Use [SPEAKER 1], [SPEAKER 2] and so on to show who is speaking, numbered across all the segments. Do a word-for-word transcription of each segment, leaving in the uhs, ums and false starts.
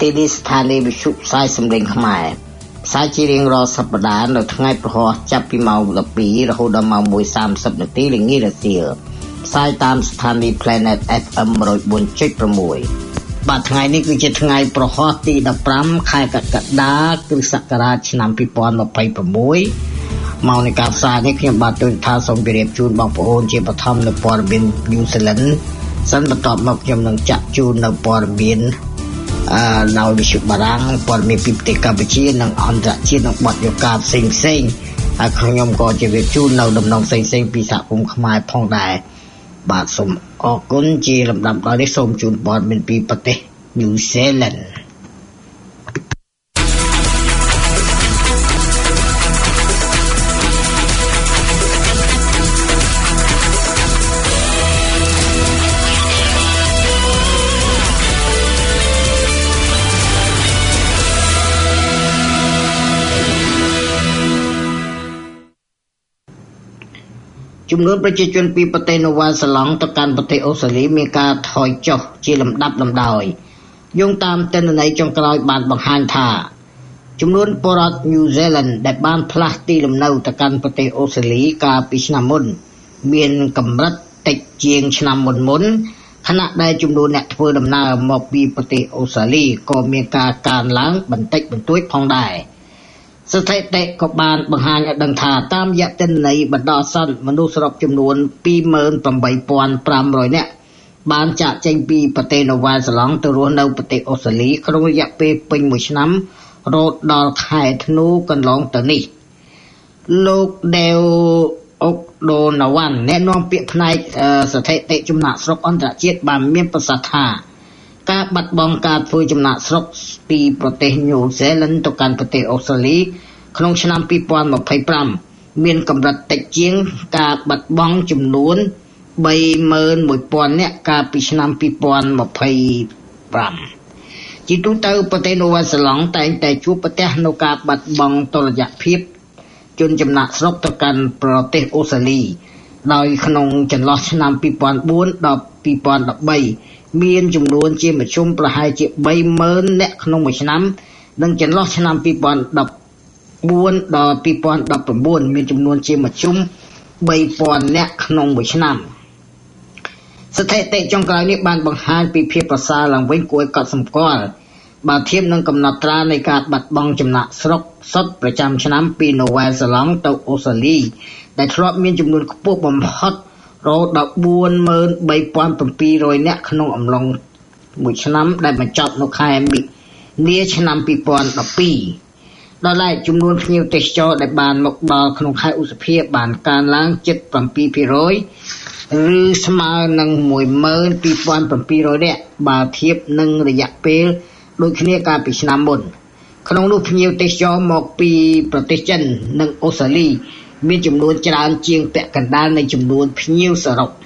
[SPEAKER 1] ទីនេះស្ថានីយ៍វិទ្យុផ្សាយសម្លេងខ្មែរផ្សាយជារៀងរាល់សប្តាហ៍នៅថ្ងៃព្រហស្បតិ៍ចាប់ពីម៉ោងដប់ពីររហូតដល់ម៉ោងមួយសាមសិបនាទីល្ងាចរសៀលផ្សាយតាមស្ថានីយ៍ Planet เอฟ เอ็ม หนึ่งศูนย์สี่จุดหก បាទថ្ងៃនេះគឺជាថ្ងៃព្រហស្បតិ៍ទីដប់ប្រាំខែកក្កដាគ្រិស្តសករាជឆ្នាំពីរពាន់ម្ភៃប្រាំមួយ ម៉ោងនៃការផ្សាយនេះខ្ញុំបាទទូលថាសូមជម្រាបជូនបងប្អូនជាបឋមនៅព័ត៌មាន New Zealand សិនបន្ទាប់មកខ្ញុំនឹងចាក់ជូននៅព័ត៌មានអឺដោយវិទ្យុបារាំងព័ត៌មានពីប្រទេសកម្ពុជានិងអន្តរជាតិនិងបទយកាផ្សេងផ្សេងហើយខ្ញុំក៏ជម្រាបជូននៅដំណឹងផ្សេងផ្សេងពីសហគមន៍ខ្មែរផងដែរបាទសូមអរគុណជាលំដាប់ដល់នេះសូមជូនព័ត៌មានពីប្រទេស New Zealandចំនួនប្រជាជនពីប្រទេសនូវែលសេឡង់ទៅកាន់ប្រទេសអូស្ត្រាលីមានការថយចុះជាលំដាប់លំដោយយោងតាមទិន្នន័យចុងក្រោយបានបង្ហាញថាចំនួនពលរដ្ឋ New Zealand ដែលបានផ្លាស់ទីលំនៅទៅកាន់ប្រទេសអូស្ត្រាលីកាលពីឆ្នាំមុនមានកម្រិតតិចជាងឆ្នាំមុនមុនខណៈដែលចំនួនអ្នកធ្វើដំណើរមកពីប្រទេសអូស្ត្រាលីក៏មានការកើនឡើងបន្តិចបន្តួចផងដែរស្ថិតិក៏បានបង្ហាញឲ្យដឹងថាតាមរយៈទិន្នន័យបណ្ដោះអាសន្នមនុស្សសរុបចំនួន ពីរម៉ឺនប្រាំបីពាន់ប្រាំរយ នាក់បានចាកចេញពីប្រទេសនូវែលសេឡង់ទៅរស់នៅប្រទេសអូស្ត្រាលីក្នុងរយៈពេលពេញមួយឆ្នាំរហូតដល់ខែធ្នូកន្លងទៅនេះលោក Dale O'Donovan អ្នកនាំពាក្យផ្នែកស្ថិតិចំណាកស្រុកអន្តរជាតិបានមានប្រសាសន៍ថាការបាត់បង់ការធ្វើចំណាកស្រុកពីប្រទេស New Zealand ទៅកាន់ប្រទេសអូស្ត្រាលីក្នុងឆ្នាំពីរពាន់ម្ភៃប្រាំមានកម្រិតតិចជាងការបាត់បង់ចំនួន បីម៉ឺនមួយពាន់ នាក់កាលពីឆ្នាំពីរពាន់ម្ភៃប្រាំជាទូទៅប្រទេសនូវែលសេឡង់តែងតែជួបប្រទះនូវការបាត់បង់តុល្យភាពជនចំណាកស្រុកទៅកាន់ប្រទេសអូស្ត្រាលីដោយក្នុងចន្លោះឆ្នាំពីរពាន់បួនដល់ពីរពាន់ដប់បីមានចំនួនជាមធ្យមប្រហែលជា បីម៉ឺន នាក់ក្នុងមួយឆ្នាំនិងចន្លោះឆ្នាំពីរពាន់ដប់បួនដល់ពីរពាន់ដប់ប្រាំបួនមានចំនួនជាមធ្យម បីពាន់ នាក់ក្នុងមួយឆ្នាំស្ថិតិចុងក្រោយនេះបានបង្ហាញពីភាពប្រសើរឡើងវិញគួរឲ្យកត់សម្គាល់បើធៀបនឹងកំណត់ត្រានៃការបាត់បង់ចំណាកស្រុកសុទ្ធប្រចាំឆ្នាំពីនូវែលសេឡង់ទៅអូស្ត្រាលីដែលធ្លាប់មានចំនួនខ្ពស់បំផុតរហូតដល់ បួនម៉ឺនបីពាន់ប្រាំពីររយ នាក់ក្នុងអំឡុងមួយឆ្នាំដែលបញ្ចប់នៅខែមិនាឆ្នាំពីរពាន់ដប់ពីរដល់ឡែកចំនួនភ្ញៀវទេសចរដែលបានមកដល់ក្នុងខែឧសភាបានកើនឡើងជិត bảyភាគរយ ឬស្មើនឹង មួយម៉ឺនពីរពាន់ប្រាំពីររយ នាក់បើធៀបនឹងរយៈពេលដូចគ្នាកាលពីឆ្នាំមុនក្នុងនោះភ្ញៀវទេសចរមកពីប្រទេសចិននិងអូស្ត្រាលីមានចំនួនច្រើនជាងពាក់កណ្ដាលនៃចំនួនភ្ញៀវសរុប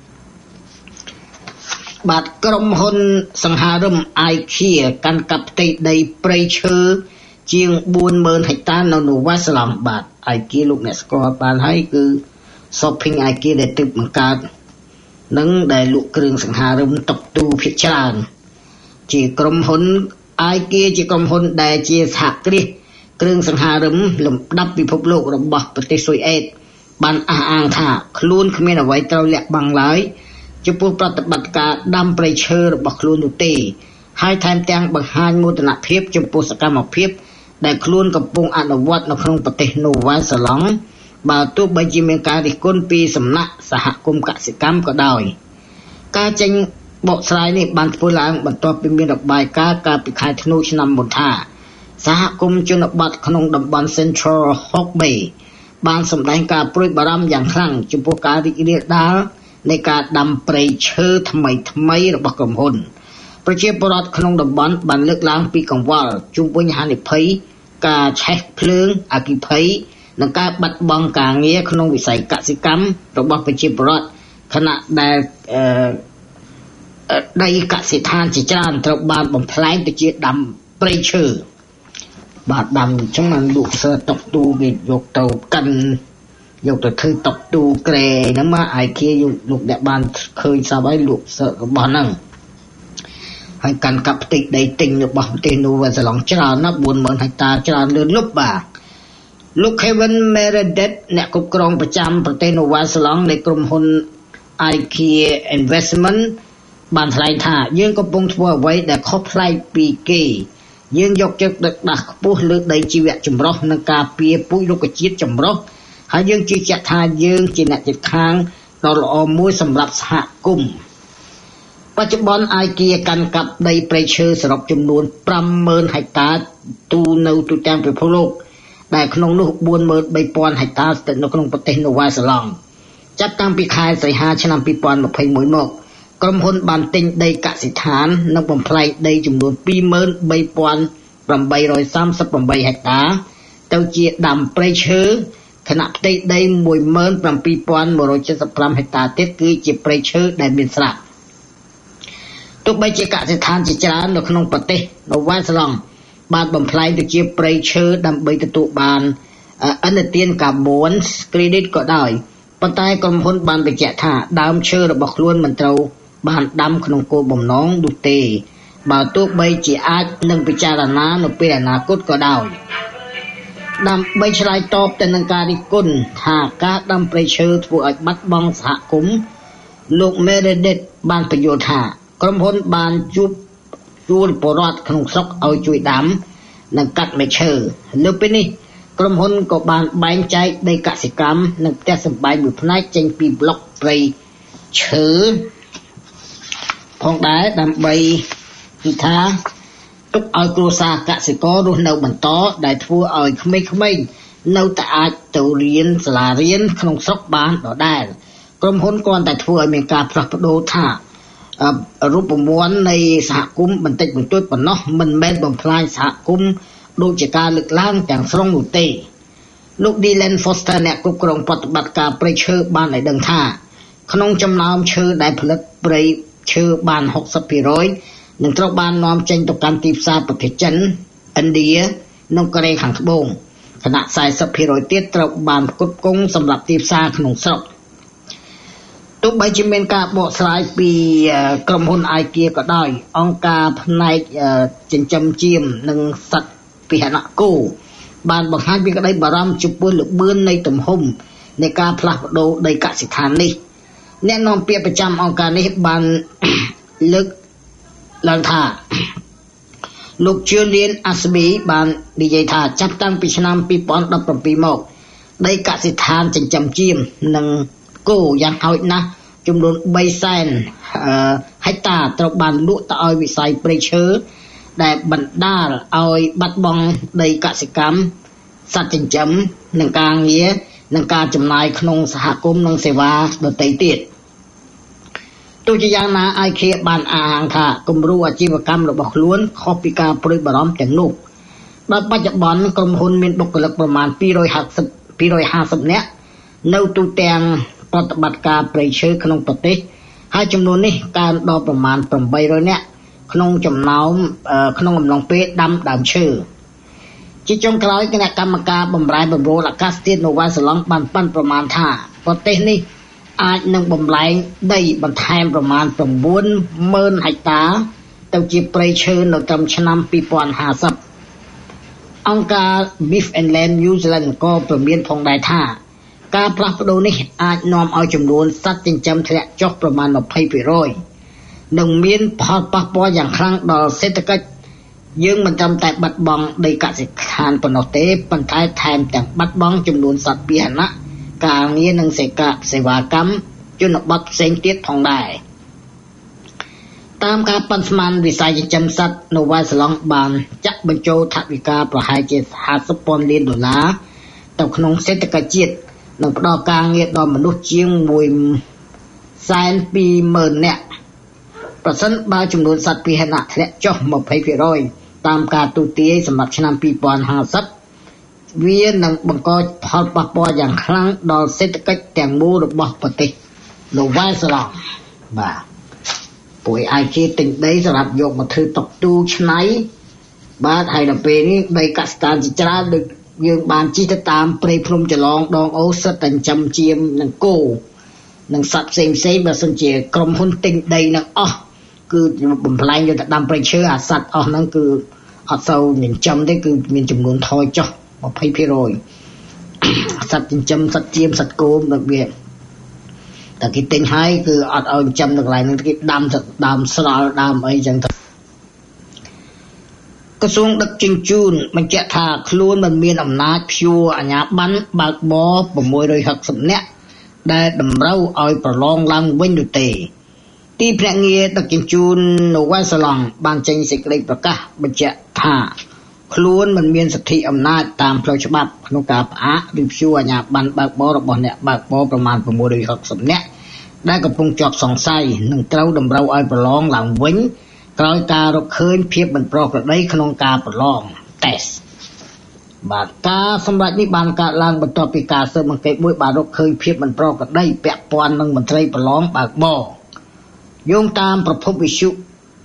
[SPEAKER 1] បាទក្រុមហ៊ុនសង្ហារឹម IKEA កាន់កាប់ផ្ទៃដីព្រៃឈើជាង បួនម៉ឺន ហិកតានៅនូវែលសេឡង់បាទ IKEA លោកអ្នកស្គាល់បានហើយគឺ Shopping IKEA ដែលទើបបង្កើតនិងដែលលក់គ្រឿងសង្ហារឹមតុបទូភាគច្រើនជាក្រុមហ៊ុន IKEA ជាក្រុមហ៊ុនដែលជាសហគ្រាសគ្រឿងសង្ហារឹមលំដាប់ពិភពលោករបស់ប្រទេសស៊ុយអែតបានអះអាងថាខ្លួនគ្មានអ្វីត្រូវលាក់បាំងឡើយចំពោះប្រតិបត្តិការដាំព្រៃឈើរបស់ខ្លួននោះទេហើយថែមទាំងបង្ហាញមោទនភាពចំពោះសកម្មភាពដែលខ្លួនកំពុងអនុវត្តនៅក្នុងប្រទេសនូវែលសេឡង់បើទោះបីជាមានការរិះគន់ពីសំណាក់សហគមន៍កសិកម្មក៏ដោយការចេញបកស្រាយនេះបានធ្វើឡើងបន្ទាប់ពីមានរបាយការណ៍កាលពីខែធ្នូឆ្នាំមុនថាសហគមន៍ជនបទក្នុងតំបន់ Central Hawke Bay បានសម្ដែងការព្រួយបារម្ភយ៉ាងខ្លាំងចំពោះការរីករាលដាលនៃការដាំព្រៃឈើថ្មីថ្មីរបស់ក្រុមហ៊ុនប្រជាពលរដ្ឋក្នុងតំបន់បានលើកឡើងពីកង្វល់ជុំវិញហានិភ័យការឆេះភ្លើងអគ្គិភ័យនិងការបាត់បង់ការងារក្នុងវិស័យកសិកម្មរបស់ប្រជាពលរដ្ឋខណៈដែលដីកសិដ្ឋានជាច្រើនត្រូវបានបំផ្លែងទៅជាដាំព្រៃឈើបាទដាំអញ្ចឹងបានលក់សើតុកទូគេយកទៅកិនយកទៅធ្វើតុកទូក្រែហ្នឹងមក IKEA លោកអ្នកបានឃើញសពហើយលក់សើរបស់ហ្នឹងហើយកាន់កាប់ផ្ទៃដីទិញរបស់ប្រទេសនូវែលសេឡង់ច្រើនណាស់ bốn mươiហិកតាច្រើនលឿនលុបបាទលោក Kevin Meredith អ្នកគ្រប់គ្រងប្រចាំប្រទេសនូវែលសេឡង់នៃក្រុមហ៊ុន IKEA Investment បានថ្លែងថាយើងកំពុងធ្វើអ្វីដែលខុសប្លែកពីគេយើងយកចិត្តដឹកដាស់ខ្ពស់លើដីជីវៈចម្រុះនិងការពារពូជរុក្ខជាតិចម្រុះហើយយើងជឿជាក់ថាយើងជាអ្នកជិតខាងដ៏ល្អមួយសម្រាប់សហគមន៍បច្ចុប្បន្ន IKEA កាន់កាប់ដីព្រៃឈើសរុបចំនួន five thousand ហិកតាទូនៅទូទាំងពិភពលោកដែលក្នុងនោះ four thousand three hundred ហិកតាស្ថិតនៅក្នុងប្រទេសនូវែលសេឡង់ចាប់តាំងពីខែសីហាឆ្នាំtwo thousand twenty-oneមកក្រុមហ៊ុនបានទិញដីកសិដ្ឋាននិងបំផ្លែងដីចំនួន two thousand three hundred thirty-eight ហិកតាទៅជាដាំព្រៃឈើខណៈផ្ទៃដី one thousand seven hundred seventy-five ហិកតាទៀតគឺជាព្រៃឈើដែលមានស្រាប់ទោះបីជាកសិដ្ឋានជាច្រើននៅក្នុងប្រទេសនូវែលសេឡង់បានបំផ្លែងទៅជាព្រៃឈើដើម្បីទទួលបានឥណទានកាបូន credit ក៏ដោយប៉ុន្តែក្រុមហ៊ុនបានបញ្ជាក់ថាដើមឈើរបស់ខ្លួនមិនត្រូវបានដាំក្នុងគោលបំណងនោះទេបើទោះបីជាអាចនឹងពិចារណានៅពេលអនាគតក៏ដោយដើម្បីឆ្លើយតបទៅនឹងការរិះគន់ថាការដាំព្រៃឈើធ្វើឲ្យបាត់បង់សហគមន៍លោក Meredith បានបញ្យល់ថាក្រុមហ៊ុនបានជួបជួលបរិវត្តក្នុងស្រុកឲ្យជួយដាំនិងកាត់មែកឈើលើពីនេះក្រុមហ៊ុនក៏បានបែងចែកដីកសិកម្មនិងផ្ទះសម្បែងមួយផ្នែកចេញពីប្លុកព្រៃឈើផងដែរដើម្បីគិតថាទុកឲ្យគ្រួសារកសិកររស់នៅបន្តដែលធ្វើឲ្យក្មេងៗនៅតែអាចទៅរៀនសាលារៀនក្នុងស្រុកបានដដែលក្រុមហ៊ុនគ្រាន់តែធ្វើឲ្យមានការផ្លាស់ប្ដូរថារូបមន្តនៃសហគមន៍បន្តិចបន្តួចប៉ុណ្ណោះមិនមែនបំផ្លាញសហគមន៍ដូចជាការលើកឡើងទាំងស្រុងនោះទេលោក Dylan Foster អ្នកគ្រប់គ្រងប្រតិបត្តិការព្រៃឈើបានឲ្យដឹងថាក្នុងចំណោមឈើដែលផលិតព្រៃឈើបាន sixty percent នឹងត្រូវបាននាំចេញទៅកាន់ទីផ្សារប្រទេសចិនឥណ្ឌានិងកូរ៉េខាងត្បូងខណៈ forty percent ទៀតត្រូវបានផ្គត់ផ្គង់សម្រាប់ទីផ្សារក្នុងស្រុកទោះបីជាមានការបកស្រាយពីក្រុមហ៊ុន IKEA ក៏ដោយអង្គការផ្នែកចិញ្ចឹមចៀមនិងសត្វពាហនៈគោបានបង្ហាញពីក្តីបារម្ភចំពោះល្បឿននៃទំហំនៃការផ្លាស់ប្ដូរដីកសិដ្ឋាននេះអ្នកនាំពាក្យប្រចាំអង្គការនេះបានលើកឡើងថាលោក Julian Ashby បាននិយាយថាចាប់តាំងពីឆ្នាំtwo thousand seventeenមកដីកសិដ្ឋានចិញ្ចឹមចៀមនិងគោយ៉ាងហោចណាស់ចំនួនthreeសែនហិកតាត្រូវបានលក់ទៅឲ្យវិស័យព្រៃឈើដែលបណ្ដាលឲ្យបាត់បង់ដីកសិកម្មសត្វចិញ្ចឹមនិងការងារនិងការចំណាយក្នុងសហគមន៍និងសេវាដទៃទៀតទោះជាយ៉ាងណា IKEA បានអះអាងថាគំរូអាជីវកម្មរបស់ខ្លួនខុសពីការព្រួយបារម្ភទាំងនោះដល់បច្ចុប្បន្នក្រុមហ៊ុនមានបុគ្គលិកប្រមាណtwo hundred fiftyនាក់នៅទូទាំងប្រតិបត្តិការព្រៃឈើក្នុងប្រទេសហើយចំនួននេះកើនដល់ប្រមាណeight hundredនាក់ក្នុងចំណោមក្នុងអំឡុងពេលដាំដើមឈើជាចុងក្រោយគណៈកម្មការបម្រែបម្រួលអាកាសធាតុនូវែលសេឡង់បានប៉ាន់ប្រមាណថាប្រទេសនេះអាចនឹងបំលែងដីបន្ថែមប្រមាណnine thousandហិកតាទៅជាព្រៃឈើនៅត្រឹមឆ្នាំtwo thousand fiftyអង្គការ Beef and Land New Zealand ក៏ព្រមានផងដែរថាការផ្លាស់ប្ដូរនេះអាចនាំឲ្យចំនួនសត្វចិញ្ចឹមធ្លាក់ចុះប្រមាណtwenty percentនិងមានផលប៉ះពាល់យ៉ាងខ្លាំងដល់សេដ្ឋកិច្ចយើងមិនត្រឹមតែបាត់បង់ដីកសិដ្ឋានប៉ុណ្ណោះទេប៉ុន្តែថែមទាំងបាត់បង់ចំនួនសត្វពាហនៈការងារនិងសេវាកម្មជនបទផ្សេងទៀតផងដែរតាមការប៉ាន់ស្មានវិស័យចិញ្ចឹមសត្វនូវែលសេឡង់បានចាក់បញ្ចូលថវិកាប្រហែលជាfifty thousandលានដុល្លារទៅក្នុងសេដ្ឋកិច្ចជាតិនិងផ្ដល់ការងារដល់មនុស្សជាងone hundred twenty thousandនាក់ប្រសិនបើចំនួនសត្វពាហនៈធ្លាក់ចុះtwenty percentតាមការទូទាយសម្រាប់ឆ្នាំtwo thousand fiftyវានឹងបង្កផលប៉ះពាល់យ៉ាងខ្លាំងដល់សេដ្ឋកិច្ចទាំងមូលរបស់ប្រទេសនូវែលសេឡង់បាទពួកឯកជាទិញដីសម្រាប់យកមកធ្វើតុកទូឆ្នៃបាទហើយដល់ពេលនេះដីកសិកម្មជាច្រើនដូចយើងបានជិះទៅតាមព្រៃភ្នំចលងដងអូសិតតែចិញ្ចឹមចៀមនិងគោនិងសត្វផ្សេងផ្សេងបើសិនជាក្រុមហ៊ុនទិញដីនឹងអស់គឺបំផ្លាញយកតែដាំព្រៃឈើអាសត្វអស់ហ្នឹងគឺអត់សូវចិញ្ចឹមទេគឺមានចំនួនថយចុះ ยี่สิบเปอร์เซ็นต์ សត្វចិញ្ចឹមសត្វជៀមសត្វគោមដូចវាតែគេទិញហើយគឺអត់ឲ្យចិញ្ចឹមនៅកន្លែងហ្នឹងគេដាំដើមស្រល់ដើមអីចឹងទៅក្រសួងដឹកជញ្ជូនបញ្ជាក់ថាខ្លួនមិនមានអំណាចព្យួរអាជ្ញាប័ណ្ណបើកបរ 660 នាក់ដែលតម្រូវឲ្យប្រឡងឡើងវិញនោះទេទីភ្នាក់ងារដឹកជញ្ជូននៅវ៉ាសាឡង់បានចេញសេចក្តីប្រកាសបញ្ជាក់ថាខ្លួនមិនមានសិទ្ធិអំណាចតាមផ្លូវច្បាប់ក្នុងការផ្អាកឬព្យួរអាជ្ញាប័ណ្ណបើកបររបស់អ្នកបើកបរប្រមាណ 660 នាក់ដែលកំពុងជាប់សង្ស័យនឹងត្រូវតម្រូវឲ្យប្រឡងឡើងវិញក្រោយការរកឃើញភាពមិនប្រក្រតីក្នុងការប្រឡង test បាទការសម្រេចនេះបានកើតឡើងបន្ទាប់ពីការស៊ើបអង្កេតមួយបានរកឃើញភាពមិនប្រក្រតីពាក់ព័ន្ធនឹងមន្ត្រីប្រឡងបើកបរយោងតាមប្រភពវិទ្យុ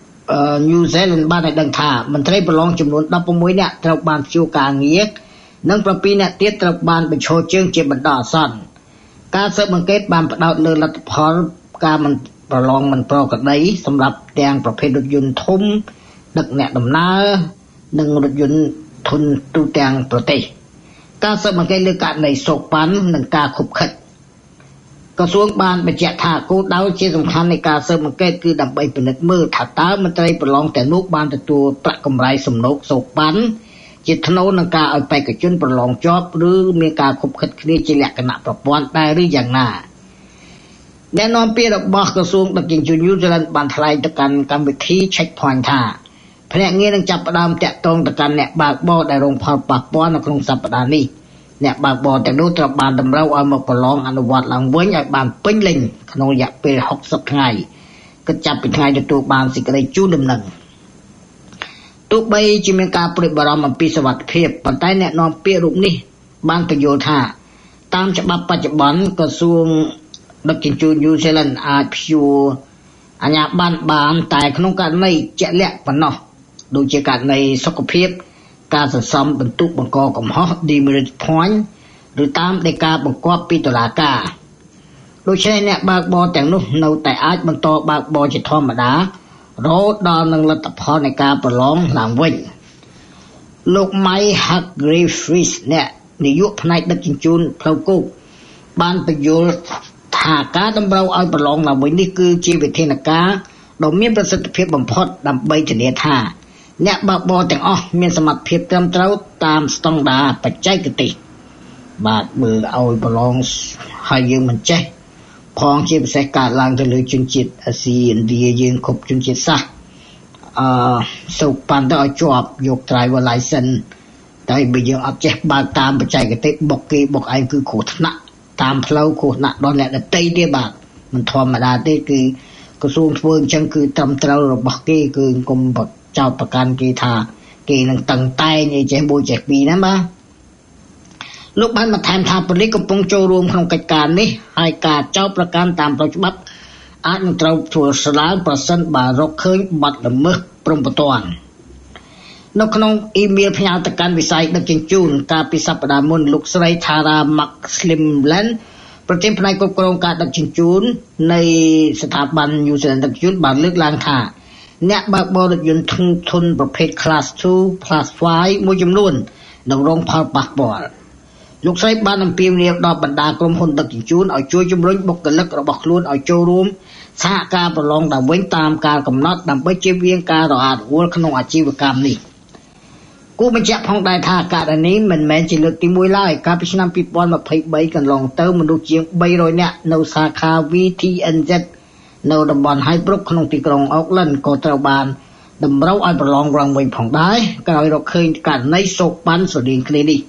[SPEAKER 1] New Zealand បានឲ្យដឹងថាមន្ត្រីប្រឡងចំនួន 16 នាក់ត្រូវបានព្យួរការងារនិង 7 នាក់ទៀតត្រូវបានបញ្ឈរជើងជាបណ្ដោះអាសន្នការស៊ើបអង្កេតបានផ្ដោតលើលទ្ធផលការមិនប្រឡងមិនប្រក្រតីសម្រាប់ទាំងប្រភេទរថយន្តធំដឹកអ្នកដំណើរនិងរថយន្តធុនទូទាំងប្រទេសការស៊ើបអង្កេតលើករណីសោកប៉ាន់និងការខុបខិតក្រសួងបានបញ្ជាក់ថាគោលដៅជាសំខាន់នៃការស៊ើបអង្កេតគឺដើម្បីពិនិត្យមើលថាតើមន្ត្រីប្រឡងទាំងនោះបានទទួលប្រាក់កម្រៃសំណូកសោកប៉ាន់ជាថ្នូរនឹងការឲ្យបេក្ខជនប្រឡងជាប់ឬមានការខុបខិតគ្នាជាលក្ខណៈប្រព័ន្ធដែរឬយ៉ាងណាអ្នកនាំពាក្យរបស់ក្រសួងដឹកជញ្ជូន New Zealand បានថ្លែងទៅកាន់កម្មវិធី Checkpoint ថាភ្នាក់ងារនឹងចាប់ផ្ដើមតាក់ទងទៅកាន់អ្នកបើកបរដែលរងផលប៉ះពាល់នៅក្នុងសប្តាហ៍នេះអ្នកបើកបរទាំងនោះត្រូវបានតម្រូវឲ្យមកប្រឡងអនុវត្តឡើងវិញឲ្យបានពេញលេញក្នុងរយៈពេល 60 ថ្ងៃគិតចាប់ពីថ្ងៃទទួលបានសេចក្តីជូនដំណឹងទោះបីជាមានការព្រួយបារម្ភអំពីសុវត្ថិភាពប៉ុន្តែអ្នកនាំពាក្យរូបនេះបានបញ្យល់ថាតាមច្បាប់បច្ចុប្បន្នក្រសួងដឹកជញ្ជូន New Zealand អាចព្យួរអាជ្ញាប័ណ្ណបានតែក្នុងករណីជាក់លាក់ប៉ុណ្ណោះដូចជាករណីសុខភាពការសន្សំបន្ទុកបង្កកំហុស demerit point ឬតាមដីកាបង្គាប់ពីតុលាការដូច្នេះអ្នកបើកបរទាំងនោះនៅតែអាចបន្តបើកបរជាធម្មតារហូតដល់នឹងលទ្ធផលនៃការប្រឡងឡើងវិញលោក Mike Hargreaves អ្នកនាយកផ្នែកដឹកជញ្ជូនផ្លូវគោកបានបញ្យល់ថាការតម្រូវឲ្យប្រឡងឡើងវិញនេះគឺជាវិធានការដ៏មានប្រសិទ្ធភាពបំផុតដើម្បីធានាថាអ្នកបើកបរទាំងអស់មានសមត្ថភាពត្រឹមត្រូវតាមស្តង់ដារបច្ចេកទេសបាទមើលឲ្យប្រឡងហើយយើងមិនចេះផងជាពិសេសកើតឡើងទៅលើជនជាតិអាស៊ីឥណ្ឌាយើងគ្រប់ជនជាតិសាសន៍អឺសូកប៉ាន់ទៅឲ្យជាប់យក driver license តែបើយើងអត់ចេះបើកតាមបច្ចេកទេសបុកគេបុកឯងគឺគ្រោះថ្នាក់តាមផ្លូវគ្រោះថ្នាក់ដល់អ្នកដទៃទៀតបាទមិនធម្មតាទេគឺក្រសួងធ្វើអញ្ចឹងគឺត្រឹមត្រូវរបស់គេគឺគុំចោទប្រកាន់គេថាគេនឹងតឹងតែងអីចេះមួយចេះពីរណាបាទលោកបានបន្ថែមថាប៉ូលីសកំពុងចូលរួមក្នុងកិច្ចការនេះហើយការចោទប្រកាន់តាមផ្លូវច្បាប់អាចនឹងត្រូវធ្វើស្ដារប្រសិនបើរកឃើញបទល្មើសព្រំប្រទាននៅក្នុងអ៊ីមែលផ្ញើទៅកាន់វិស័យដឹកជញ្ជូនកាលពីសប្តាហ៍មុនលោកស្រី Tara McSlimland ប្រធានផ្នែកគ្រប់គ្រងការដឹកជញ្ជូននៃស្ថាប័ន New Zealand ដឹកជញ្ជូនបានលើកឡើងថាអ្នកបើកបររថយន្តធុនធុនប្រភេទ Class ทู Class ហ្វាយ មួយចំនួននឹងរងផលប៉ះពាល់លោកស្រីបានអំពាវនាវដល់បណ្ដាក្រុមហ៊ុនដឹកជញ្ជូនឲ្យជួយជំរុញបុគ្គលិករបស់ខ្លួនឲ្យចូលរួមសហការប្រឡងឡើងវិញតាមការកំណត់ដើម្បីជៀសវាងការរអាក់រអួលក្នុងអាជីវកម្មនេះគូបញ្ជាក់ផងដែរថាករណីមិនមែនជាលើកទីមួយឡើយកាលពីឆ្នាំពីរពាន់ម្ភៃបីកន្លងទៅមនុស្សជាងបីរយនាក់នៅសាខា វី ที เอ็น เซด នៅតំបន់ Highbrook ក្នុងទីក្រុង Auckland ក៏ត្រូវបានតម្រូវឲ្យប្រឡងរងវិញផងដែរក្រោយរកឃើញករណីសោកប៉ាន់ស្រដៀងគ្នានេះ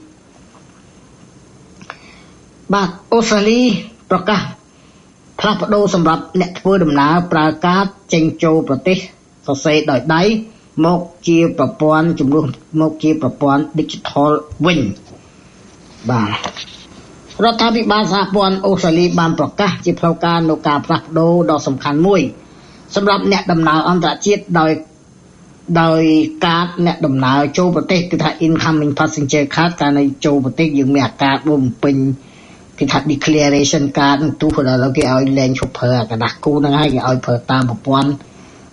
[SPEAKER 1] បាទអូស្ត្រាលីប្រកាសផ្លាស់ប្ដូរសម្រាប់អ្នកធ្វើដំណើរប្រើកាតចេញចូលប្រទេសសរសេរដោយដៃមកជាប្រព័ន្ធជំនួសមកជាប្រព័ន្ធ digital វិញបាទរដ្ឋាភិបាលសហព័ន្ធអូស្ត្រាលីបានប្រកាសជាផ្លូវការនៅការផ្លាស់ប្ដូរដ៏សំខាន់មួយសម្រាប់អ្នកដំណើរអន្តរជាតិដោយដោយកាតអ្នកដំណើរចូលប្រទេសគឺថា incoming passenger card កាលនៅចូលប្រទេសយើងមានអាកាសបំពេញគេថា declaration card ទូដល់គេឲ្យលែងឈប់ប្រើអាកដាស់គូហ្នឹងហើយគេឲ្យប្រើតាមប្រព័ន្ធ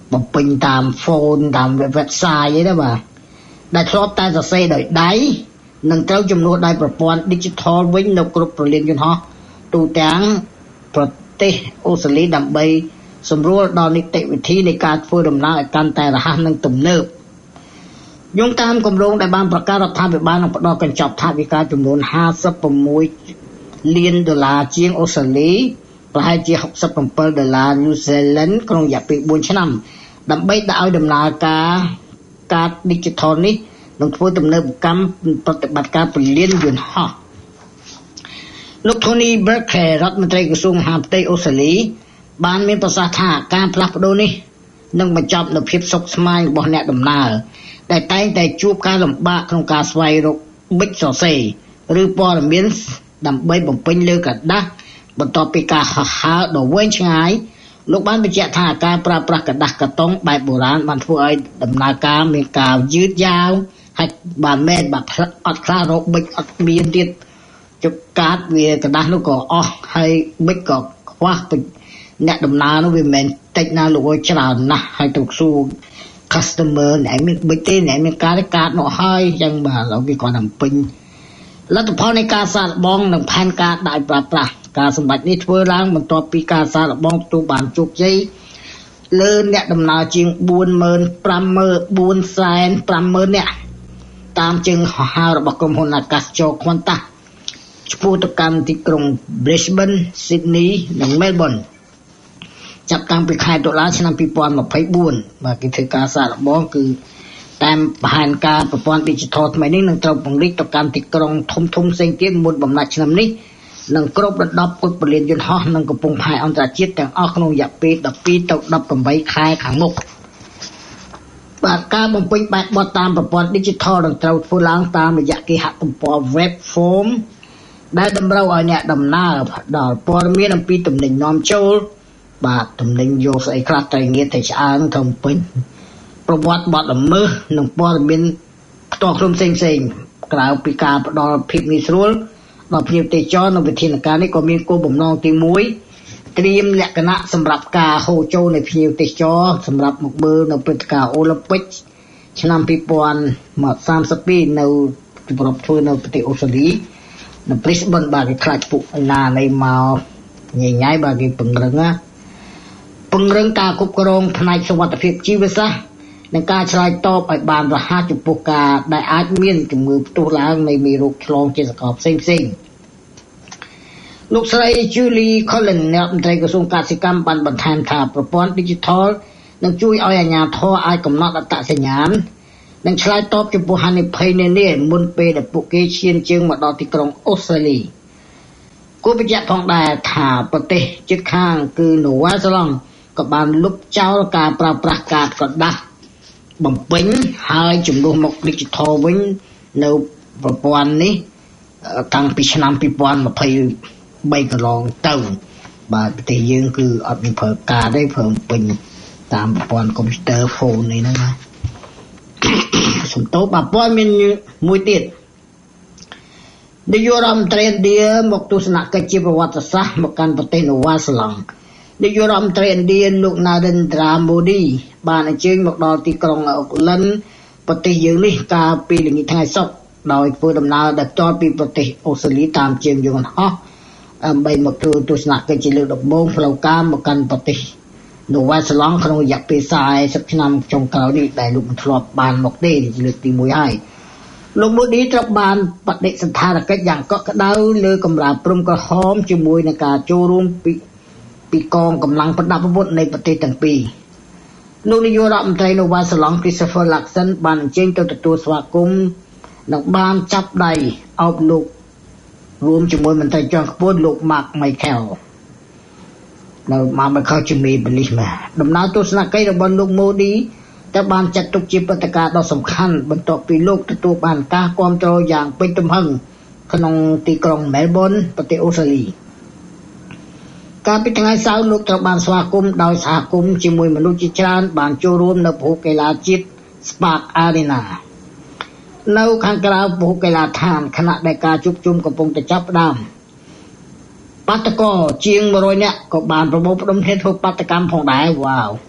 [SPEAKER 1] បំពេញតាម phone តាម website អីណាបាទដែលធ្លាប់តែសរសេរដោយដៃនឹងត្រូវជំនួសដោយប្រព័ន្ធ digital វិញនៅគ្រប់ប្រលានយន្តហោះទូទាំងប្រទេសអូស្ត្រាលីដើម្បីសម្រួលដល់នីតិវិធីនៃការធ្វើដំណើរឲ្យកាន់តែរហ័សនិងទំនើបយោងតាមគម្រោងដែលបានប្រកាសរដ្ឋាភិបាលនឹងផ្ដល់កញ្ចប់ថវិកាចំនួនห้าสิบหกលានដុល្លារជាងអូស្ត្រាលីប្រហែលជាหกสิบเจ็ดដុល្លារញូហ្សេឡង់ក្នុងរយៈពេលbốnឆ្នាំដើម្បីដាក់ឲ្យដំណើរការកាត digital នេះនឹងធ្វើទំនើបកម្មប្រតិបត្តិការពលានយន្តហោះលោក Tony Burke រដ្ឋមន្ត្រីក្រសួងមហាផ្ទៃអូស្ត្រាលីបានមានប្រសាសន៍ថាការផ្លាស់ប្ដូរនេះនឹងបញ្ចប់នូវភាពសុខស្មាញរបស់អ្នកដំណើរដែលតែងតែជួបការលំបាកក្នុងការស្វែងរកប៊ិចសរសេរឬព័ត៌មានដើម្បីបំពេញលើក្រដាសបន្ទាប់ពីការហោះហើរដ៏វែងឆ្ងាយលោកបានបញ្ជាក់ថាការប្រើប្រាស់ក្រដាសកាតុងបែបបុរាណបានធ្វើឲ្យដំណើរការមានការយឺតយ៉ាវហើយបានមែនបាក់អត់ខ្លះរកប៊ិចអត់មានទៀតជុកកាតវាក្រដាសនោះក៏អស់ហើយប៊ិចក៏ខ្វះអ្នកដំណើរនោះវាមិនមែនតិចណាលោកអើយច្រើនណាស់ហើយទៅសួរ customer ណែមានប៊ិចទេណែមានការកាតមកហើយអញ្ចឹងបាទឥឡូវវាគាត់តែពេញលទ្ធផលនៃការសាកល្បងនិងផែនការដាក់ប្រើប្រាស់ការសម្រេចនេះធ្វើឡើងបន្ទាប់ពីការសាកល្បងទទួលបានជោគជ័យលើអ្នកដំណើរជាងbốn mươi nghìn năm mươi bốnសែន5ម៉ឺននាក់តាមជើងហោះហើររបស់ក្រុមហ៊ុនអាកាសចរ Qantas ឆ្ពោះទៅកាន់ទីក្រុង Brisbane Sydney និង Melbourne ចាប់តាំងពីខែតុលាឆ្នាំtwo thousand twenty-fourបាទគេធ្វើការសាកល្បងគឺតាមផែនការប្រព័ន្ធ digital ថ្មីនេះនឹងត្រូវពង្រីកទៅកាន់ទីក្រុងធំៗផ្សេងទៀតមុនបំណាច់ឆ្នាំនេះនឹងគ្រប់រដាប់ពុទ្ធពលានយន្តហោះនិងកំពង់ផែអន្តរជាតិទាំងអស់ក្នុងរយៈពេលtwelveទៅeighteenខែខាងមុខបាទការបំពេញបែបបទតាមប្រព័ន្ធ digital នឹងត្រូវធ្វើឡើងតាមរយៈគេហទំព័រ web form ដែលតម្រូវឲ្យអ្នកដំណើរដល់ព័ត៌មានអំពីទំនិញនាំចូលបាទទំនិញយកស្អីខ្លះត្រីងៀតត្រីឆ្អើងទៅបំពេញប្រវត្តិបទល្មើសនិងព័ត៌មានផ្ទាល់ខ្លួនផ្សេងៗក្រៅពីការផ្ដល់ភាពងាយស្រួលដល់ភ្ញៀវទេសចរនៅវិធានការនេះក៏មានគោលបំណងទីoneត្រៀមលក្ខណៈសម្រាប់ការហូរចូលនៃភ្ញៀវទេសចរសម្រាប់មកមើលនៅព្រឹត្តិការណ៍អូឡ িম্পিক ឆ្នាំtwo thousand thirty-twoនៅប្រពៃធ្វើនៅប្រទេសអូស្ត្រាលីនៅ Brisbane បាទគេខ្លាចពួកឯណាណៃមកញ៉ៃញ៉ៃបាទគេពង្រឹងណាពង្រឹងការគ្រប់គ្រងផ្នែកសុវត្ថិភាពជីវសាស្ត្រនិងការឆ្លើយតបឲ្យបានរហ័សចំពោះការដែលអាចមានជំងឺផ្ទុះឡើងនៃមេរោគឆ្លងជាសកលផ្សេងផ្សេងលោកស្រី Julie Collins អ្នកមន្ត្រីក្រសួងកសិកម្មបានបន្ថែមថាប្រព័ន្ធ digital នឹងជួយឲ្យអាជ្ញាធរអាចកំណត់អត្តសញ្ញាណនិងឆ្លើយតបចំពោះហានិភ័យនានាមុនពេលដែលពួកគេឈានជើងមកដល់ទីក្រុងអូស្ត្រាលីគួរបញ្ជាក់ផងដែរថាប្រទេសជិតខាងគឺនូវែលសេឡង់ក៏បានលុបចោលការប្រើប្រាស់កាតក្រដាសបំពេញហើយជំនួសមក digital វិញនៅប្រព័ន្ធនេះតាំងពីឆ្នាំtwo thousand twenty-threeកន្លងទៅបាទប្រទេសយើងគឺអត់មានប្រើកាតទេប្រើពេញតាមប្រព័ន្ធកុំព្យូទ័រ phone នេះហ្នឹងណាសំទោសបាទព័ត៌មានមួយទៀតនាយករដ្ឋមន្ត្រីឥណ្ឌាមកទស្សនកិច្ចជាប្រវត្តិសាស្ត្រមកកាន់ប្រទេសនូវែលសេឡង់នាយករដ្ឋមន្ត្រីឥណ្ឌាលោក Narendra Modi បានអញ្ជើញមកដល់ទីក្រុង Auckland ប្រទេសយើងនេះកាលពីល្ងាចថ្ងៃសុក្រដោយធ្វើដំណើរដោយផ្ទាល់ពីប្រទេសអូស្ត្រាលីតាមជើងយន្តហោះដើម្បីមកធ្វើទស្សនកិច្ចជាលើកដំបូងផ្លូវការមកកាន់ប្រទេសនូវែលសេឡង់ក្នុងរយៈពេលfortyឆ្នាំចុងក្រោយនេះដែលលោកមិនធ្លាប់បានមកទេលើកទីoneហើយលោក Modi ត្រូវបានបដិសណ្ឋារកិច្ចយ៉ាងកក់ក្ដៅលើកម្រាលព្រំក្រហមជាមួយនឹងការចូលរួមពីពីកងកម្លាំងប្រដាប់អាវុធនៃប្រទេសទាំងពីរលោកនាយករដ្ឋមន្ត្រីនូវែលសេឡង់ Christopher Luxon បានអញ្ជើញទៅទទួលស្វាគមន៍និងបានចាប់ដៃអោបលោករួមជាមួយមន្ត្រីជាន់ខ្ពស់លោក Mark Michael នៅ Mark Michael ជាមេប៉ូលីសមកដំណើរទស្សនកិច្ចរបស់លោក Modi តែបានចាត់ទុកជាព្រឹត្តិការណ៍ដ៏សំខាន់បន្ទាប់ពីលោកទទួលបានការគាំទ្រយ៉ាងពេញទំហឹងក្នុងទីក្រុង Melbourne ប្រទេសអូស្ត្រាលីកាលពីថ្ងៃសៅរ៍លោកត្រូវបានស្វាគមន៍ដោយសហគមន៍ជាមួយមនុស្សជាច្រើនបានចូលរួមនៅពហុកីឡាជាតិ Spark Arena នៅខាងក្រៅពហុកីឡដ្ឋានខណៈដែលការជួបជុំកំពុងតែចាប់ផ្ដើមបាតុករជាងone hundredនាក់ក៏បានប្រមូលផ្ដុំគ្នាធ្វើបាតកម្មផងដែរវ៉ាវ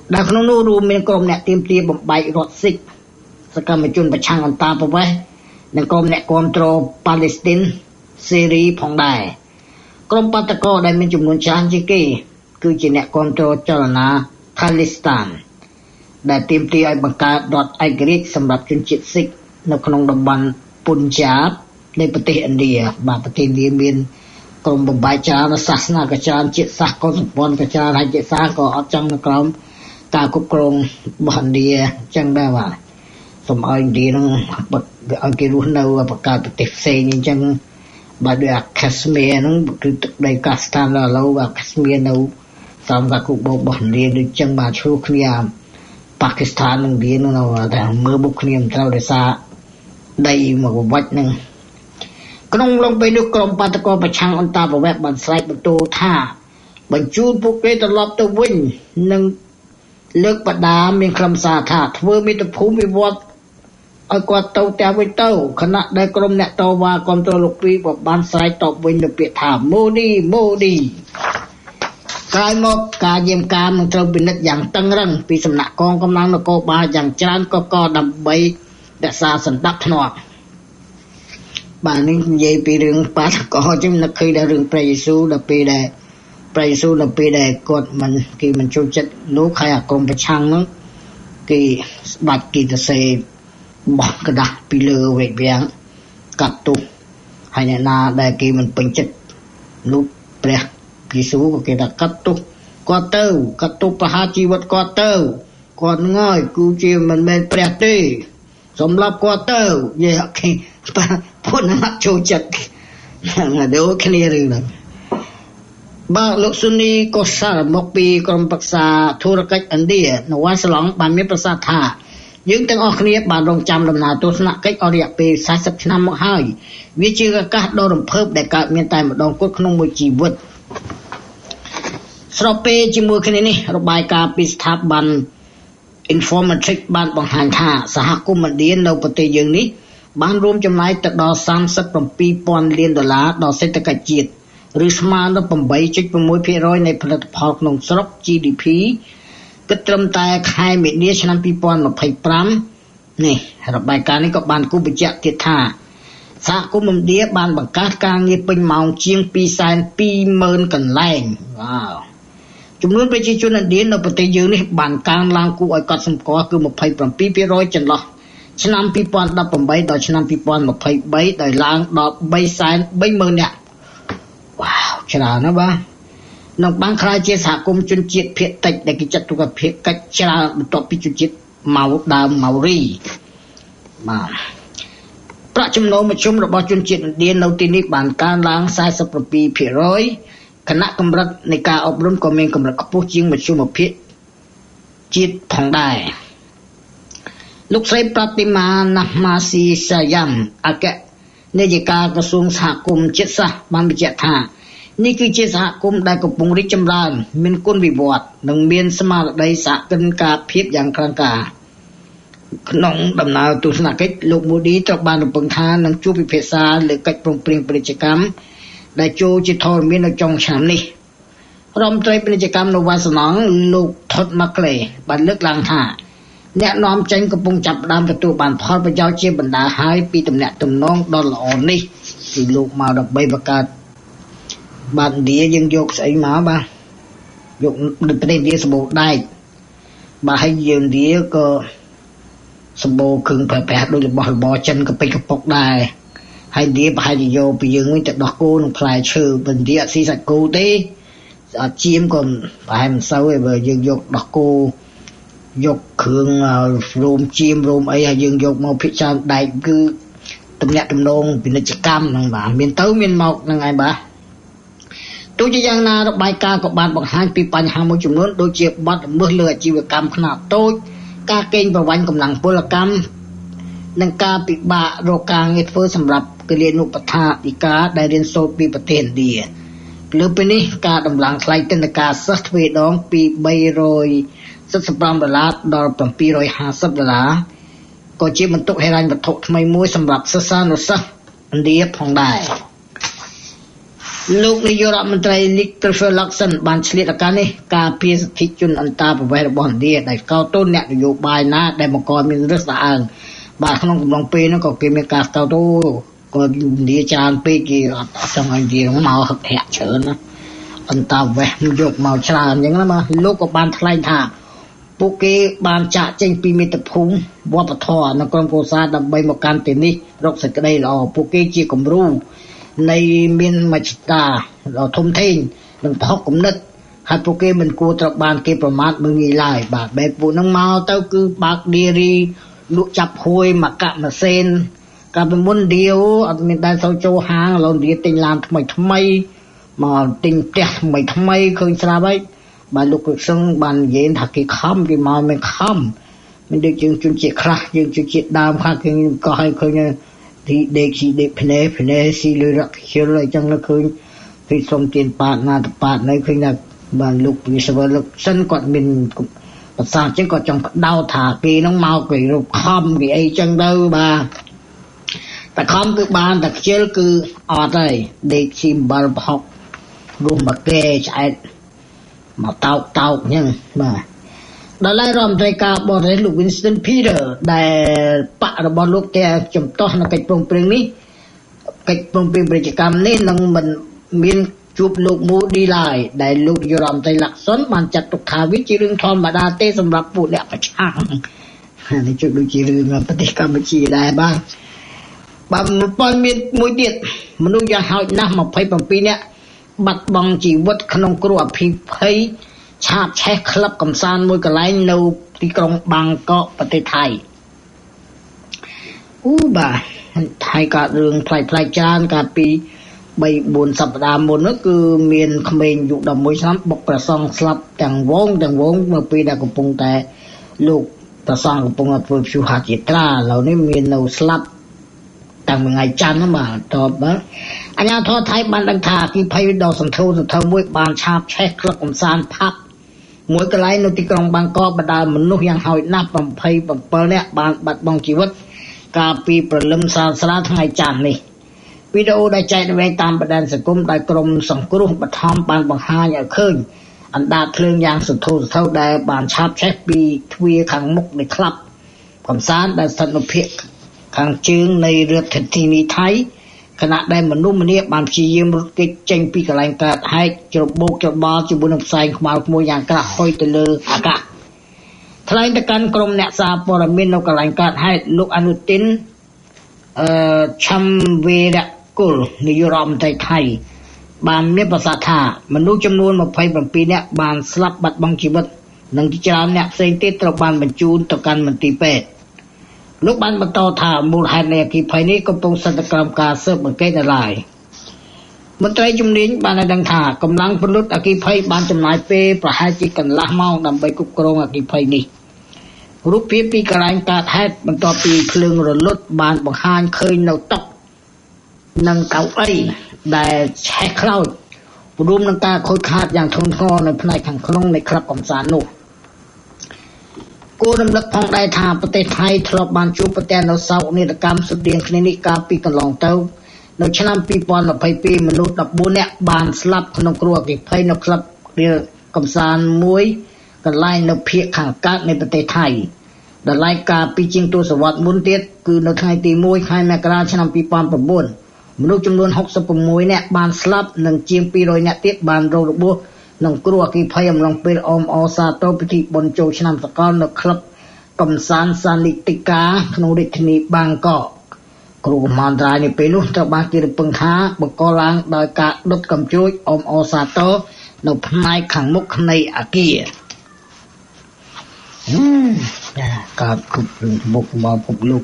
[SPEAKER 1] ដែលក្នុងនោះរួមមានក្រុមអ្នកទាមទារបំបែករដ្ឋស៊ីកសកម្មជនប្រឆាំងអន្តរប្រវេសន៍និងក្រុមអ្នកគាំទ្រប៉ាឡេស្ទីនសេរីផងដែរក្រុមបាតកោដែលមានចំនួនច្រើនជាងគេគឺជាអ្នកគាំទ្រចលនាខាលីស្តានដែលទាមទារឲ្យបង្កើតរដ្ឋឯករាជ្យសម្រាប់ជនជាតិស៊ីកនៅក្នុងតំបន់ពុនជាបនៃប្រទេសឥណ្ឌាបាទប្រទេសឥណ្ឌាមានក្រុមបំបែកច្រើនសាសនាក៏ច្រើនជាតិសាសន៍ក៏សម្ព័ន្ធក៏ច្រើនហើយជាតិសាសន៍ក៏អត់ចង់នៅក្រោមការគ្រប់គ្រងរបស់ឥណ្ឌាអញ្ចឹងដែរបាទសូមឲ្យឥណ្ឌានឹងឲ្យគេរស់នៅបង្កើតប្រទេសផ្សេងអញ្ចឹងបាទដូចអាកាស្មៀរហ្នឹងគឺទឹកដីកាស្តានឥឡូវបាទកាស្មៀរនៅតាមការគ្រប់គ្រងរបស់ឥណ្ឌាដូចចឹងបាទឆ្លោះគ្នាប៉ាគីស្ថាននិងឥណ្ឌានោះតែមើលមុខគ្នាមិនត្រូវដោយសារដីមកវត្តហ្នឹងក្នុងឡុងពេលនោះក្រុមបាតកោប្រឆាំងអន្តរប្រវេសន៍បានស្រែកបន្ទោថាបញ្ជូនពួកគេត្រឡប់ទៅវិញនិងលើកបដាមានក្រុមសារថាធ្វើមាតុភូមិវិវត្តឲ្យគាត់ទៅત્યાંវិញទៅខណៈដែលក្រុមអ្នកតវ៉ាគ្រប់គ្រងលោកពីក៏បានស្រែកតបវិញនៅពាក្យថាម៉ូឌីម៉ូឌីក្រោយមកការយាមកាមនឹងត្រូវពិនិត្យយ៉ាងតឹងរឹងពីសំណាក់កងកម្លាំងនគរបាលយ៉ាងច្រើនកកដើម្បីរក្សាសន្តិភាពបាទនេះនិយាយពីរឿងបាតកោចឹងនឹកឃើញដល់រឿងព្រះយេស៊ូវដល់ពេលដែលព្រះយេស៊ូវដល់ពេលដែលគាត់មិនគេមិនចូលចិត្តលោកហើយអាក្រុមប្រឆាំងហ្នឹងគេស្បាច់គេទៅសេបោះกระดาษពីលើវែកវាំងកាត់ទុកហើយអ្នកណាដែលគេមិនពេញចិត្តលោកព្រះយេស៊ូវក៏គេថាកាត់ទុកគាត់ទៅកាត់ទុកប្រហារជីវិតគាត់ទៅគាត់ងើយគឺជាមិនមែនព្រះទេសម្រាប់គាត់ទៅនិយាយគេពុនមកចូលចិត្តដូចគ្នារឿងហ្នឹងបាទលោកស៊ូនីកូសាល់មកពីក្រុមប្រឹក្សាធុរកិច្ចឥណ្ឌានៅវ៉ាស្ឡង់បានមានប្រសាសន៍ថាយើងទាំងអស់គ្នាបានរងចាំដំណើរទស្សនកិច្ចអស់រយៈពេលสี่สิบឆ្នាំមកហើយវាជាឱកាសដ៏រំភើបដែលកើតមានតែម្ដងគត់ក្នុងមួយជីវិតស្របពេលជាមួយគ្នានេះរបាយការណ៍ពីស្ថាប័ន Informatrix បានបង្ហាញថាសហគមន៍ឥណ្ឌានៅប្រទេសយើងនេះបានរួមចំណាយទៅដល់三十七ពាន់លានដុល្លារដល់សេដ្ឋកិច្ចជាតិឬស្មើនឹងeight点sixភាគរយ នៃផលិតផលក្នុងស្រុក G D P គិតត្រឹមតែខែមីនាឆ្នាំtwo thousand twenty-fiveនេះរបាយការណ៍នេះក៏បានគូបញ្ជាក់ទៀតថាសហគមន៍ឥណ្ឌាបានបង្កើតការងារពេញម៉ោងជាងtwo hundred twenty thousandកន្លែងវ៉ាវចំនួនប្រជាជនឥណ្ឌានៅប្រទេសយើងនេះបានកើនឡើងគួរឲ្យកត់សម្គាល់គឺtwenty-sevenភាគរយ ចន្លោះឆ្នាំtwo thousand eighteenដល់ឆ្នាំtwo thousand twenty-threeដោយឡើងដល់three hundred thirty thousandនាក់វ៉ាវច្រើនណាស់បាទនឹងបានក្លាយជាសហគមន៍ជនជាតិភាគតិចដែលគេចាត់ទុកថាភាគតិចច្រើនបន្ទាប់ពីជនជាតិម៉ៅដើមម៉ៅរីបាទប្រាក់ចំណូលមធ្យមរបស់ជនជាតិឥណ្ឌានៅទីនេះបានកើនឡើងforty-sevenភាគរយ គណៈកម្រិតនៃការអប់រំក៏មានកម្រិតខ្ពស់ជាងមធ្យមភាគជាតិផងដែរលោកស្រីប្រតិមាណាម៉ាស៊ីសាយ៉ាំអគ្គនាយិកាក្រសួងសហគមន៍ជាតិសាសន៍បានបញ្ជាក់ថានេះគឺជាសហគមន៍ដែលកំពុងរីកចម្រើនមានគុណវិវត្តន៍និងមានស្មារតីសហគ្រិនការភាពយ៉ាងខ្លាំងក្លាក្នុងដំណើរទស្សនកិច្ចលោកមូឌីត្រូវបានរំពឹងថានឹងជួបពិភាក្សាលើកិច្ចព្រមព្រៀងពាណិជ្ជកម្មដែលចូលជាធរមាននៅចុងឆ្នាំនេះរដ្ឋមន្ត្រីពាណិជ្ជកម្មនៅវ៉ាស្ឡង់លោកថុតម៉ាក្លេបានលើកឡើងថាអ្នកនាំចេញកំពុងចាប់ផ្ដើមទទួលបានផលប្រយោជន៍ជាបណ្ដាហើយពីទំនាក់ទំនងដ៏ល្អនេះពីលោកមកដើម្បីបង្កើតបាទឥណ្ឌាយើងយកស្អីមកបាទយកប្រទេសឥណ្ឌាសម្បូរដែកបាទហើយយើងឥណ្ឌាក៏សម្បូរគ្រឿងប្រើប្រាស់ដូចរបស់របរចិនក៏ពេញកពុកដែរហើយឥណ្ឌាប្រហែលជាយកពីយើងវិញទៅដោះគោនិងផ្លែឈើឥណ្ឌាអត់ស៊ីសាច់គោទេអត់ជៀមក៏ប្រហែលមិនសូវទេបើយើងយកដោះគោយកគ្រឿងរោមជៀមរោមអីហើយយើងយកមកភិកច្រើនដែកគឺទំនាក់ទំនងពាណិជ្ជកម្មហ្នឹងបាទមានទៅមានមកហ្នឹងឯងបាទទោះជាយ៉ាងណារបាយការណ៍ក៏បានបង្ហាញពីបញ្ហាមួយចំនួនដូចជាបទល្មើសលើអាជីវកម្មខ្នាតតូចការកេងប្រវ័ញ្ចកម្លាំងពលកម្មនិងការពិបាករកការងារធ្វើសម្រាប់គិលានុបដ្ឋាយិកាដែលរៀនសូត្រពីប្រទេសឥណ្ឌាលើពីនេះការដំឡើងថ្លៃទិដ្ឋាការសិស្សទ្វេដងពីthree hundred fifty-fiveដុល្លារដល់seven hundred fiftyដុល្លារក៏ជាបន្ទុកហិរញ្ញវត្ថុថ្មីមួយសម្រាប់សិស្សានុសិស្សឥណ្ឌាផងដែរលោកនាយករដ្ឋមន្ត្រី Nick Tillerson បានឆ្លៀតឱកាសនេះការពារសិទ្ធិជនអន្តរប្រវេសន៍របស់ឥណ្ឌាដែលកោតទោសអ្នកនយោបាយណាដែលបង្កមានរឹសរអើងបាទក្នុងកំឡុងពេលហ្នឹងក៏គេមានការស្កោតទោសក៏ឥណ្ឌាច្រើនពេកគេអត់ចង់ឲ្យឥណ្ឌាមកហឹកហាក់ច្រើនណាអន្តរប្រវេសន៍យកមកច្រើនអញ្ចឹងណាបាទលោកក៏បានថ្លែងថាពួកគេបានចាក់ចេញពីមាតុភូមិវប្បធម៌នៅក្រុមគូសាដើម្បីមកកាន់ទីនេះរកសេចក្តីល្អពួកគេជាគំរូនៃមានមជ្ឈតាដ៏ធំធេងនិងផុសគំនិតហើយពួកគេមិនគួរត្រូវបានគេប្រមាថមើលងាយឡើយបាទបែបពួកហ្នឹងមកទៅគឺបើកឌីរីលក់ចាប់ហួយមកកាក់ម៉ាស៊ីនកាលពីមុនឌីអូអត់មានដែរសូវចូលហាងឥឡូវឌីទិញឡានថ្មីថ្មីមកទិញផ្ទះថ្មីថ្មីឃើញស្រាប់ហើយបាទលោកកឹកសឹងបាននិយាយថាគេខំគេមកមិនខំមិនដូចយើងជនជាតិខ្លះយើងជនជាតិដើមខ្លះគេក៏ឲ្យឃើញទីដេកស៊ីដេកភ្នែភ្នែស៊ីលុយរកជិលអញ្ចឹងនៅឃើញពីសុំទានប៉ាតណាតប៉ាតនៅឃើញថាបានលោកវិសវលោកសិនគាត់មានภาษาអញ្ចឹងគាត់ចង់បដោតថាគេនឹងមកគេរកខំគេអីចឹងទៅបាទតែខំគឺបានតែខ្ជិលគឺអត់ហើយដេកស៊ីអំបិលផុករួមមកគេឆ្អែតមកតោកតោកអញ្ចឹងបាទដល់ហើយរដ្ឋមន្ត្រីការបរទេសលោក Winston Peter ដែលបករបស់លោកតែចំទាស់នៅកិច្ចព្រមព្រៀងនេះកិច្ចព្រមព្រៀងពាណិជ្ជកម្មនេះនឹងមិនមានជួបលោក Modi ឡើយដែលលោកនាយករដ្ឋមន្ត្រីលក្ខសុនបានចាត់ទុកថាវាជារឿងធម្មតាទេសម្រាប់ពួកអ្នកប្រឆាំងនេះជួយដូចជារឿងប្រទេសកម្ពុជាដែរបាទបាទព័ត៌មានមួយទៀតមនុស្សយ៉ាងហោចណាស់ម្ភៃប្រាំពីរនាក់បាត់បង់ជីវិតក្នុងគ្រោះអគ្គិភ័យឆាបឆេះក្លឹបកំសាន្តមួយកន្លែងនៅទីក្រុងបាងកកប្រទេសថៃអូបាទថៃក៏រឿងផ្លែផ្លែច្រើនកាលពីបីបួនសប្តាហ៍មុននោះគឺមានក្មេងយុដមួយឆ្នាំបុកប្រសងស្លាប់ទាំងវងទាំងវងនៅពេលដែលកំពុងតែលោកប្រសងកំពុងធ្វើព្យុហយាត្រាឥឡូវនេះមាននៅស្លាប់តាំងថ្ងៃច័ន្ទបាទតបបាទអាជ្ញាធរថៃបានដឹងថាអគ្គិភ័យដ៏សន្ធោសន្ធៅមួយបានឆាបឆេះក្លឹបកំសាន្តផាប់មួយកន្លែងនៅទីក្រុងបាងកកបណ្ដាលមនុស្សយ៉ាងហោចណាស់ยี่สิบเจ็ดនាក់បានបាត់បង់ជីវិតកាលពីព្រលឹមស្រាលស្រាលថ្ងៃច័ន្ទនេះវីដេអូដែលចែករំលែកតាមបណ្ដាញសង្គមដោយក្រុមសង្គ្រោះបឋមបានបង្ហាញឲ្យឃើញអណ្ដាតភ្លើងយ៉ាងសន្ធោសន្ធៅដែលបានឆាបឆេះពីទ្វារខាងមុខនៃក្លាប់កំសាន្តដែលស្ថិតនៅភាគខាងជើងនៃរដ្ឋធានីថៃខណៈដែលមនុស្សម្នាបានព្យាយាមរត់គេចចេញពីកន្លែងកើតហេតុច្របូកច្របល់ជាមួយនឹងផ្សែងខ្មៅក្មួយយ៉ាងក្រាស់ហុយទៅលើអាកាសថ្លែងទៅកាន់ក្រុមអ្នកសារព័ត៌មាននៅកន្លែងកើតហេតុលោកអនុទានអឺឆាំវេរគុលនាយករដ្ឋមន្ត្រីថៃបានមានប្រសាសន៍ថាមនុស្សចំនួនยี่สิบเจ็ดនាក់បានស្លាប់បាត់បង់ជីវិតនិងជាច្រើនអ្នកផ្សេងទៀតត្រូវបានបញ្ជូនទៅកាន់មន្ទីរពេទ្យលោកបានបន្តថាមូលហេតុនៃអគ្គិភ័យនេះកំពុងស្ថិតនៅក្រោមការស៊ើបអង្កេតនៅឡើយមន្ត្រីជំនាញបានឲ្យដឹងថាកម្លាំងពលរដ្ឋអគ្គិភ័យបានចំណាយពេលប្រហែលជាកន្លះម៉ោងដើម្បីគ្រប់គ្រងអគ្គិភ័យនេះរូបភាពពីកន្លែងកើតហេតុបន្ទាប់ពីភ្លើងរលត់បានបង្ហាញឃើញនៅតុនិងកៅអីដែលឆេះខ្លោចរួមនឹងការខូចខាតយ៉ាងធ្ងន់ធ្ងរនៅផ្នែកខាងក្នុងនៃក្លឹបកំសាន្តនោះគួររំលឹកផងដែរថាប្រទេសថៃធ្លាប់បានជួបប្រទះនូវសោកនាដកម្មស្តីងគ្នានេះកាលពីកន្លងទៅនៅឆ្នាំยี่สิบยี่สิบเอ็ดមនុស្សสิบสี่នាក់បានស្លាប់ក្នុងគ្រោះអគ្គិភ័យនៅក្លឹបកំសាន្តមួយកន្លែងនៅភាគខាងកើតនៃប្រទេសថៃដែលឡាយកាលពីជាងទសវត្សរ៍មុនទៀតគឺនៅថ្ងៃទីមួយខែមករាឆ្នាំยี่สิบเก้าមនុស្សចំនួនหกสิบหกនាក់បានស្លាប់និងជាងពីររយនាក់ទៀតបានរងរបួសក្នុងគ្រោះអគ្គិភ័យអំឡុងពេលអមអសាទរពិធីបុណ្យចូលឆ្នាំសកលនៅក្លឹបកំសាន្តសានិតិកាក្នុងរាជធានីបាងកកគ្រោះមហន្តរាយនៅពេលនោះត្រូវបានគេរំពឹងថាបង្កឡើងដោយការដុតកំជ្រួចអមអសាទរនៅផ្នែកខាងមុខនៃអគារកើតគ្រប់មុខមកពុកលោក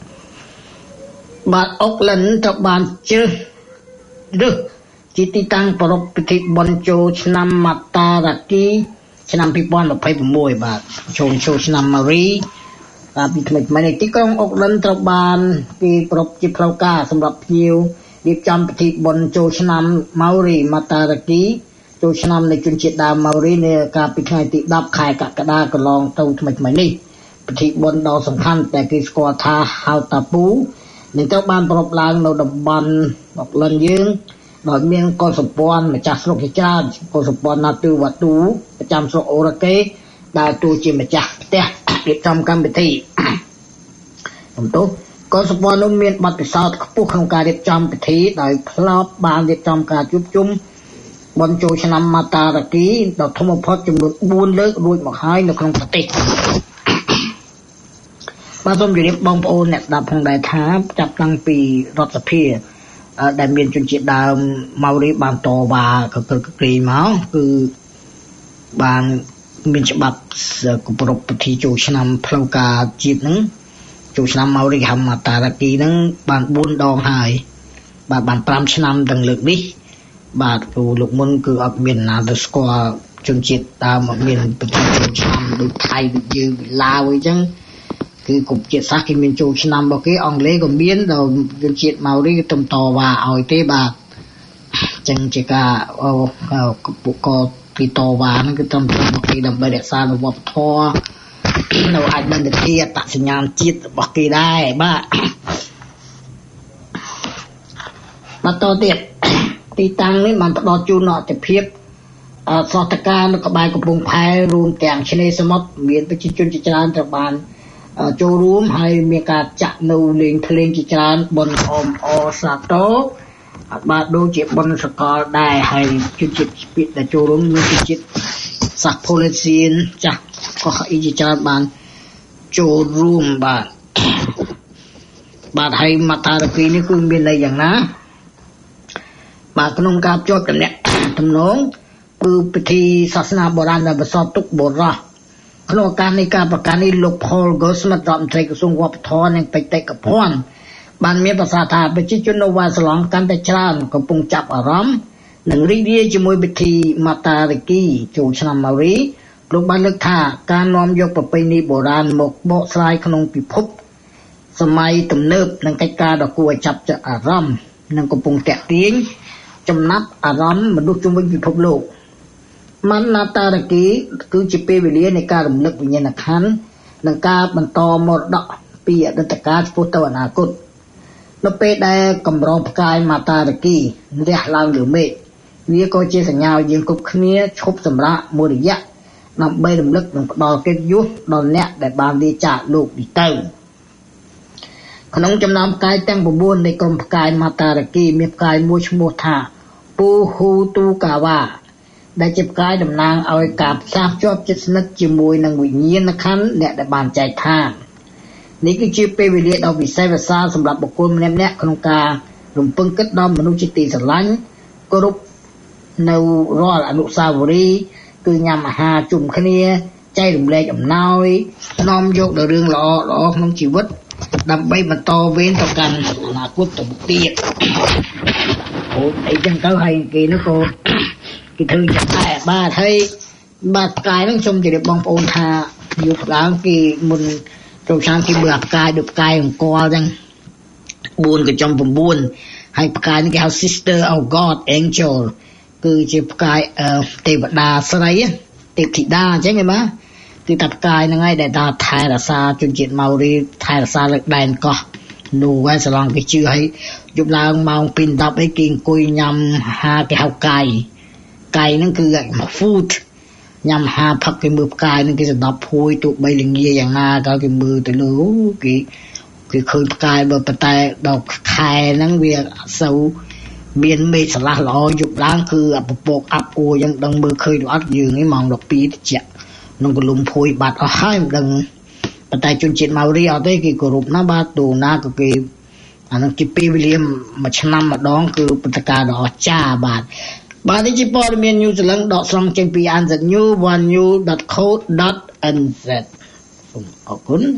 [SPEAKER 1] បាទអុកឡែនត្រូវបានជ្រើសរើសជាទីតាំងប្រពៃពិធីបុណ្យចូលឆ្នាំម៉ាតារ៉ាគីឆ្នាំยี่สิบยี่สิบหกបាទចូលចូលឆ្នាំម៉ារីកាលពីថ្មីថ្មីនេះទីក្រុងអុកឡែនត្រូវបានគេប្រពៃជាផ្លូវការសម្រាប់ភ្ញៀវរៀបចំពិធីបុណ្យចូលឆ្នាំម៉ារីម៉ាតារ៉ាគីចូលឆ្នាំនៃជនជាតិដើមម៉ារីនៅកាលពីថ្ងៃទីដប់ខែកក្កដាកន្លងទៅថ្មីថ្មីនេះពិធីបុណ្យដ៏សំខាន់តែគេស្គាល់ថាហៅតាពូនឹងត្រូវបានប្រពឡើងនៅតំបន់អុកឡែនយើងដោយមានកុលសម្ព័ន្ធម្ចាស់ស្រុកជាច្រើនកុលសម្ព័ន្ធណាទិវទូប្រចាំស្រុកអូរ៉ាកេដែលទូជាម្ចាស់ផ្ទះរៀបចំកម្មវិធីបន្ទោកុលសម្ព័ន្ធនោះមានបទពិសោធន៍ខ្ពស់ក្នុងការរៀបចំពិធីដោយធ្លាប់បានរៀបចំការជួបជុំបន់ចូលឆ្នាំម៉ាតារគីដ៏ធំបំផុតចំនួនបួនលើករួចមកហើយនៅក្នុងប្រទេសបាទសូមជម្រាបបងប្អូនអ្នកស្ដាប់ផងដែរថាចាប់តាំងពីរដ្ឋសភាដែលមានជនជាតិដើមម៉ៅរីបានតវ៉ាកកកក្រីមកគឺបានមានច្បាប់គម្រប់ពិធីចូលឆ្នាំផ្លូវការជាតិហ្នឹងចូលឆ្នាំម៉ៅរីហៅម៉ាតារគីហ្នឹងបានបួនដងហើយបាទបានប្រាំឆ្នាំទាំងលើកនេះបាទគ្រូលោកមុនគឺអត់មានណាទៅស្គាល់ជនជាតិដើមអត់មានពិធីចូលឆ្នាំដូចថៃដូចយើងឡាវអីចឹងគឺគ្រប់ជាតិសាសន៍គេមានចូលឆ្នាំរបស់គេអង់គ្លេសក៏មានដល់ជនជាតិម៉ៅរីក៏ទំតវ៉ាឲ្យទេបាទចឹងជាការពួកកពីតវ៉ាហ្នឹងគឺត្រឹមត្រូវរបស់គេដើម្បីរក្សាវប្បធម៌នៅអាចបានទៅជាអត្តសញ្ញាណជាតិរបស់គេដែរបាទបន្តទៀតទីតាំងនេះបានផ្ដល់ជូននូវអត្ថភាពសោតកានៅក្បែរកំពង់ផែរួមទាំងឆ្នេរសមុទ្រមានប្រជាជនជាច្រើនត្រូវបានចូលរួមហើយមានការចាក់នៅលេងភ្លេងជាច្រើនបនអមអសាតោបាទដូចជាបនសកលដែរហើយជនជាតិពីដែលចូលរួមមានជនជាតិសាសផូលេសៀនចាស់ក៏អីជាច្រើនបានចូលរួមបាទបាទហើយម៉ាតារគីនេះគឺមានន័យយ៉ាងណាបាទក្នុងការជាប់តំណែងទំនងគឺពិធីសាសនាបុរាណដែលបន្សល់ទុកបុរសក្នុងឱកាសនៃការប្រកាសនេះលោក Paul Goldsmith រដ្ឋមន្ត្រីក្រសួងវប្បធម៌និងបេតិកភណ្ឌបានមានប្រសាសន៍ថាប្រជាជននៅវ៉ាសាឡង់កាន់តែច្រើនកំពុងចាប់អារម្មណ៍និងរីករាយជាមួយពិធីម៉ាតារគីចូលឆ្នាំម៉ៅរីលោកបានលើកថាការនាំយកប្រពៃណីបុរាណមកបកស្រាយក្នុងពិភពសម័យទំនើបនិងកិច្ចការដ៏គួរឲ្យចាប់អារម្មណ៍និងកំពុងតាក់ទាញចំណាប់អារម្មណ៍មនុស្សជុំវិញពិភពលោកម៉ាតារគីគឺជាពេលវេលានៃការរំលឹកវិញ្ញាណក្ខន្ធនិងការបន្តមរតកពីអតីតកាលឆ្ពោះទៅអនាគតនៅពេលដែលកម្រងផ្កាយម៉ាតារគីរះឡើងលើមេឃវាក៏ជាសញ្ញាឲ្យយើងគ្រប់គ្នាឈប់សម្រាកមួយរយៈដើម្បីរំលឹកនិងផ្ដល់កិត្តិយសដល់អ្នកដែលបានលាចាកលោកនេះទៅក្នុងចំណោមផ្កាយទាំង៩នៃក្រុមផ្កាយម៉ាតារគីមានផ្កាយមួយឈ្មោះថាពូហ៊ូទូកាវ៉ាដែលជាផ្កាយតំណាងឲ្យការផ្សារភ្ជាប់ចិត្តស្និទ្ធជាមួយនឹងវិញ្ញាណក្ខន្ធអ្នកដែលបានចែកឋាននេះគឺជាពេលវេលាដ៏វិសេសវិសាលសម្រាប់បុគ្គលម្នាក់ៗក្នុងការរំពឹងគិតដល់មនុស្សជាទីស្រឡាញ់គោរពនៅរាល់អនុស្សាវរីយ៍គឺញ៉ាំអាហារជុំគ្នាចែករំលែកអំណោយនាំយកដល់រឿងល្អល្អក្នុងជីវិតដើម្បីបន្តវេនទៅកាន់អនាគតទៅទៀតអូអីចឹងទៅហើយគេនោះក៏គេធ្វើយ៉ាងដែរបាទហើយបាទផ្កាយហ្នឹងសូមជម្រាបបងប្អូនថាយុគឡើងគេមុនចូលឆ្នាំគេមើលផ្កាយដូចផ្កាយអង្គរចឹងបួនកញ្ចំ៩ហើយផ្កាយនេះគេហៅ Sister of God Angel គឺជាផ្កាយទេវតាស្រីទេពធីតាអញ្ចឹងឯណាគឺតាផ្កាយហ្នឹងឯងដែលថាថែរក្សាជនជាតិម៉ៅរីថែរក្សាលើដែនកោះនោះហើយសាឡង់គេជឿឲ្យយប់ឡើងម៉ោងពីរដប់អីគេអង្គុយញ៉ាំអាហារគេហៅកាយកាយហ្នឹងគឺ food ញ៉ាំអាហារផឹកគេមើលផ្កាយហ្នឹងគេសណ្ដប់ភួយទោះបីល្ងាយ៉ាងណាក៏គេមើលទៅលើគេគេឃើញផ្កាយបើប៉ុន្តែដល់ខែហ្នឹងវាអត់សូវមានមេឃស្រឡះល្អយប់ឡើងគឺអពពកអាប់អួរយ៉ាងដឹងមើលឃើញអត់យើងនេះម៉ោងដប់ពីរតិចក្នុងកលុំភួយបាត់អស់ហើយមិនដឹងប៉ុន្តែជនជាតិម៉ៅរីអត់ទេគេគោរពណាស់បាទទូណាក៏គេអានឹងជាពេលវេលាមួយឆ្នាំម្ដងគឺព្រឹត្តិការណ៍ដ៏អស្ចារ្យបាទបាទនេះជាព័ត៌មាន New Zealand ដកស្រង់ចេញពី a n z news one news dot co dot n z សូមអរគុណ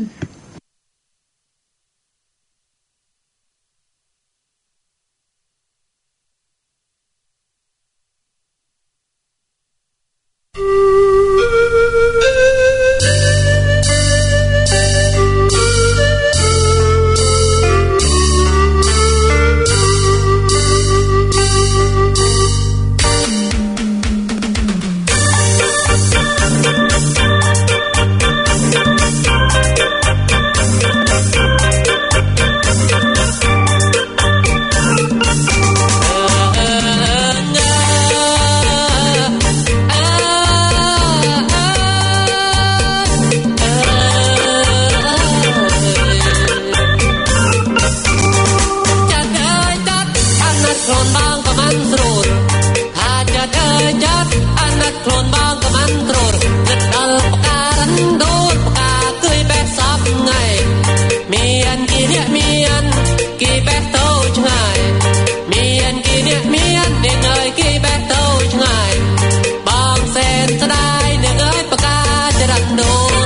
[SPEAKER 2] ខ្លួនបងក៏មិនគ្រូរគិតដល់បការិនដូនបកាគួយបែបសពថ្ងៃមានគីអ្នកមានគីបែបទៅឆ្ងាយមានគីអ្នកមានអ្នកអើយគីបែបទៅឆ្ងាយបងសែនស្ដាយអ្នកអើយបកាចរិតដូន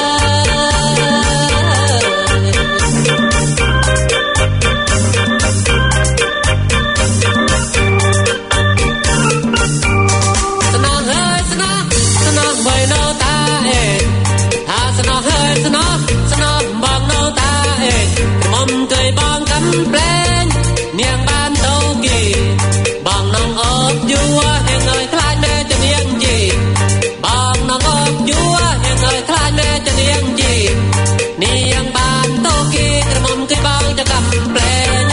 [SPEAKER 2] แปลงเนียงบ้านโตกีบองน้องอบยัวเฮงเอ้ยคลายแม่จะเนียงจีบองน้องอบยัวเฮงเอ้ยคลายแม่จะเนียงจีเนียงบ้านโตกีกระหม่อมที่บองจะกำแปลง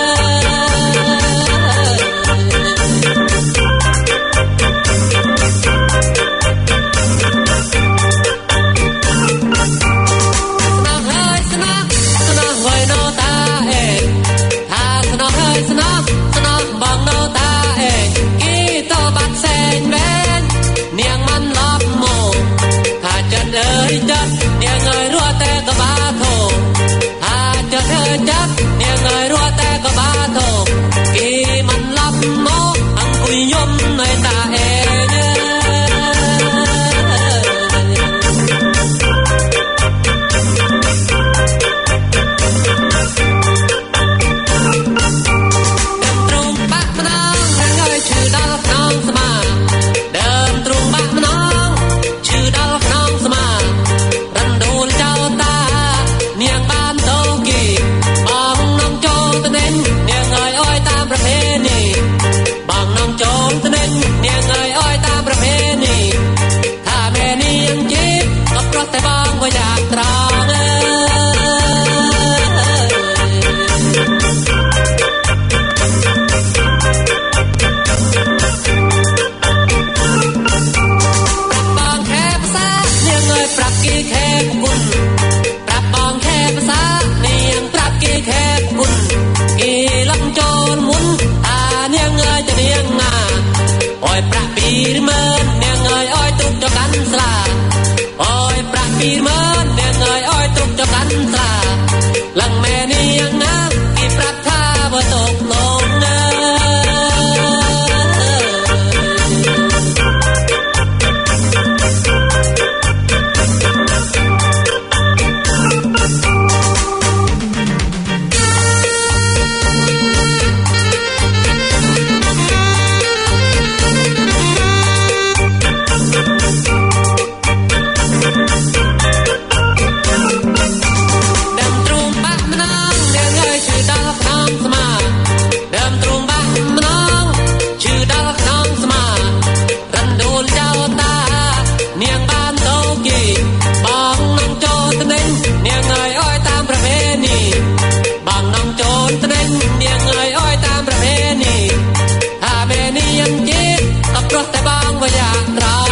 [SPEAKER 2] จับเนี่ยเงยรัวแต่ก็บาโถถ้าจะเธอจับเนี่ยเงยรัวแต่ก็บาโถกี่มันลับโมอังคุยยมในตาเองแต่บางว่าอยากตรองปรับบางแค่ภาษาเนี่ยเงยปรับกี่แค่กุนปรับบางแค่ภาษาเนี่ยปรับกี่แค่กุนกี่ลำโจรมุนตาเนี่ยเงยจะเนียงงาอ้อยปรับปีเมินเนี่ยเงยอ้อยตุกจะกันสลาอ้อยปรับปีเมินเนี่ยเงยอ้อยตุกจะกันสลาหลังแม่นี่ยังนะกี่ปรับท่าบ่ตกลงนะแต่บางว่าอยากตรอง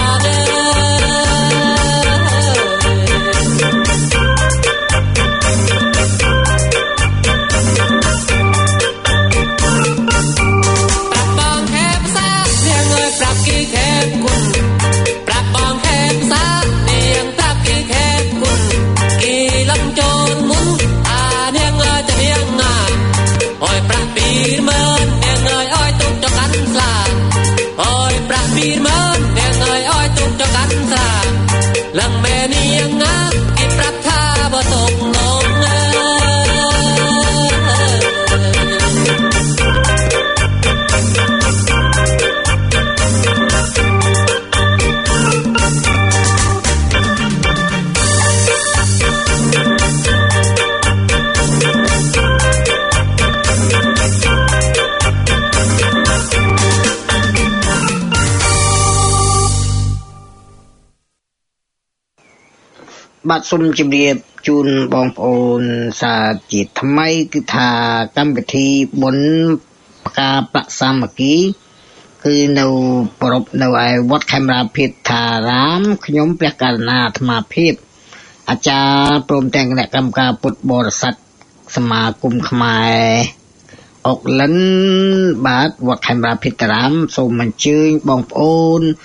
[SPEAKER 2] ปรับบางแค่ภาษาเนี่ยเงยปรับกี่แค่กุนปรับบางแค่ภาษาเนี่ยปรับกี่แค่กุนกี่ลำโจรมุนตาเนี่ยเงยจะเนียงงาอ้อยปรับปีเมินเนี่ยเงยอ้อยตุกจะกันสลาอ้อยปรับปีเมินเนี่ยเงยอ้อยตุกจะกันสลาหลังแม่นี่ยังนะกี่ปรับท่าบ่ตกลง
[SPEAKER 1] บัดซุมจิบเรียบจูนบองโอนสาจิตทำไมคือทากรรมวิธีบนประกาประสามัคคีคือในปรบในไอวัดแคมราพิธารามขยมเปรกการนาธรรมาภิบอาจารย์ปรมแต่งคณะกรรมการพุทธบริษัทสมาคมขมายออกลันบาทวัดแคมราพิธารามส่งมันชื่อบองโอนม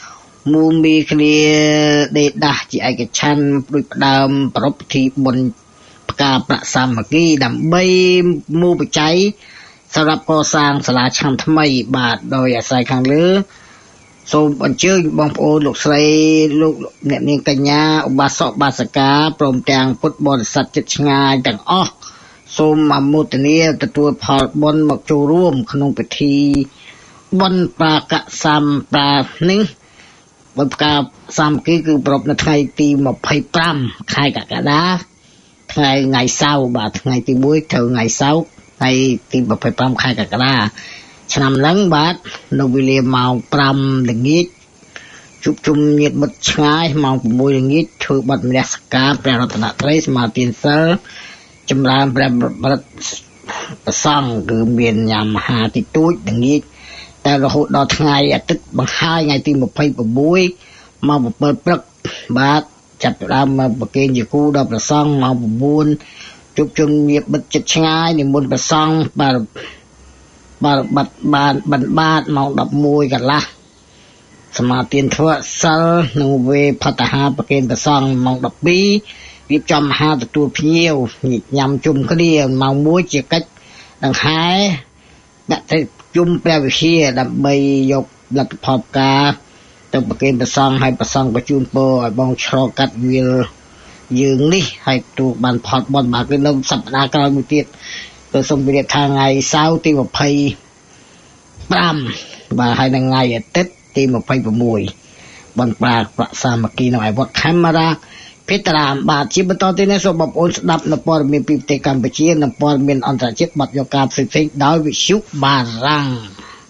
[SPEAKER 1] មូមីគ្នាដេដាស់ជាឯកច្ឆ័ន្ទដូចផ្ដើមប្រពៃពិធីបុណ្យផ្កាប្រាក់សាមគ្គីដើម្បីមូលបច្ច័យសម្រាប់កសាងសាលាឆាំថ្មីបាទដោយអាស្រ័យខាងលើសូមអញ្ជើញបងប្អូនលោកស្រីលោកអ្នកនាងកញ្ញាឧបាសកបាសិកាព្រមទាំងពុទ្ធបរិស័ទជិតឆ្ងាយទាំងអស់សូមអមោទនាទទួលផលបុណ្យមកចូលរួមក្នុងពិធីបុណ្យប្រាកសាមប្រានេះបុណ្យផ្កាសាមគ្គីគឺប្រពៃនៅថ្ងៃទីម្ភៃប្រាំខែកក្កដាថ្ងៃថ្ងៃសៅរ៍បាទថ្ងៃទីមួយត្រូវថ្ងៃសៅរ៍ថ្ងៃទីម្ភៃប្រាំខែកក្កដាឆ្នាំហ្នឹងបាទនៅវេលាម៉ោងប្រាំល្ងាចជួបជុំញាតិមិត្តឆ្ងាយម៉ោងប្រាំមួយល្ងាចធ្វើបទមនសិការព្រះរតនត្រ័យសមាទានសិលចម្រើនព្រះបរិត្តប្រសង់គឺមានញ៉ាំអាហារតិចតួចល្ងាចតែរហូតដល់ថ្ងៃអាទិត្យបង្ហើយថ្ងៃទីម្ភៃប្រាំមួយម៉ោងbảyព្រឹកបាទចាប់ផ្ដើមមកប្រគេនជាគូដល់ព្រះសង្ឃម៉ោង៩ជួបជុំញាតិមិត្តជិតឆ្ងាយនិមន្តព្រះសង្ឃបាទបាទបាត់បានបណ្ឌបាតម៉ោងដប់មួយកន្លះសមាទានធ្វើសិលនៅវេផតហាប្រគេនព្រះសង្ឃម៉ោងដប់ពីររៀបចំអាហារទទួលភ្ញៀវញ៉ាំជុំគ្នាម៉ោងមួយជាកិច្ចដង្ហែដាក់ទៅជុំព្រះវិហារដើម្បីយកលទ្ធផលការទៅប្រគេនព្រះសង្ឃឲ្យព្រះសង្ឃបញ្ជូនពរឲ្យបងឆ្លកាត់វាលយើងនេះឲ្យទូបានផលបុណ្យបាទគឺនៅសប្តាហ៍ក្រោយមួយទៀតទៅសូមជម្រាបថាថ្ងៃសៅរ៍ទីម្ភៃប្រាំបាទហើយនៅថ្ងៃអាទិត្យទីម្ភៃប្រាំមួយបនប្រាប្រាក់សាមគ្គីនៅឯវត្តខេមរាភេត្រាមបាទជាបន្តទៅនេះសូមបងប្អូនស្ដាប់នៅព័ត៌មានពីប្រទេសកម្ពុជានិងព័ត៌មានអន្តរជាតិបាត់យកការផ្សេងៗដោយវិទ្យុបារាំង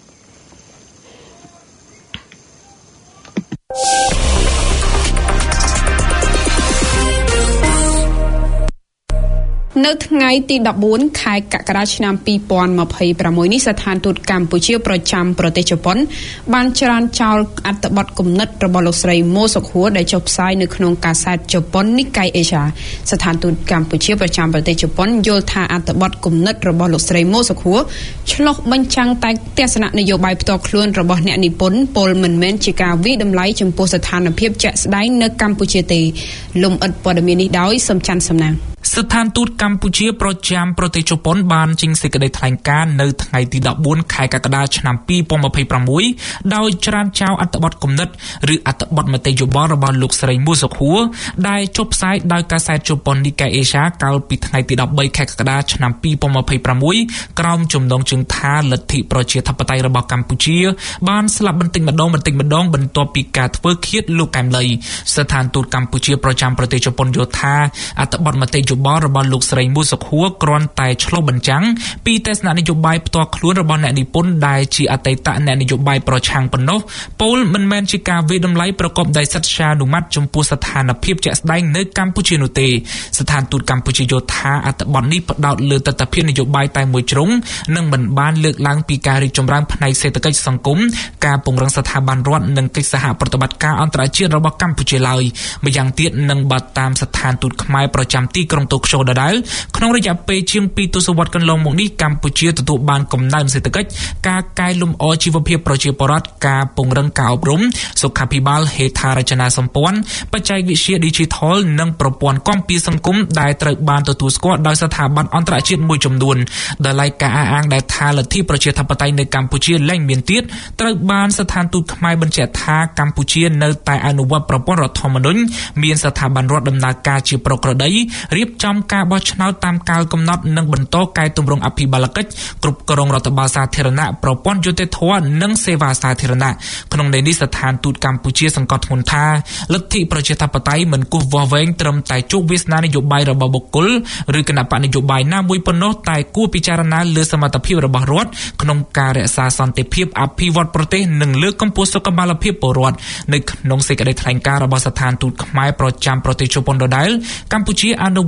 [SPEAKER 3] នៅថ្ងៃទីដប់បួនខែកក្កដាឆ្នាំពីរពាន់ម្ភៃប្រាំមួយនេះស្ថានទូតកម្ពុជាប្រចាំប្រទេសជប៉ុនបានច្រានចោលអត្ថបទគំនិតរបស់លោកស្រីម៉ូសុខួរដែលចុះផ្សាយនៅក្នុងកាសែតជប៉ុន Nikkei Asia ស្ថានទូតកម្ពុជាប្រចាំប្រទេសជប៉ុនយល់ថាអត្ថបទគំនិតរបស់លោកស្រីម៉ូសុខួរឆ្លុះបញ្ចាំងតែទស្សនៈនយោបាយផ្ទាល់ខ្លួនរបស់អ្នកនិពន្ធពលមិនមែនជាការវិតម្លៃចំពោះស្ថានភាពជាក់ស្ដែងនៅកម្ពុជាទេលំអិតព័ត៌មាននេះដោយសំច័ន្ទសំណាងស្ថានទូតកម្ពុជាប្រចាំប្រទេសជប៉ុនបានចេញសេចក្តីថ្លែងការណ៍នៅថ្ងៃទីដប់បួនខែកក្កដាឆ្នាំពីរពាន់ម្ភៃប្រាំមួយដោយច្រានចោលអត្ថបទគំនិតឬអត្ថបទមតិយោបល់របស់លោកស្រីម៉ូសុខួរដែលចុះផ្សាយដោយកាសែតជប៉ុន Nikkei Asia កាលពីថ្ងៃទីដប់បីខែកក្កដាឆ្នាំពីរពាន់ម្ភៃប្រាំមួយក្រោមចំណងជើងថាលទ្ធិប្រជាធិបតេយ្យរបស់កម្ពុជាបានស្លាប់បន្តិចម្ដងបន្តិចម្ដងបន្ទាប់ពីការធ្វើឃាតលោកកែមលីស្ថានទូតកម្ពុជាប្រចាំប្រទេសជប៉ុនយល់ថាអត្ថបទមតិយោបល់របស់លោកស្រីម៉ូសុខួរគ្រាន់តែឆ្លុះបញ្ចាំងពីទស្សនៈនយោបាយផ្ទាល់ខ្លួនរបស់អ្នកនិពន្ធដែលជាអតីតអ្នកនយោបាយប្រឆាំងប៉ុណ្ណោះពោលមិនមែនជាការវិតម្លៃប្រកបដោយសត្យានុម័តចំពោះស្ថានភាពជាក់ស្ដែងនៅកម្ពុជានោះទេស្ថានទូតកម្ពុជាយល់ថាអត្ថបទនេះផ្ដោតលើទស្សនវិជ្ជានយោបាយតែមួយជ្រុងនិងមិនបានលើកឡើងពីការរីកចម្រើនផ្នែកសេដ្ឋកិច្ចសង្គមការពង្រឹងស្ថាប័នរដ្ឋនិងកិច្ចសហប្រតិបត្តិការអន្តរជាតិរបស់កម្ពុជាឡើយម្យ៉ាងទៀតនឹងបើតាមស្ថានទូតខ្មែរប្រចាំទីក្រុងតូក្យូដដែលក្នុងរយៈពេលជាងពីរទសវត្សរ៍កន្លងមកនេះកម្ពុជាទទួលបានកំណើនសេដ្ឋកិច្ចការកែលម្អជីវភាពប្រជាពលរដ្ឋការពង្រឹងការអប់រំសុខាភិបាលហេដ្ឋារចនាសម្ព័ន្ធបច្ចេកវិទ្យា Digital និងប្រព័ន្ធគាំពារសង្គមដែលត្រូវបានទទួលស្គាល់ដោយស្ថាប័នអន្តរជាតិមួយចំនួនដែលឡែកការអះអាងដែលថាលទ្ធិប្រជាធិបតេយ្យនៅកម្ពុជាលែងមានទៀតត្រូវបានស្ថានទូតខ្មែរបញ្ជាក់ថាកម្ពុជានៅតែអនុវត្តប្រព័ន្ធរដ្ឋធម្មនុញ្ញមានស្ថាប័នរដ្ឋដំណើរការជាប្រក្រតីរៀបចំការបោះឆ្នោតតាមកាលកំណត់និងបន្តកែតម្រង់អភិបាលកិច្ចគ្រប់គ្រងរដ្ឋបាលសាធារណៈប្រព័ន្ធយុត្តិធម៌និងសេវាសាធារណៈក្នុងន័យនេះស្ថានទូតកម្ពុជាសង្កត់ធ្ងន់ថាលទ្ធិប្រជាធិបតេយ្យមិនគោះវាស់វែងត្រឹមតែជោគវាសនានយោបាយរបស់បុគ្គលឬគណៈបកនយោបាយណាមួយប៉ុណ្ណោះតែគួរពិចារណាលើសមត្ថភាពរបស់រដ្ឋក្នុងការរក្សាសន្តិភាពអភិវឌ្ឍប្រទេសនិងលើកកម្ពស់សុខុមាលភាពពលរដ្ឋនៅក្នុងសេចក្តីថ្លែងការណ៍របស់ស្ថានទូតខ្មែរប្រចាំប្រទេសជប៉ុនដដែលកម្ពុជាអនុវត្ត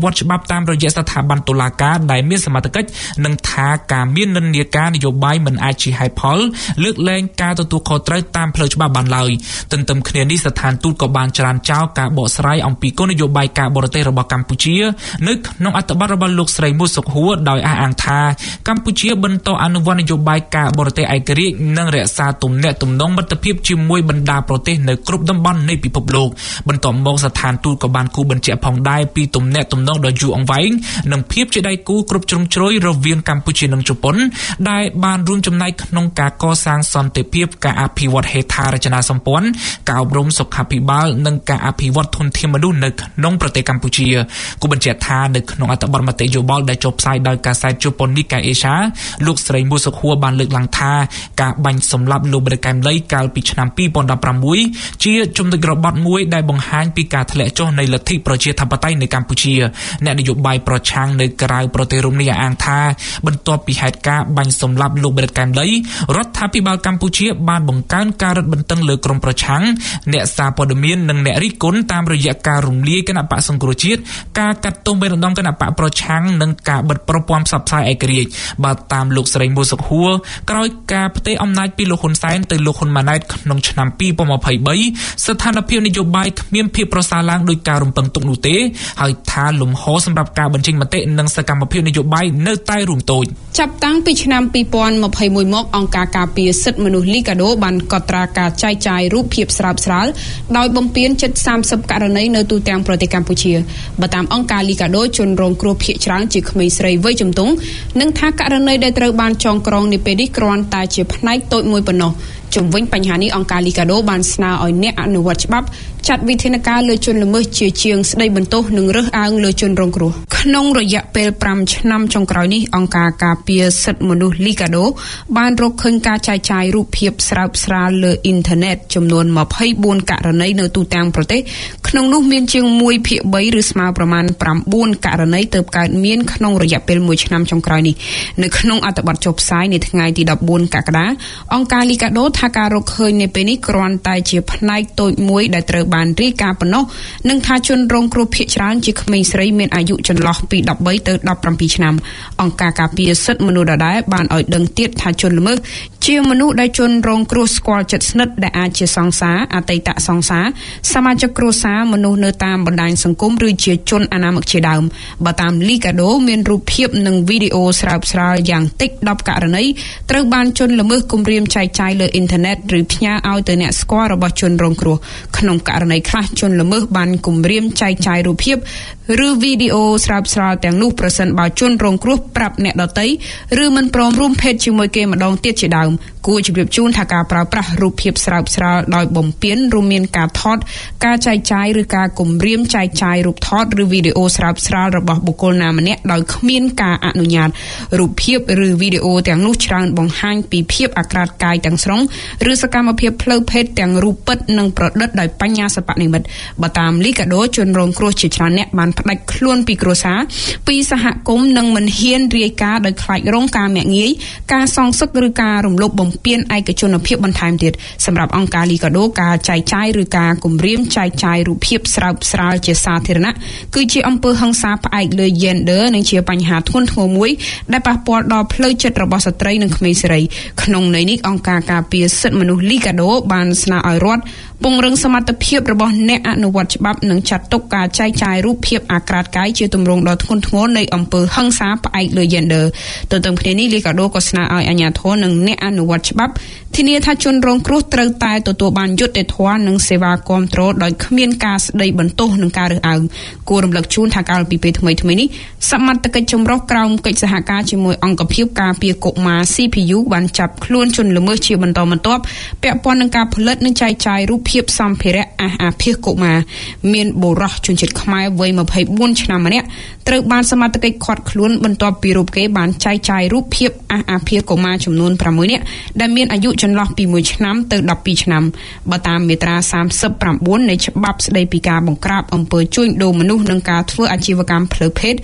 [SPEAKER 4] ត្តច្បាប់តាមរយៈស្ថាប័នតុលាការដែលមានសមត្ថកិច្ចនិងថាការមាននិន្នាការនយោបាយមិនអាចជាហេតុផលលើកលែងការទទួលខុសត្រូវតាមផ្លូវច្បាប់បានឡើយទន្ទឹមគ្នានេះស្ថានទូតក៏បានច្រានចោលការបកស្រាយអំពីគោលនយោបាយការបរទេសរបស់កម្ពុជានៅក្នុងអត្ថបទរបស់លោកស្រីមូសុខហួរដោយអះអាងថាកម្ពុជាបន្តអនុវត្តនយោបាយការបរទេសឯករាជ្យនិងរក្សាទំនាក់ទំនងមិត្តភាពជាមួយបណ្ដាប្រទេសនៅគ្រប់តំបន់នៃពិភពលោកបន្ទាប់មកស្ថានទូតក៏បានគូបញ្ជាក់ផងដែរពីទំនាក់ទំនងដ៏យូរអង្វែងនិងភាពជាដៃគូគ្រប់ជ្រុងជ្រោយរវាងកម្ពុជានិងជប៉ុនដែលបានរួមចំណែកក្នុងការកសាងសន្តិភាពការអភិវឌ្ឍហេដ្ឋារចនាសម្ព័ន្ធការអប់រំសុខាភិបាលនិងការអភិវឌ្ឍធនធានមនុស្សនៅក្នុងប្រទេសកម្ពុជាគូបញ្ជាក់ថានៅក្នុងអត្ថបទមតិយោបល់ដែលចុះផ្សាយដោយកាសែតជប៉ុននីកាអេសាលោកស្រីមូសុខួរបានលើកឡើងថាការបាញ់សម្លាប់លោកបដិកែមលីកាលពីឆ្នាំពីរពាន់ដប់ប្រាំមួយជាចំណុចរបត់មួយដែលបង្ហាញពីការធ្លាក់ចុះនៃលទ្ធិប្រជាធិបតេយ្យនៅកម្ពុជាអ្នកនយោបាយប្រឆាំងនៅក្រៅប្រទេសរូបនេះអាងថាបន្ទាប់ពីហេតុការណ៍បាញ់សម្លាប់លោកបដិកែមលីរដ្ឋាភិបាលកម្ពុជាបានបង្កើនការរឹតបន្តឹងលើក្រុមប្រឆាំងអ្នកសារព័ត៌មាននិងអ្នករិះគន់តាមរយៈការរំលាយគណៈបកសង្គ្រោះជាតិការកាត់ទោសមេដឹកនាំគណៈបកប្រឆាំងនិងការបិទប្រព័ន្ធផ្សព្វផ្សាយឯករាជ្យបើតាមលោកស្រីមូសុខហួរក្រោយការផ្ទេរអំណាចពីលោកហ៊ុនសែនទៅលោកហ៊ុនម៉ាណែតក្នុងឆ្នាំពីរពាន់ยี่สิบสามស្ថានភាពនយោបាយគ្មានភាពប្រសើរឡើងដោយការរំពឹងទុកនោះទេហើយថាលំហសម្រាប់ការបញ្ចេញមតិនិងសកម្មភាពនយោបាយនៅតែរួមតូច
[SPEAKER 3] ចាប់តាំងពីឆ្នាំពីរពាន់ยี่สิบเอ็ดមកអង្គការការពារសិទ្ធិមនុស្សលីកាដូបានកត់ត្រាការចែកចាយរូបភាពស្រើបស្រាលដោយបំពេញជិតសាមសិបករណីនៅទូទាំងប្រទេសកម្ពុជាបើតាមអង្គការលីកាដូជនរងគ្រោះភាគច្រើនជាក្មេងស្រីវ័យជំទង់និងថាករណីដែលត្រូវបានចងក្រងនាពេលនេះគ្រាន់តែជាផ្នែកតូចមួយប៉ុណ្ណោះជំវិញបញ្ហានេះអង្គការលីកាដូបានស្នើឲ្យអ្នកអនុវត្តច្បាប់ចាត់វិធានការលើជនល្មើសជាជាងស្ដីបន្ទោសនិងរើសអើងលើជនរងគ្រោះក្នុងរយៈពេលប្រាំឆ្នាំចុងក្រោយនេះអង្គការការពារសិទ្ធិមនុស្សលីកាដូបានរកឃើញការចែកចាយរូបភាពស្រើបស្រាលលើអ៊ីនធឺណិតចំនួនยี่สิบสี่ករណីនៅទូទាំងប្រទេសក្នុងនោះមានជាងមួយភាគបីឬស្មើប្រមាណ៩ករណីទើបកើតមានក្នុងរយៈពេលមួយឆ្នាំចុងក្រោយនេះនៅក្នុងអត្ថបទចុះផ្សាយនៅថ្ងៃទីដប់បួនកក្កដាអង្គការលីកាដូថាការរកឃើញនៅពេលនេះគ្រាន់តែជាផ្នែកតូចមួយដែលត្រូវបានរាយការណ៍ប៉ុណ្ណោះនិងថាជនរងគ្រោះភាគច្រើនជាក្មេងស្រីមានអាយុចន្លោះពីដប់បីទៅដប់ប្រាំពីរឆ្នាំអង្គការការពារសិទ្ធិមនុស្សដដែលបានឲ្យដឹងទៀតថាជនល្មើសជាមនុស្សដែលជនរងគ្រោះស្គាល់ជិតស្និទ្ធដែលអាចជាសង្សារអតីតសង្សារសមាជិកគ្រួសារមនុស្សនៅតាមបណ្ដាញសង្គមឬជាជនអនាមិកជាដើមបើតាមលីកាដូមានរូបភាពនិងវីដេអូស្រើបស្រាលយ៉ាងតិចដប់ករណីត្រូវបានជនល្មើសគំរាមចែកចាយលើអ៊ីនធឺណិតឬផ្ញើឲ្យទៅអ្នកស្គាល់របស់ជនរងគ្រោះក្នុងករណីខ្លះជនល្មើសបានគំរាមចែកចាយរូបភាពឬវីដេអូស្រើបស្រាលទាំងនោះប្រសិនបើជនរងគ្រោះប្រាប់អ្នកដទៃឬមិនព្រមរួមភេទជាមួយគេម្ដងទៀតជាដើមគួរជម្រាបជូនថាការប្រើប្រាស់រូបភាពស្រើបស្រាលដោយបំពានរួមមានការថតការចែកចាយឬការគំរាមចែកចាយរូបថតឬវីដេអូស្រើបស្រាលរបស់បុគ្គលណាម្នាក់ដោយគ្មានការអនុញ្ញាតរូបភាពឬវីដេអូទាំងនោះច្រើនបង្ហាញពីភាពអាក្រាតកាយទាំងស្រុងឬសកម្មភាពផ្លូវភេទទាំងរូបពិតនិងប្រឌិតដោយបញ្ញាសិប្បនិម្មិតបើតាមលីកាដូជនរងគ្រោះជាច្រើនអ្នកបានផ្ដាច់ខ្លួនពីគ្រួសារពីសហគមន៍និងមិនហ៊ានរាយការណ៍ដោយខ្លាចរងការមាក់ងាយការសងសឹកឬការរំលោភបំពានឯកជនភាពបន្ថែមទៀតសម្រាប់អង្គការលីកាដូការចែកចាយឬការគំរាមចែកចាយរូបភាពស្រើបស្រាលជាសាធារណៈគឺជាអំពើហិង្សាផ្អែកលើ gender និងជាបញ្ហាធ្ងន់ធ្ងរមួយដែលប៉ះពាល់ដល់ផ្លូវចិត្តរបស់ស្ត្រីនិងក្មេងស្រីក្នុងន័យនេះអង្គការការពារសិទ្ធិមនុស្សលីកាដូបានស្នើឲ្យរដ្ឋពង្រឹងសមត្ថភាពរបស់អ្នកអនុវត្តច្បាប់និងចាត់ទុកការចែកចាយរូបភាពអាក្រាតកាយជាទម្រង់ដ៏ធ្ងន់ធ្ងរនៃអំពើហិង្សាផ្អែកលើ gender ទន្ទឹមគ្នានេះលីកាដូក៏ស្នើឲ្យអាជ្ញាធរនិងអ្នកអនុវត្តច្បាប់ធានាថាជនរងគ្រោះត្រូវតែទទួលបានយុត្តិធម៌និងសេវាគាំទ្រដោយគ្មានការស្ដីបន្ទោសនិងការរើសអើងគួររំលឹកជូនថាកាលពីពេលថ្មីៗនេះសមត្ថកិច្ចចម្រុះក្រោមកិច្ចសហការជាមួយអង្គភាពការពារកុមារ C P U បានចាប់ខ្លួនជនល្មើសជាបន្តបន្ទាប់ពាក់ព័ន្ធនឹងការផលិតនិងចែកចាយរូបភាពសម្ភារៈអាសអាភាសកុមារមានបុរសជនជាតិខ្មែរវ័យยี่สิบสี่ឆ្នាំម្នាក់ត្រូវបានសមត្ថកិច្ចឃាត់ខ្លួនបន្ទាប់ពីរូបគេបានចែកចាយរូបភាពអាសអាភាសកុមារចំនួនប្រាំមួយនាក់ដែលមានអាយុចន្លោះពីមួយឆ្នាំទៅដប់ពីរឆ្នាំបើតាមមាត្រាសាមសិបប្រាំបួននៃច្បាប់ស្តីពីការបង្ក្រាបអំពើជួញដូរមនុស្សនិងការធ្វើអាជីវកម្មផ្លូវភេទ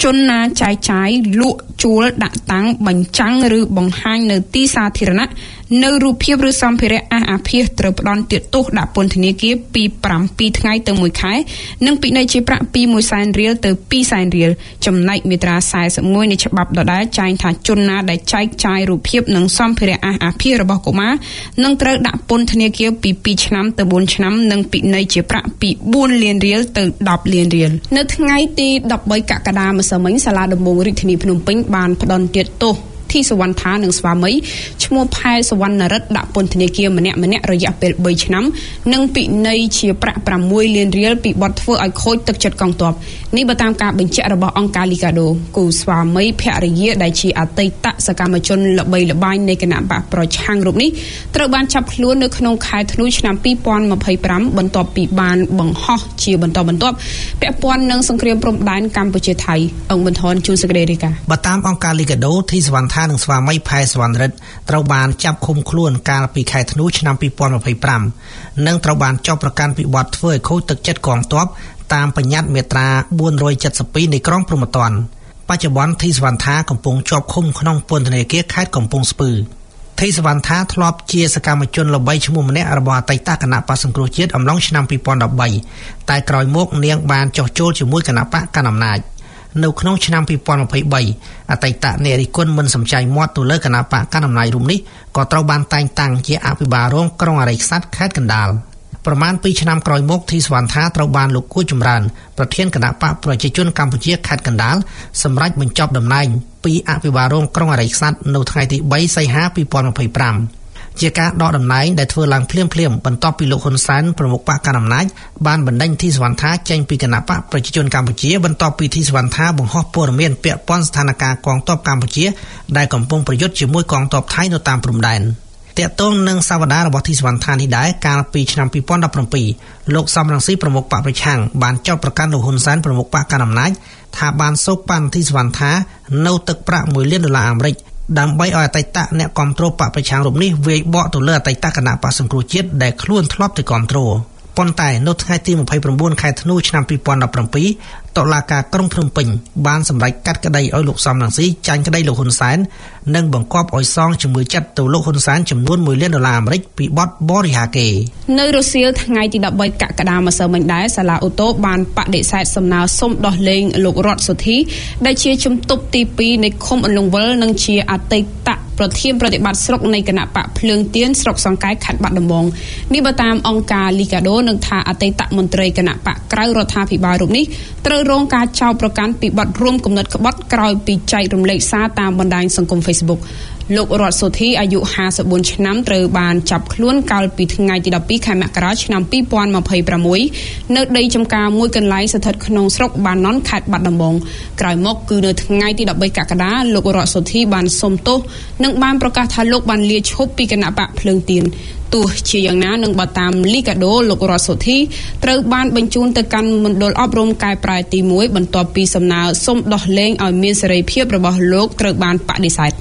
[SPEAKER 3] ជនណាចាយចាយលក់ជួលដាក់តាំងបញ្ចាំងឬបង្ហាញនៅទីសាធារណៈនៅរូបភាពឬសម្ភារៈអះអាភាសត្រូវផ្ដន់ទោសដាក់ពន្ធនាគារពី7ថ្ងៃទៅមួយខែនិងពិន័យជាប្រាក់ពីមួយសែនរៀលទៅពីរសែនរៀលចំណែកមាត្រាសែសិបមួយនៃច្បាប់ដដែលចែងថាជនណាដែលចែកចាយរូបភាពនិងសម្ភារៈអះអាភាសរបស់កុមារនឹងត្រូវដាក់ពន្ធនាគារពីពីរឆ្នាំទៅបួនឆ្នាំនិងពិន័យជាប្រាក់ពីបួនលានរៀលទៅដប់លានរៀលនៅថ្ងៃទីដប់បីកក្កដាម្សិលមិញសាលាដំបងរាជធានីភ្នំពេញបានផ្ដន់ទោសធីសវណ្ណថានិងស្វាមីឈ្មោះផែសវណ្ណរិទ្ធដាក់ពន្ធនាគារម្នាក់ម្នាក់រយៈពេលបីឆ្នាំនិងពិន័យជាប្រាក់ប្រាំមួយលានរៀលពីបទធ្វើឲ្យខូចទឹកចិត្តកងទ័ពនេះបើតាមការបញ្ជាក់របស់អង្គការលីកាដូគូស្វាមីភរិយាដែលជាអតីតសកម្មជនល្បីល្បាញនៃគណៈបកប្រឆាំងរូបនេះត្រូវបានចាប់ខ្លួននៅក្នុងខែធ្នូឆ្នាំពីរពាន់ម្ភៃប្រាំបន្ទាប់ពីបានបង្ហោះជាបន្តបន្ទាប់ពាក់ព័ន្ធនឹងសង្គ្រាមព្រំដែនកម្ពុជាថៃអង្គបន្ថនជួនសេចក្តីរាយការណ៍
[SPEAKER 5] បើតាមអង្គការលីកាដូធីសវណ្ណថានិងស្វាមីផែសវណ្ណរិទ្ធត្រូវបានចាប់ឃុំខ្លួនកាលពីខែធ្នូឆ្នាំពីរពាន់ម្ភៃប្រាំនិងត្រូវបានចោទប្រកាន់ពីបទធ្វើឲ្យខូចទឹកចិត្តកងទ័ពតាមបញ្ញត្តិមាត្រាបួនរយเจ็ดสิบពីរនៃក្រមព្រហ្មទណ្ឌបច្ចុប្បន្នធីសវណ្ណថាកំពុងជាប់ឃុំក្នុងពន្ធនាគារខេត្តកំពង់ស្ពឺធីសវណ្ណថាធ្លាប់ជាសកម្មជនល្បីឈ្មោះម្នាក់របស់អតីតគណៈបក្សសង្គ្រោះជាតិអំឡុងឆ្នាំពីរពាន់ដប់បីតែក្រោយមកនាងបានចុះចូលជាមួយគណៈបកកណ្ដាលអំណាចនៅក្នុងឆ្នាំពីរពាន់ម្ភៃបីអតីតនារីគុណមិនសំចៃមាត់ទៅលើគណៈបកកណ្ដាលអំណាចរូបនេះក៏ត្រូវបានតែងតាំងជាអភិបាលរងក្រុងអរិយខ្សាត់ខេត្តកណ្ដាលប្រមាណពីរឆ្នាំក្រោយមកធីសវណ្ណថាត្រូវបានលោកគួចចម្រើនប្រធានគណៈបកប្រជាជនកម្ពុជាខេត្តកណ្ដាលសម្រេចបញ្ចប់តំណែងពីអភិបាលរងក្រុងអរិយខ្សាត់នៅថ្ងៃទីបីសីហាពីរពាន់ម្ភៃប្រាំជាការដកតំណែងដែលធ្វើឡើងភ្លាមភ្លាមបន្ទាប់ពីលោកហ៊ុនសែនប្រមុខបកកណ្ដាលអំណាចបានបណ្ដេញធីសវណ្ណថាចេញពីគណៈបកប្រជាជនកម្ពុជាបន្ទាប់ពីធីសវណ្ណថាបង្ហោះព័ត៌មានពាក់ព័ន្ធស្ថានភាពកងទ័ពកម្ពុជាដែលកំពុងប្រយុទ្ធជាមួយកងទ័ពថៃនៅតាមព្រំដែនទាក់ទងនឹងសាវតារបស់ធីសវណ្ណថានេះដែរកាលពីឆ្នាំពីរពាន់ដប់ប្រាំពីរលោកសំរងស៊ីប្រមុខបកប្រឆាំងបានចោទប្រកាន់លោកហ៊ុនសែនប្រមុខបកកណ្ដាលអំណាចថាបានសូកប៉ាន់ធីសវណ្ណថានៅទឹកប្រាក់មួយលានដុល្លារអាមេរិកដើម្បីឲ្យអតីតអ្នកគាំទ្របកប្រឆាំងរូបនេះវាយបកទៅលើអតីតគណៈបក្សសង្គ្រោះជាតិដែលខ្លួនធ្លាប់ទៅគាំទ្រប៉ុន្តែនៅថ្ងៃទីម្ភៃប្រាំបួនខែធ្នូឆ្នាំពីរពាន់ដប់ប្រាំពីរតុលាការក្រុងភ្នំពេញបានសម្រេចកាត់ក្តីឲ្យលោកសំរងស៊ីចាញ់ក្តីលោកហ៊ុនសែននិងបង្គាប់ឲ្យសងជំងឺចិត្តទៅលោកហ៊ុនសែនចំនួនមួយលានដុល្លារអាមេរិកពីបទបរិហាកេរ្តិ៍
[SPEAKER 3] នៅរុស្ស៊ីថ្ងៃទីដប់បីកក្កដាម្សិលមិញដែរសាលាអូតូបានបដិសេធសំណើសុំដោះលែងលោករតសុធីដែលជាជំទប់ទីពីរនៃឃុំអន្លង់វិលនិងជាអតីតប្រធានប្រតិបត្តិស្រុកនៃគណៈបកភ្លើងទៀនស្រុកសង្កែខេត្តបាត់ដំបងនេះបើតាមអង្គការលីកាដូនឹងថាអតីតមន្ត្រីគណៈបកក្រៅរដ្ឋាភិបាលរូបនេះត្រូវរងការចោទប្រកាន់ពីបទរួមគំនិតក្បត់ក្រោយពីចែករំលែកសារតាមបណ្ដាញសង្គម Facebook លោករតសុធីអាយុห้าสิบbốnឆ្នាំត្រូវបានចាប់ខ្លួនកាលពីថ្ងៃទីដប់ពីរខែមករាឆ្នាំពីរពាន់ម្ភៃប្រាំមួយនៅដីចំការមួយកន្លែងស្ថិតក្នុងស្រុកបាណន់ខេត្តបាត់ដំបងក្រោយមកគឺនៅថ្ងៃទីដប់បីកក្កដាលោករតសុធីបានសុំទោសនិងបានប្រកាសថាលោកបានលាឈប់ពីគណៈបកភ្លើងទៀនទោះជាយ៉ាងណានឹងបើតាមលីកាដូលោករតសុធីត្រូវបានបញ្ជូនទៅកាន់មណ្ឌលអប់រំកែប្រែទីមួយបន្ទាប់ពីសំណើសុំដោះលែងឲ្យមានសេរីភាពរបស់លោកត្រូវបានបដិសេធ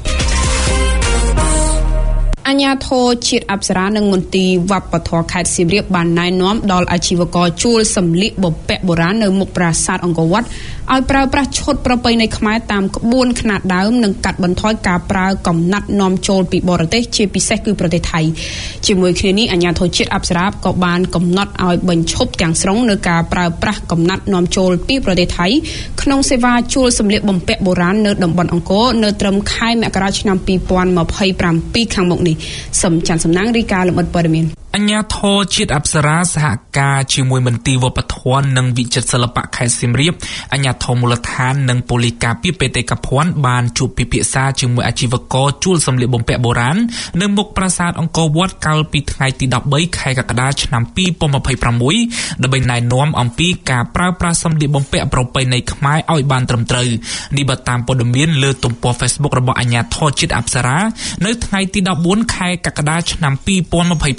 [SPEAKER 3] អាជ្ញាធរជាតិអប្សរានិងមន្ទីរវប្បធម៌ខេត្តសៀមរាបបានណែនាំដល់អាជីវករជួលសម្លៀកបំពាក់បុរាណនៅមុខប្រាសាទអង្គរវត្តឲ្យប្រើប្រាស់ឈុតប្រពៃណីខ្មែរតាមក្បួនខ្នាតដើមនិងកាត់បន្ថយការប្រើកំណាត់នាំចូលពីបរទេសជាពិសេសគឺប្រទេសថៃជាមួយគ្នានេះអាជ្ញាធរជាតិអប្សរាក៏បានកំណត់ឲ្យបញ្ឈប់ទាំងស្រុងនៅការប្រើប្រាស់កំណាត់នាំចូលពីប្រទេសថៃក្នុងសេវាជួលសម្លៀកបំពាក់បុរាណនៅតំបន់អង្គរនៅត្រឹមខែមករាឆ្នាំពីរពាន់ម្ភៃប្រាំពីរខាងមុខនេះសំច័ន្ទសំណាងរីកាលំអិតព័ត៌មានអញ្ញាធរជាតិអប្សរាសហការជាមួយមន្ទីរវប្បធម៌និងវិចិត្រសិល្បៈខេត្តសៀមរាបអញ្ញាធរមូលដ្ឋាននិងប៉ូលីសការពារបេតិកភណ្ឌបានជួបពិភាក្សាជាមួយអាជីវករជួលសម្លៀកបំពាក់បុរាណនៅមុខប្រាសាទអង្គរវត្តកាលពីថ្ងៃទីដប់បីខែកក្កដាឆ្នាំពីរពាន់ម្ភៃប្រាំមួយដើម្បីណែនាំអំពីការប្រើប្រាស់សម្លៀកបំពាក់ប្រពៃណីខ្មែរឲ្យបានត្រឹមត្រូវនេះបើតាមព័ត៌មានលើទំព័រ Facebook របស់អញ្ញាធរជាតិអប្សរានៅថ្ងៃទីដប់បួនខែកក្កដាឆ្នាំពីរពាន់ម្ភៃប្រាំមួយ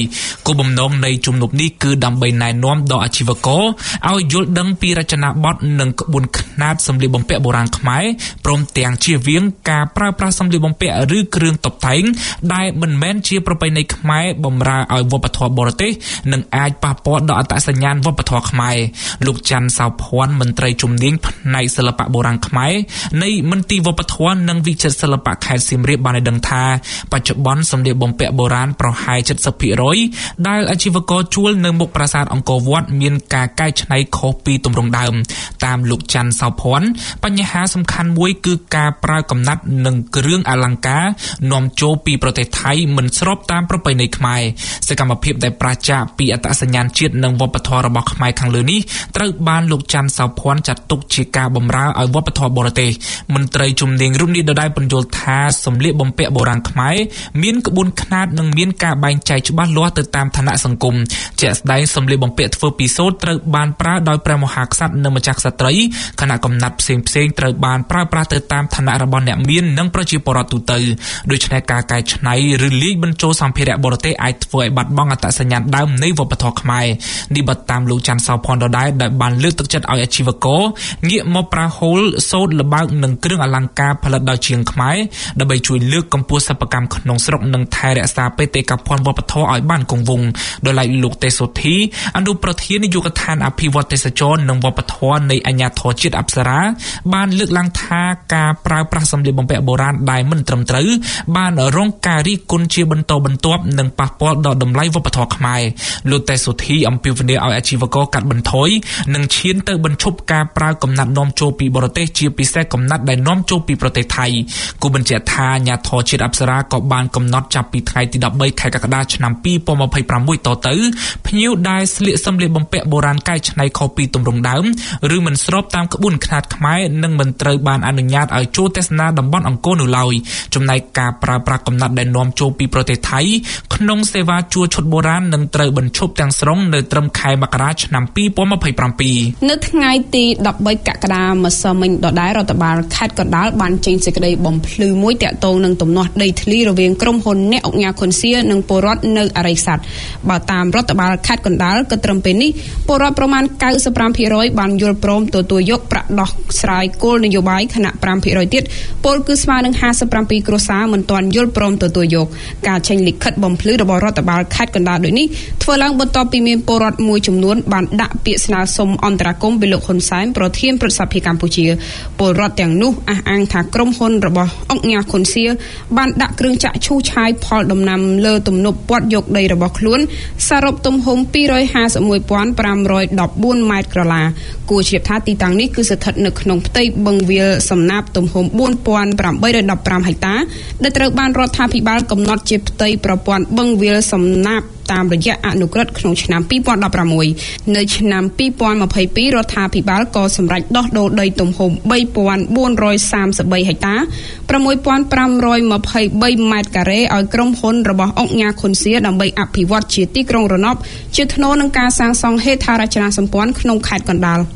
[SPEAKER 4] គោលបំណងនៃជំនួបនេះគឺដើម្បីណែនាំដល់អាជីវករឲ្យយល់ដឹងពីរចនាបថនិងក្បួនខ្នាតសម្លៀកបំពាក់បុរាណខ្មែរព្រមទាំងជៀសវាងការប្រើប្រាស់សម្លៀកបំពាក់ឬគ្រឿងតុបតែងដែលមិនមែនជាប្រពៃណីខ្មែរបម្រើឲ្យវប្បធម៌បរទេសនិងអាចប៉ះពាល់ដល់អត្តសញ្ញាណវប្បធម៌ខ្មែរលោកច័ន្ទសោភ័ណ្ឌមន្ត្រីជំនាញផ្នែកសិល្បៈបុរាណខ្មែរនៃមន្ទីរវប្បធម៌និងវិចិត្រសិល្បៈខេត្តសៀមរាបបានឲ្យដឹងថាបច្ចុប្បន្នសម្លៀកបំពាក់បុរាណប្រហែល เจ็ดสิบเปอร์เซ็นต์ ដែលអាជីវករជួលនៅមុខប្រាសាទអង្គរវត្តមានការកែច្នៃខុសពីទម្រង់ដើមតាមលោកច័ន្ទសោភ័ណ្ឌបញ្ហាសំខាន់មួយគឺការប្រើកំណាត់និងគ្រឿងអលង្ការនាំចូលពីប្រទេសថៃមិនស្របតាមប្រពៃណីខ្មែរសកម្មភាពដែលប្រាចាកពីអត្តសញ្ញាណជាតិនិងវប្បធម៌របស់ខ្មែរខាងលើនេះត្រូវបានលោកច័ន្ទសោភ័ណ្ឌចាត់ទុកជាការបម្រើឲ្យវប្បធម៌បរទេសមន្ត្រីជំនាញរូបនេះដដែលបញ្យល់ថាសម្លៀកបំពាក់បុរាណខ្មែរមានក្បួនខ្នាតនិងមានការបែងចែកច្បាស់លាស់ទៅតាមឋានៈសង្គមជាក់ស្ដែងសម្លៀកបំពាក់ធ្វើពីសូត្រត្រូវបានប្រើដោយព្រះមហាក្សត្រនិងម្ចាស់ក្សត្រីខណៈកំណាត់ផ្សេងផ្សេងត្រូវបានប្រើប្រាស់ទៅតាមឋានៈរបស់អ្នកមាននិងប្រជាពលរដ្ឋទូទៅដូច្នេះការកែច្នៃឬលាយបញ្ចូលសម្ភារៈបរទេសអាចធ្វើឲ្យបាត់បង់អត្តសញ្ញាណដើមនៃវប្បធម៌ខ្មែរនេះបើតាមលោកច័ន្ទសោភ័ណ្ឌដដែលដែលបានលើកទឹកចិត្តឲ្យអាជីវករងាកមកប្រើហូលសូត្រល្បើកនិងគ្រឿងអលង្ការផលិតដោយជាងខ្មែរដើម្បីជួយលើកកម្ពស់សិប្បកម្មក្នុងស្រុកនិងថែរក្សាបេតិកភណ្ឌវប្បធម៌ឲ្យបានគង់វង្សដោយឡែកលោកទេសុធីអនុប្រធាននាយកដ្ឋានអភិវឌ្ឍទេសចរនិងវប្បធម៌នៃអាជ្ញាធរជាតិអប្សរាបានលើកឡើងថាការប្រើប្រាស់សម្លៀកបំពាក់បុរាណដែលមិនត្រឹមត្រូវបានរងការរិះគន់ជាបន្តបន្ទាប់និងប៉ះពាល់ដល់តម្លៃវប្បធម៌ខ្មែរលោកទេសុធីអំពាវនាវឲ្យអាជីវករកាត់បន្ថយនិងឈានទៅបញ្ឈប់ការប្រើកំណាត់នាំចូលពីបរទេសជាពិសេសកំណាត់ដែលនាំចូលពីប្រទេសថៃគូបញ្ជាក់ថាអាជ្ញាធរជាតិអប្សរាក៏បានកំណត់ចាប់ពីថ្ងៃទី 13 ខែកក្កដាឆ្នាំពីរពាន់ยี่สิบหก តទៅភ្ញៀវដែលស្លៀកសម្លៀកបំពាក់បុរាណកែច្នៃខុសពីទម្រង់ដើមឬមិនស្របតាមក្បួនខ្នាតខ្មែរនឹងមិនត្រូវបានអនុញ្ញាតឲ្យចូលទស្សនាតំបន់អង្គរនោះឡើយចំណែកការប្រើប្រាស់កំណាត់ដែលនាំចូលពីប្រទេសថៃក្នុងសេវាជួលឈុតបុរាណនឹងត្រូវបញ្ឈប់ទាំងស្រុងនៅត្រឹមខែមករាឆ្នាំពីរពាន់ยี่สิบเจ็ด
[SPEAKER 3] នៅថ្ងៃទី 13 កក្កដាម្សិលមិញដដែលរដ្ឋបាលខេត្តកណ្ដាលបានចេញសេចក្តីបំភ្លឺមួយទាក់ទងនឹងទំនាស់ដីធ្លីរវាងក្រុមហ៊ុនអ្នកអង្គការខុនសៀនិងពលរដ្ឋនៅអរិយស័ព្ទបើតាមរដ្ឋបាលខេត្តកណ្ដាលក៏ត្រឹមពេលនេះពលរដ្ឋប្រមាណ 九十五ភាគរយ បានយល់ព្រមទទួលយកប្រាក់ដោះស្រាយគោលនយោបាយខណៈ fiveភាគរយ ទៀតពលគឺស្មើនឹងห้าสิบเจ็ดគ្រួសារមិនទាន់យល់ព្រមទទួលយកការចេញលិខិតបំភ្លឺរបស់រដ្ឋបាលខេត្តកណ្ដាលដូចនេះធ្វើឡើងបន្ទាប់ពីមានពលរដ្ឋមួយចំនួនបានដាក់ពាក្យស្នើសុំអន្តរាគមន៍ពីលោកហ៊ុនសែនប្រធានព្រឹទ្ធសភាកម្ពុជាពលរដ្ឋទាំងនោះអះអាងថាក្រុមហ៊ុនរបស់អង្គការខុនសៀបានដាក់គ្រឿងចាក់ឈូសឆាយផលដំណាំលើទំនប់ព័ទ្ធយកដីរបស់ខ្លួនសរុបទំហំ two hundred fifty-one thousand five hundred fourteen ម៉ែត្រក្រឡាគួរជ្រាបថាទីតាំងនេះគឺស្ថិតនៅក្នុងផ្ទៃបឹងវាលសំណាបទំហំ four thousand eight hundred fifteen ហិកតាដែលត្រូវបានរដ្ឋាភិបាលកំណត់ជាផ្ទៃប្រព័ន្ធបឹងវាលសំណាបតាមរយៈអនុក្រឹត្យក្នុងឆ្នាំtwo thousand sixteenនៅឆ្នាំtwo thousand twenty-twoរដ្ឋាភិបាលក៏សម្រេចដោះដូរដីទំហំ three thousand four hundred thirty-three ហិកតា six thousand five hundred twenty-three ម៉ែត្រការ៉េឲ្យក្រុមហ៊ុនរបស់អង្គការខុនសៀដើម្បីអភិវឌ្ឍជាទីក្រុងរណបជាថ្នូរនឹងការសាងសង់ហេដ្ឋារចនាសម្ព័ន្ធក្នុងខេត្តកណ្ដាល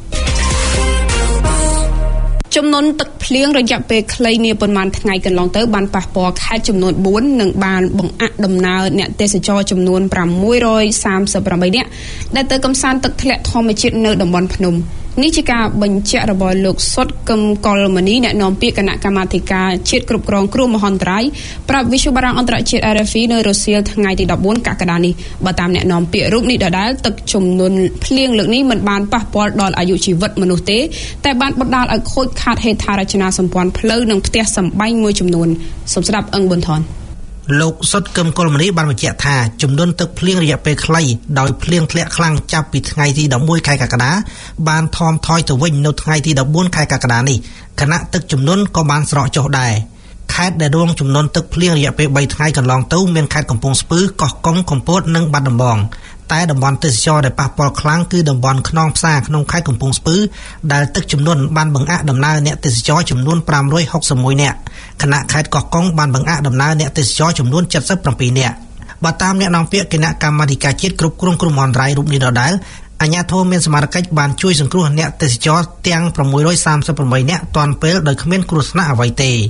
[SPEAKER 3] ចំនួនទឹកភ្លៀងរយៈពេលខ្លីនាប៉ុន្មានថ្ងៃកន្លងទៅបានប៉ះពាល់ខេត្តចំនួនfourនិងបានបង្អាក់ដំណើរអ្នកទេសចរចំនួនsix hundred thirty-eightនាក់ដែលទៅកំសាន្តទឹកធ្លាក់ធម្មជាតិនៅតំបន់ភ្នំនេះជាការបញ្ជាក់របស់លោកសុតកឹមកុលមនីអ្នកនាំពាក្យគណៈកម្មាធិការជាតិគ្រប់គ្រងគ្រោះមហន្តរាយប្រាប់វិទ្យុបារាំងអន្តរជាតិ R F E នៅរសៀលថ្ងៃទីfourteenកក្កដានេះបើតាមអ្នកនាំពាក្យរូបនេះដដែលទឹកចំនួនភ្លៀងលើកនេះមិនបានប៉ះពាល់ដល់អាយុជីវិតមនុស្សទេតែបានបណ្ដាលឲ្យខូចខាតហេដ្ឋារចនាសម្ព័ន្ធផ្លូវនិងផ្ទះសម្បែងមួយចំនួនសូមស្ដាប់អឹងប៊ុនថន
[SPEAKER 5] លោកសុតកឹមកុលមនីបានបញ្ជាក់ថាចំនួនទឹកភ្លៀងរយៈពេលខ្លីដោយភ្លៀងធ្លាក់ខ្លាំងចាប់ពីថ្ងៃទីelevenខែកក្កដាបានថមថយទៅវិញនៅថ្ងៃទីfourteenខែកក្កដានេះខណៈទឹកចំនួនក៏បានស្រកចុះដែរខេត្តដែលរងចំនួនទឹកភ្លៀងរយៈពេលthreeថ្ងៃកន្លងទៅមានខេត្តកំពង់ស្ពឺកោះកុងកំពតនិងបាត់ដំបងតែតំបន់ទេសចរដែលប៉ះពាល់ខ្លាំងគឺតំបន់ខ្នងផ្សារក្នុងខេត្តកំពង់ស្ពឺដែលទឹកចំនួនបានបង្អាក់ដំណើរអ្នកទេសចរចំនួនfive hundred sixty-oneនាក់ខណៈខេត្តកោះកុងបានបង្អាក់ដំណើរអ្នកទេសចរចំនួនseventy-sevenនាក់បើតាមអ្នកនាំពាក្យគណៈកម្មាធិការជាតិគ្រប់គ្រងគ្រោះមហន្តរាយរូបនេះដដែលអាជ្ញាធរមានសមត្ថកិច្ចបានជួយសង្គ្រោះអ្នកទេសចរទាំងsix hundred thirty-eightនាក់ទាន់ពេលដោយគ្មានគ្រោះថ្នាក់អ្វីទេ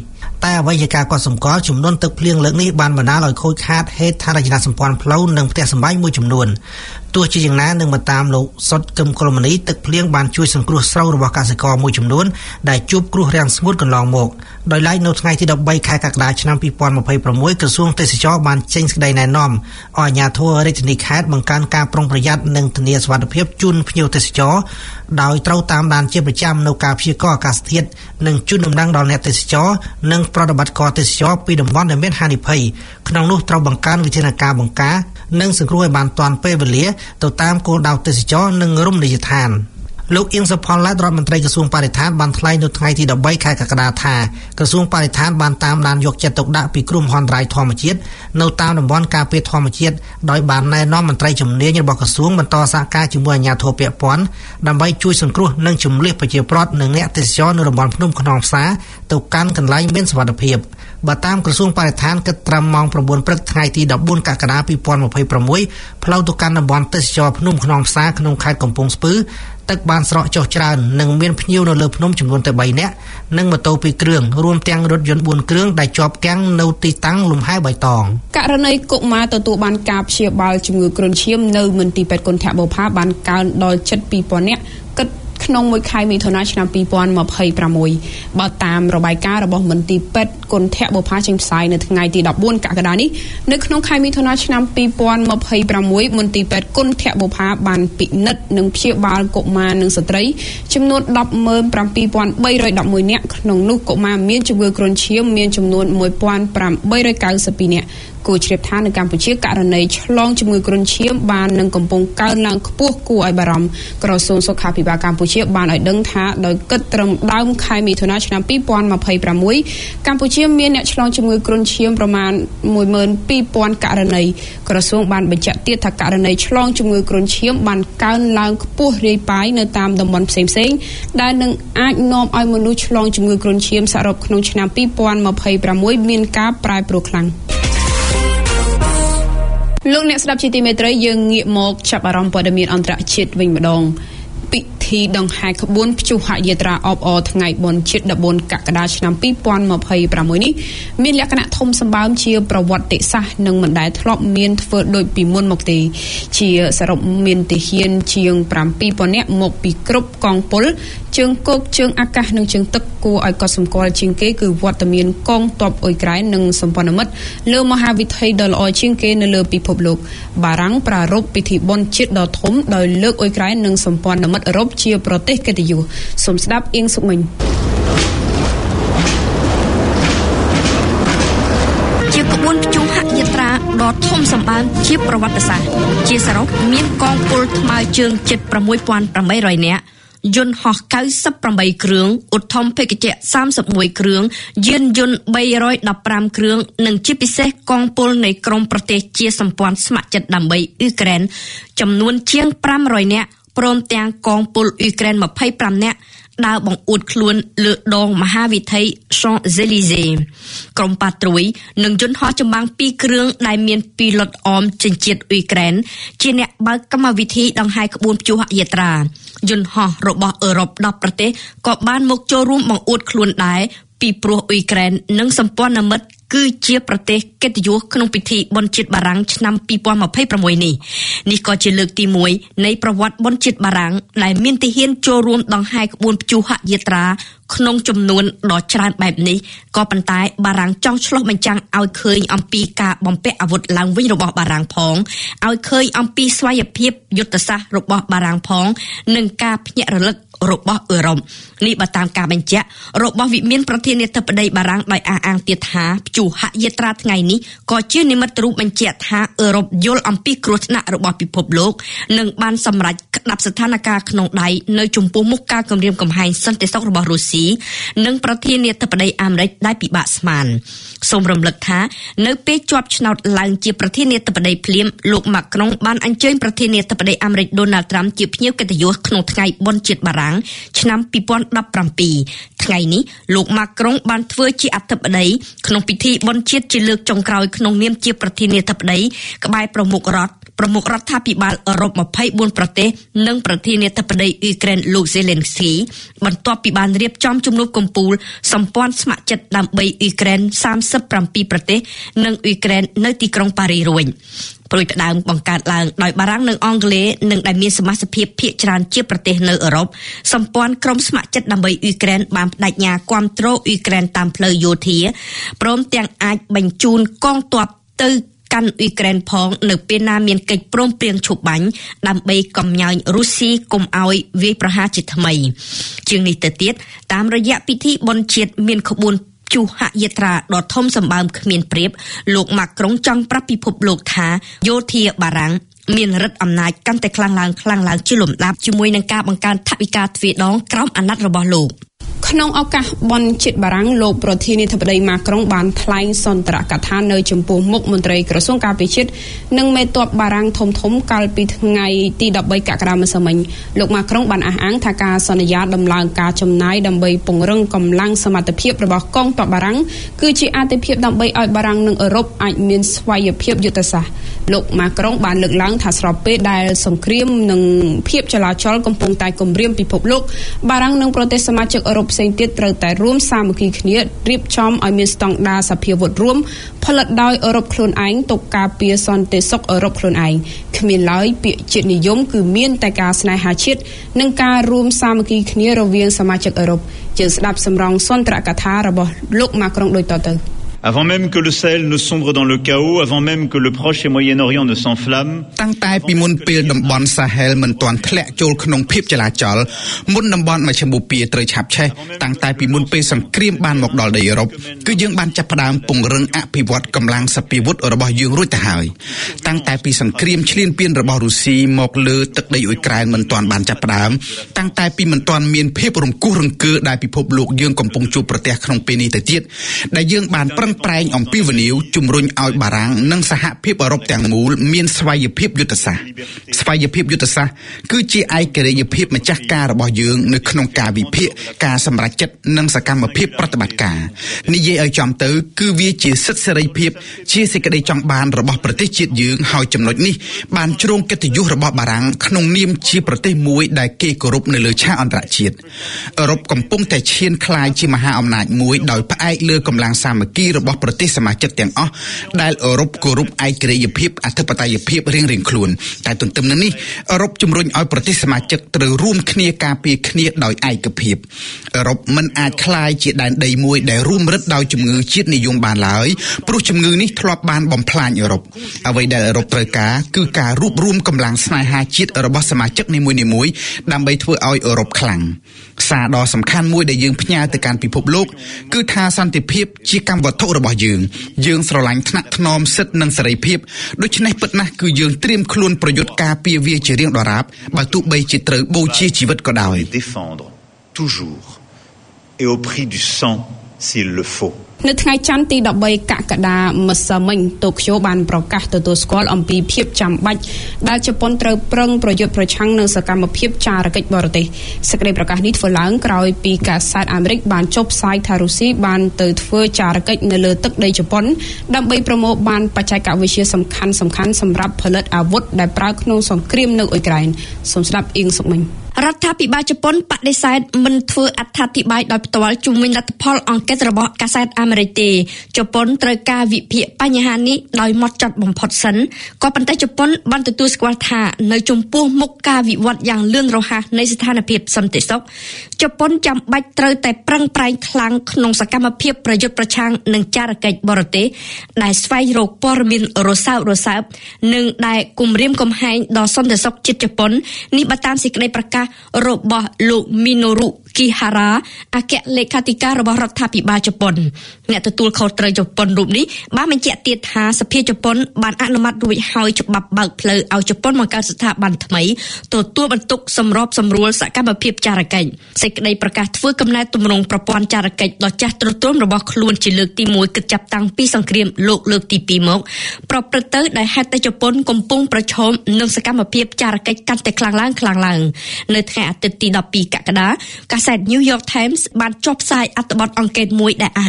[SPEAKER 5] តែអ្វីជាការកត់សម្គាល់ចំនួនទឹកភ្លៀងលើកនេះបានបណ្ដាលឲ្យខូចខាតហេដ្ឋារចនាសម្ព័ន្ធផ្លូវនិងផ្ទះសម្បែងមួយចំនួនទោះជាយ៉ាងណានឹងមកតាមលោកសុតកឹមក្រមនីទឹកភ្លៀងបានជួយសង្គ្រោះស្រូវរបស់កសិករមួយចំនួនដែលជួបគ្រោះរាំងស្ងួតកន្លងមកដោយឡែកនៅថ្ងៃទី13ខែកក្កដាឆ្នាំពីរពាន់ម្ភៃប្រាំមួយក្រសួងទេសចរបានចេញសេចក្តីណែនាំឲ្យអាជ្ញាធររាជធានីខេត្តបង្កើនការប្រុងប្រយ័ត្ននិងធានាសុវត្ថិភាពជូនភ្ញៀវទេសចរដោយត្រូវតាមដានជាប្រចាំនៅការព្យាករណ៍អាកាសធាតុនិងជូនដំណឹងដល់អ្នកទេសចរនិងប្រតិបត្តិការទេសចរពីតំបន់ដែលមានហានិភ័យក្នុងនោះត្រូវបង្កើនវិធានការបង្ការនិងសង្គ្រោះឲ្យបានទាន់ពេលវេលាទៅតាមគោលដៅទេសចរនិងរមណីយដ្ឋានលោកអៀងសុផល្លែតរដ្ឋមន្ត្រីក្រសួងបរិស្ថានបានថ្លែងនៅថ្ងៃទី13ខែកក្កដាថាក្រសួងបរិស្ថានបានតាមដានយកចិត្តទុកដាក់ពីគ្រោះមហន្តរាយធម្មជាតិនៅតាមតំបន់ការពារធម្មជាតិដោយបានណែនាំមន្ត្រីជំនាញរបស់ក្រសួងបន្តសហការជាមួយអាជ្ញាធរពាក់ព័ន្ធដើម្បីជួយសង្គ្រោះនិងជម្លៀសប្រជាពលរដ្ឋនិងអ្នកទេសចរនៅតំបន់ភ្នំខ្នងផ្សារទៅកាន់កន្លែងមានសុវត្ថិភាពបើតាមក្រសួងបរិស្ថានគិតត្រឹមម៉ោង៩ព្រឹកថ្ងៃទី14កក្កដាពីរពាន់ម្ភៃប្រាំមួយផ្លូវទៅកាន់តំបន់ទេសចរភ្នំខ្នងផ្សារក្នុងខេត្តកំពង់ស្ពឺទឹកបានស្រកចុះច្រើននិងមានភ្ញៀវនៅលើភ្នំចំនួនតែបីនាក់និងម៉ូតូពីរគ្រឿងរួមទាំងរថយន្តបួនគ្រឿងដែលជាប់គាំងនៅទីតាំងលំហែបៃតង
[SPEAKER 3] ករណីកុមារទទួលបានការព្យាបាលជំងឺគ្រុនឈាមនៅមន្ទីរពេទ្យគុណធបុប្ផាបានកើនដល់ជិតពីរពាន់នាក់គិតក្នុងមួយខែមិថុនាឆ្នាំពីរពាន់ម្ភៃប្រាំមួយបើតាមរបាយការណ៍របស់មន្ទីរពេទ្យគុណធបុប្ផាចេញផ្សាយនៅថ្ងៃទី14កក្កដានេះនៅក្នុងខែមិថុនាឆ្នាំពីរពាន់ម្ភៃប្រាំមួយមន្ទីរពេទ្យគុណធបុប្ផាបានពិនិត្យនិងព្យាបាលកុមារនិងស្ត្រីចំនួនដប់ម៉ឺនប្រាំពីរពាន់បីរយដប់មួយនាក់ក្នុងនោះកុមារមានជំងឺគ្រុនឈាមមានចំនួនមួយពាន់ប្រាំបីរយកៅសិបពីរនាក់គូជ្រាបថានៅកម្ពុជាករណីឆ្លងជំងឺគ្រុនឈាមបាននឹងកំពុងកើនឡើងខ្ពស់គួរឲ្យបារម្ភក្រសួងសុខាភិបាលកម្ពុជាបានឲ្យដឹងថាដោយគិតត្រឹមដើមខែមិថុនាឆ្នាំពីរពាន់ម្ភៃប្រាំមួយកម្ពុជាមានអ្នកឆ្លងជំងឺគ្រុនឈាមប្រមាណមួយម៉ឺនពីរពាន់ករណីក្រសួងបានបញ្ជាក់ទៀតថាករណីឆ្លងជំងឺគ្រុនឈាមបានកើនឡើងខ្ពស់រាយប៉ាយនៅតាមតំបន់ផ្សេងៗដែលនឹងអាចនាំឲ្យមនុស្សឆ្លងជំងឺគ្រុនឈាមសរុបក្នុងឆ្នាំពីរពាន់ម្ភៃប្រាំមួយមានការប្រែប្រួលខ្លាំងលោកអ្នកស្ដាប់ជាទីមេត្រីយើងងាកមកចាប់អារម្មណ៍ព័ត៌មានអន្តរជាតិវិញម្ដងពិធីដង្ហែក្បួនព្យុហយាត្រាអបអរថ្ងៃបុណ្យជាតិដប់បួនកក្កដាឆ្នាំពីរពាន់ម្ភៃប្រាំមួយនេះមានលក្ខណៈធំសម្បើមជាប្រវត្តិសាស្ត្រនិងមិនដែលធ្លាប់មានធ្វើដូចពីមុនមកទេជាសរុបមានទាហានជាងប្រាំពីរពាន់នាក់មកពីគ្រប់កងពលជើងគោកជើងអាកាសនិងជើងទឹកគួរឲ្យកត់សម្គាល់ជាងគេគឺវត្តមានកងទ័ពអ៊ុយក្រែននិងសម្ព័ន្ធមិត្តលើមហាវិថីដ៏ល្អជាងគេនៅលើពិភពលោកបារាំងប្រារព្ធពិធីបុណ្យជាតិដ៏ធំដោយលើកអ៊ុយក្រែននិងសម្ព័ន្ធមិត្តអឺរ៉ុបជាប្រទេសកិត្តិយសសូមស្ដាប់អៀងសុកមិញ
[SPEAKER 6] ជាក្បួនព្យុហយាត្រាដ៏ធំសម្បើមជាប្រវត្តិសាស្ត្រជាសរុបមានកងពលថ្មើរជើងជិតប្រាំមួយពាន់ប្រាំបីរយនាក់យន្តហោះកៅសិបប្រាំបីគ្រឿងឧទ្ធម្ភាគចក្រសាមសិបមួយគ្រឿងយានយន្តបីរយដប់ប្រាំគ្រឿងនិងជាពិសេសកងពលនៃក្រមប្រទេសជាសម្ព័ន្ធស្ម័គ្រចិត្តដើម្បីអ៊ុយក្រែនចំនួនជាងប្រាំរយនាក់ព្រមទាំងកងពលអ៊ុយក្រែនម្ភៃប្រាំនាក់ដើរបង្អួតខ្លួនលើដងមហាវិថី Champs-Élysées ក្រុមប៉ាត្រួយនិងយន្តហោះចម្បាំងពីរគ្រឿងដែលមានពីលុតអមចិញ្ចៀតអ៊ុយក្រែនជាអ្នកបើកកម្មវិធីដង្ហែក្បួនព្យុហយាត្រាយន្តហោះរបស់អឺរ៉ុបដប់ប្រទេសក៏បានមកចូលរួមបង្អួតខ្លួនដែរពីព្រោះអ៊ុយក្រែននិងសម្ព័ន្ធមិត្តគឺជាប្រទេសកិត្តិយសក្នុងពិធីបុណ្យជាតិបារាំងឆ្នាំពីរពាន់ម្ភៃប្រាំមួយនេះនេះក៏ជាលើកទីមួយនៃប្រវត្តិបុណ្យជាតិបារាំងដែលមានទាហានចូលរួមដង្ហែក្បួនព្យុហយាត្រាក្នុងចំនួនដ៏ច្រើនបែបនេះក៏ប៉ុន្តែបារាំងចង់ឆ្លុះបញ្ចាំងឲ្យឃើញអំពីការបំពាក់អាវុធឡើងវិញរបស់បារាំងផងឲ្យឃើញអំពីស្វ័យភាពយុទ្ធសាស្ត្ររបស់បារាំងផងនិងការភ្ញាក់រលឹករបស់អឺរ៉ុបនេះបើតាមការបញ្ជាក់របស់វិមានប្រធានាធិបតីបារាំងដោយអះអាងទៀតថាព្យុហយាត្រាថ្ងៃនេះក៏ជានិមិត្តរូបបញ្ជាក់ថាអឺរ៉ុបយល់អំពីគ្រោះថ្នាក់របស់ពិភពលោកនិងបានសម្រេចក្តាប់ស្ថានភាពក្នុងដៃនៅចំពោះមុខការគំរាមកំហែងសន្តិសុខរបស់រុស្ស៊ីនិងប្រធានាធិបតីអាមេរិកដែលពិបាកស្មានសូមរំលឹកថានៅពេលជាប់ឆ្នោតឡើងជាប្រធានាធិបតីភ្លាមលោកម៉ាក្រុងបានអញ្ជើញប្រធានាធិបតីអាមេរិកដូណាល់ត្រាំជាភ្ញៀវកិត្តិយសក្នុងថ្ងៃបុណ្យជាតិបារាំងឆ្នាំពីរពាន់ដប់ប្រាំពីរថ្ងៃនេះលោកម៉ាក្រុងបានធ្វើជាអធិបតីក្នុងពិធីបុណ្យជាតិជាលើកចុងក្រោយក្នុងនាមជាប្រធានាធិបតីក្បែរប្រមុខរដ្ឋប្រមុខរដ្ឋាភិបាលអឺរ៉ុបម្ភៃបួនប្រទេសនិងប្រធានាធិបតីអ៊ុយក្រែនលោក Zelensky បន្ទាប់ពីបានរៀបចំជំនួបកំពូលសម្ព័ន្ធស្ម័គ្រចិត្តដើម្បីអ៊ុយក្រែនសាមសិបប្រាំពីរប្រទេសនិងអ៊ុយក្រែននៅទីក្រុងប៉ារីសរួចព្រួយផ្ដើមបង្កើតឡើងដោយបារាំងនិងអង់គ្លេសនិងដែលមានសមាជិកភាគច្រើនជាប្រទេសនៅអឺរ៉ុបសម្ព័ន្ធក្រុមស្ម័គ្រចិត្តដើម្បីអ៊ុយក្រែនបានបដិញ្ញាគាំទ្រអ៊ុយក្រែនតាមផ្លូវយោធាព្រមទាំងអាចបញ្ជូនកងទ័ពទៅកាន់អ៊ុយក្រែនផងនៅពេលណាមានកិច្ចព្រមព្រៀងឈប់បាញ់ដើម្បីកំញើញរុស្ស៊ីកុំឲ្យវាយប្រហារជាថ្មីជាងនេះទៅទៀតតាមរយៈពិធីបុណ្យជាតិមានក្បួនជុហយាត្រាដ៏ធំសម្បើមគ្មានប្រៀបលោកម៉ាក្រុងចង់ប្រាប់ពិភពលោកថាយោធាបារាំងមានឫទ្ធិអំណាចកាន់តែខ្លាំងឡើងខ្លាំងឡើងជាលំដាប់ជាមួយនឹងការបង្កើនថវិកាទ្វេដងក្រោមអាណត្តិរបស់លោកក្នុងឱកាសបុណ្យជាតិបារាំងលោកប្រធានាធិបតីម៉ាក្រុងបានថ្លែងសន្ទរកថានៅចំពោះមុខមន្ត្រីក្រសួងការពារជាតិនិងមេទ័ពបារាំងធំធំកាលពីថ្ងៃទីដប់បីកក្កដាម្សិលមិញលោកម៉ាក្រុងបានអះអាងថាការសន្យាដំឡើងការចំណាយដើម្បីពង្រឹងកម្លាំងសមត្ថភាពរបស់កងទ័ពបារាំងគឺជាអាទិភាពដើម្បីឲ្យបារាំងនិងអឺរ៉ុបអាចមានស្វ័យភាពយុទ្ធសាស្ត្រលោកម៉ាក្រុងបានលើកឡើងថាស្របពេលដែលសង្គ្រាមនិងភាពចលាចលកំពុងតែគំរាមពិភពលោកបារាំងនិងប្រទេសសមាជិកអឺរ៉ុបផ្សេងទៀតត្រូវតែរួមសាមគ្គីគ្នារៀបចំឲ្យមានស្តង់ដារសភាវុធរួមផលិតដោយអឺរ៉ុបខ្លួនឯងទុកការពារសន្តិសុខអឺរ៉ុបខ្លួនឯងគ្មានឡើយពាក្យជាតិនិយមគឺមានតែការស្នេហាជាតិនិងការរួមសាមគ្គីគ្នារវាងសមាជិកអឺរ៉ុបជាស្ដាប់សម្រងសន្ទរកថារបស់លោកម៉ាក្រុងដូចតទៅ
[SPEAKER 7] Avant même que le Sahel ne sombre dans le chaos, avant même que le Proche et Moyen-Orient ne s'enflamme,
[SPEAKER 8] តាំងតែពីមុនពេលតំបន់សាហែលមិនទាន់ធ្លាក់ចូលក្នុងភាពចលាចលមុនតំបន់មជ្ឈមបូព៌ាត្រូវឆាប់ឆេះតាំងតែពីមុនពេលសង្គ្រាមបានមកដល់ដីអឺរ៉ុបគឺយើងបានចាប់ផ្ដើមពង្រឹងអភិវឌ្ឍកម្លាំងសពាវុធរបស់យើងរួចទៅហើយតាំងតែពីសង្គ្រាមឈ្លានពានរបស់រុស្ស៊ីមកលើទឹកដីអ៊ុយក្រែនមិនទាន់បានចាប់ផ្ដើមតាំងតែពីមិនទាន់មានភាពរង្គោះរង្គើដែលពិភពលោកយើងកំពុងជួបប្រទះក្នុងពេលនេះទៅទៀតដែលយើងបានប្រឹងប្រែងអំពីវនីវជំរុញឲ្យបារាំងនិងសហភាពអឺរ៉ុបទាំងមូលមានស្វ័យភាពយុទ្ធសាស្ត្រស្វ័យភាពយុទ្ធសាស្ត្រគឺជាឯករាជ្យភាពម្ចាស់ការរបស់យើងនៅក្នុងការវិភាគការសម្រេចចិត្តនិងសកម្មភាពប្រតិបត្តិការនិយាយឲ្យចំទៅគឺវាជាសិទ្ធិសេរីភាពជាសេចក្តីចង់បានរបស់ប្រទេសជាតិយើងហើយចំណុចនេះបានជ្រងកិត្តិយសរបស់បារាំងក្នុងនាមជាប្រទេសមួយដែលគេគោរពនៅលើឆាកអន្តរជាតិអឺរ៉ុបកំពុងតែឈានក្លាយជាមហាអំណាចមួយដោយផ្អែកលើកម្លាំងសាមគ្គីរបស់ប្រទេសសមាជិកទាំងអស់ដែលអឺរ៉ុបគោរពឯករាជ្យភាពអធិបតេយ្យភាពរៀងៗខ្លួនតែទន្ទឹមនឹងនេះអឺរ៉ុបជំរុញឲ្យប្រទេសសមាជិកត្រូវរួមគ្នាការពារគ្នាដោយឯកភាពអឺរ៉ុបមិនអាចក្លាយជាដែនដីមួយដែលរួមរឹតដោយជំងឺជាតិនិយមបានឡើយព្រោះជំងឺនេះធ្លាប់បានបំផ្លាញអឺរ៉ុបអ្វីដែលអឺរ៉ុបត្រូវការគឺការរួបរวมកម្លាំងស្នេហាជាតិរបស់សមាជិកនីមួយៗដើម្បីធ្វើឲ្យអឺរ៉ុបខ្លាំងសារដ៏សំខាន់មួយដែលយើងផ្ញើទៅកាន់ពិភពលោកគឺថាសន្តិភាពជាកម្មវត្ថុរបស់យើងយើងស្រឡាញ់ថ្នាក់ថ្នមសិទ្ធិនិងសេរីភាពដូច្នេះពិតណាស់គឺយើងត្រៀមខ្លួនប្រយុទ្ធការពារវាជារៀងដរាបបើទោះបីជាត្រូវបូជាជីវិតក៏ដោយ
[SPEAKER 7] défendre toujours et au prix du sang s'il le faut
[SPEAKER 3] នៅថ្ងៃច័ន្ទទីដប់បីកក្កដាម្សិលមិញតូក្យូបានប្រកាសទទួលស្គាល់អំពីភាពចាំបាច់ដែលជប៉ុនត្រូវប្រឹងប្រយុទ្ធប្រឆាំងនឹងសកម្មភាពចារកិច្ចបរទេសសេចក្តីប្រកាសនេះធ្វើឡើងក្រោយពីកាសែតអាមេរិកបានចុះផ្សាយថារុស្ស៊ីបានទៅធ្វើចារកិច្ចនៅលើទឹកដីជប៉ុនដើម្បីប្រមូលបានបច្ចេកវិទ្យាសំខាន់ៗសម្រាប់ផលិតអាវុធដែលប្រើក្នុងសង្គ្រាមនៅអ៊ុយក្រែនសូមស្ដាប់អៀងសុកមិញរដ្ឋាភិបាលជប៉ុនបដិសេធមិនធ្វើអត្ថាធិប្បាយដោយផ្ទាល់ជុំវិញលទ្ធផលអង្កេតរបស់កាសែតអាមេរិកទេជប៉ុនត្រូវការវិភាគបញ្ហានេះដោយហ្មត់ចត់បំផុតសិនក៏ប៉ុន្តែជប៉ុនបានទទួលស្គាល់ថានៅចំពោះមុខការវិវត្តយ៉ាងលឿនរហ័សនៃស្ថានភាពសន្តិសុខជប៉ុនចាំបាច់ត្រូវតែប្រឹងប្រែងខ្លាំងក្នុងសកម្មភាពប្រយុទ្ធប្រឆាំងនឹងចារកិច្ចបរទេសដែលស្វែងរកព័ត៌មានរសើបរសើបនិងដែលគំរាមកំហែងដល់សន្តិសុខជាតិជប៉ុននេះបើតាមសេចក្តីប្រកាសរបស់លោក Minoru Kihara អគ្គលេខាធិការរបស់រដ្ឋាភិបាលជប៉ុនអ្នកទទួលខុសត្រូវជប៉ុនរូបនេះបានបញ្ជាក់ទៀតថាសភាជប៉ុនបានអនុម័តរួចហើយច្បាប់បើកផ្លូវឲ្យជប៉ុនបង្កើតស្ថាប័នថ្មីទទួលបន្ទុកសម្របសម្រួលសកម្មភាពចារកិច្ចសេចក្តីប្រកាសធ្វើកំណែទម្រង់ប្រព័ន្ធចារកិច្ចដ៏ចាស់ទ្រទមរបស់ខ្លួនជាលើកទីមួយគិតចាប់តាំងពីសង្គ្រាមលោកលើកទីពីរមកប្រព្រឹត្តទៅដោយហេតុតែជប៉ុនកំពុងប្រឈមនឹងសកម្មភាពចារកិច្ចកាន់តែខ្លាំងឡើងខ្លាំងឡើងនៅថ្ងៃអាទិត្យទីដប់ពីរកក្កដាកាសែត New York Times បានចុះផ្សាយអត្ថបទអង្កេតមួយដែលអះអាងថា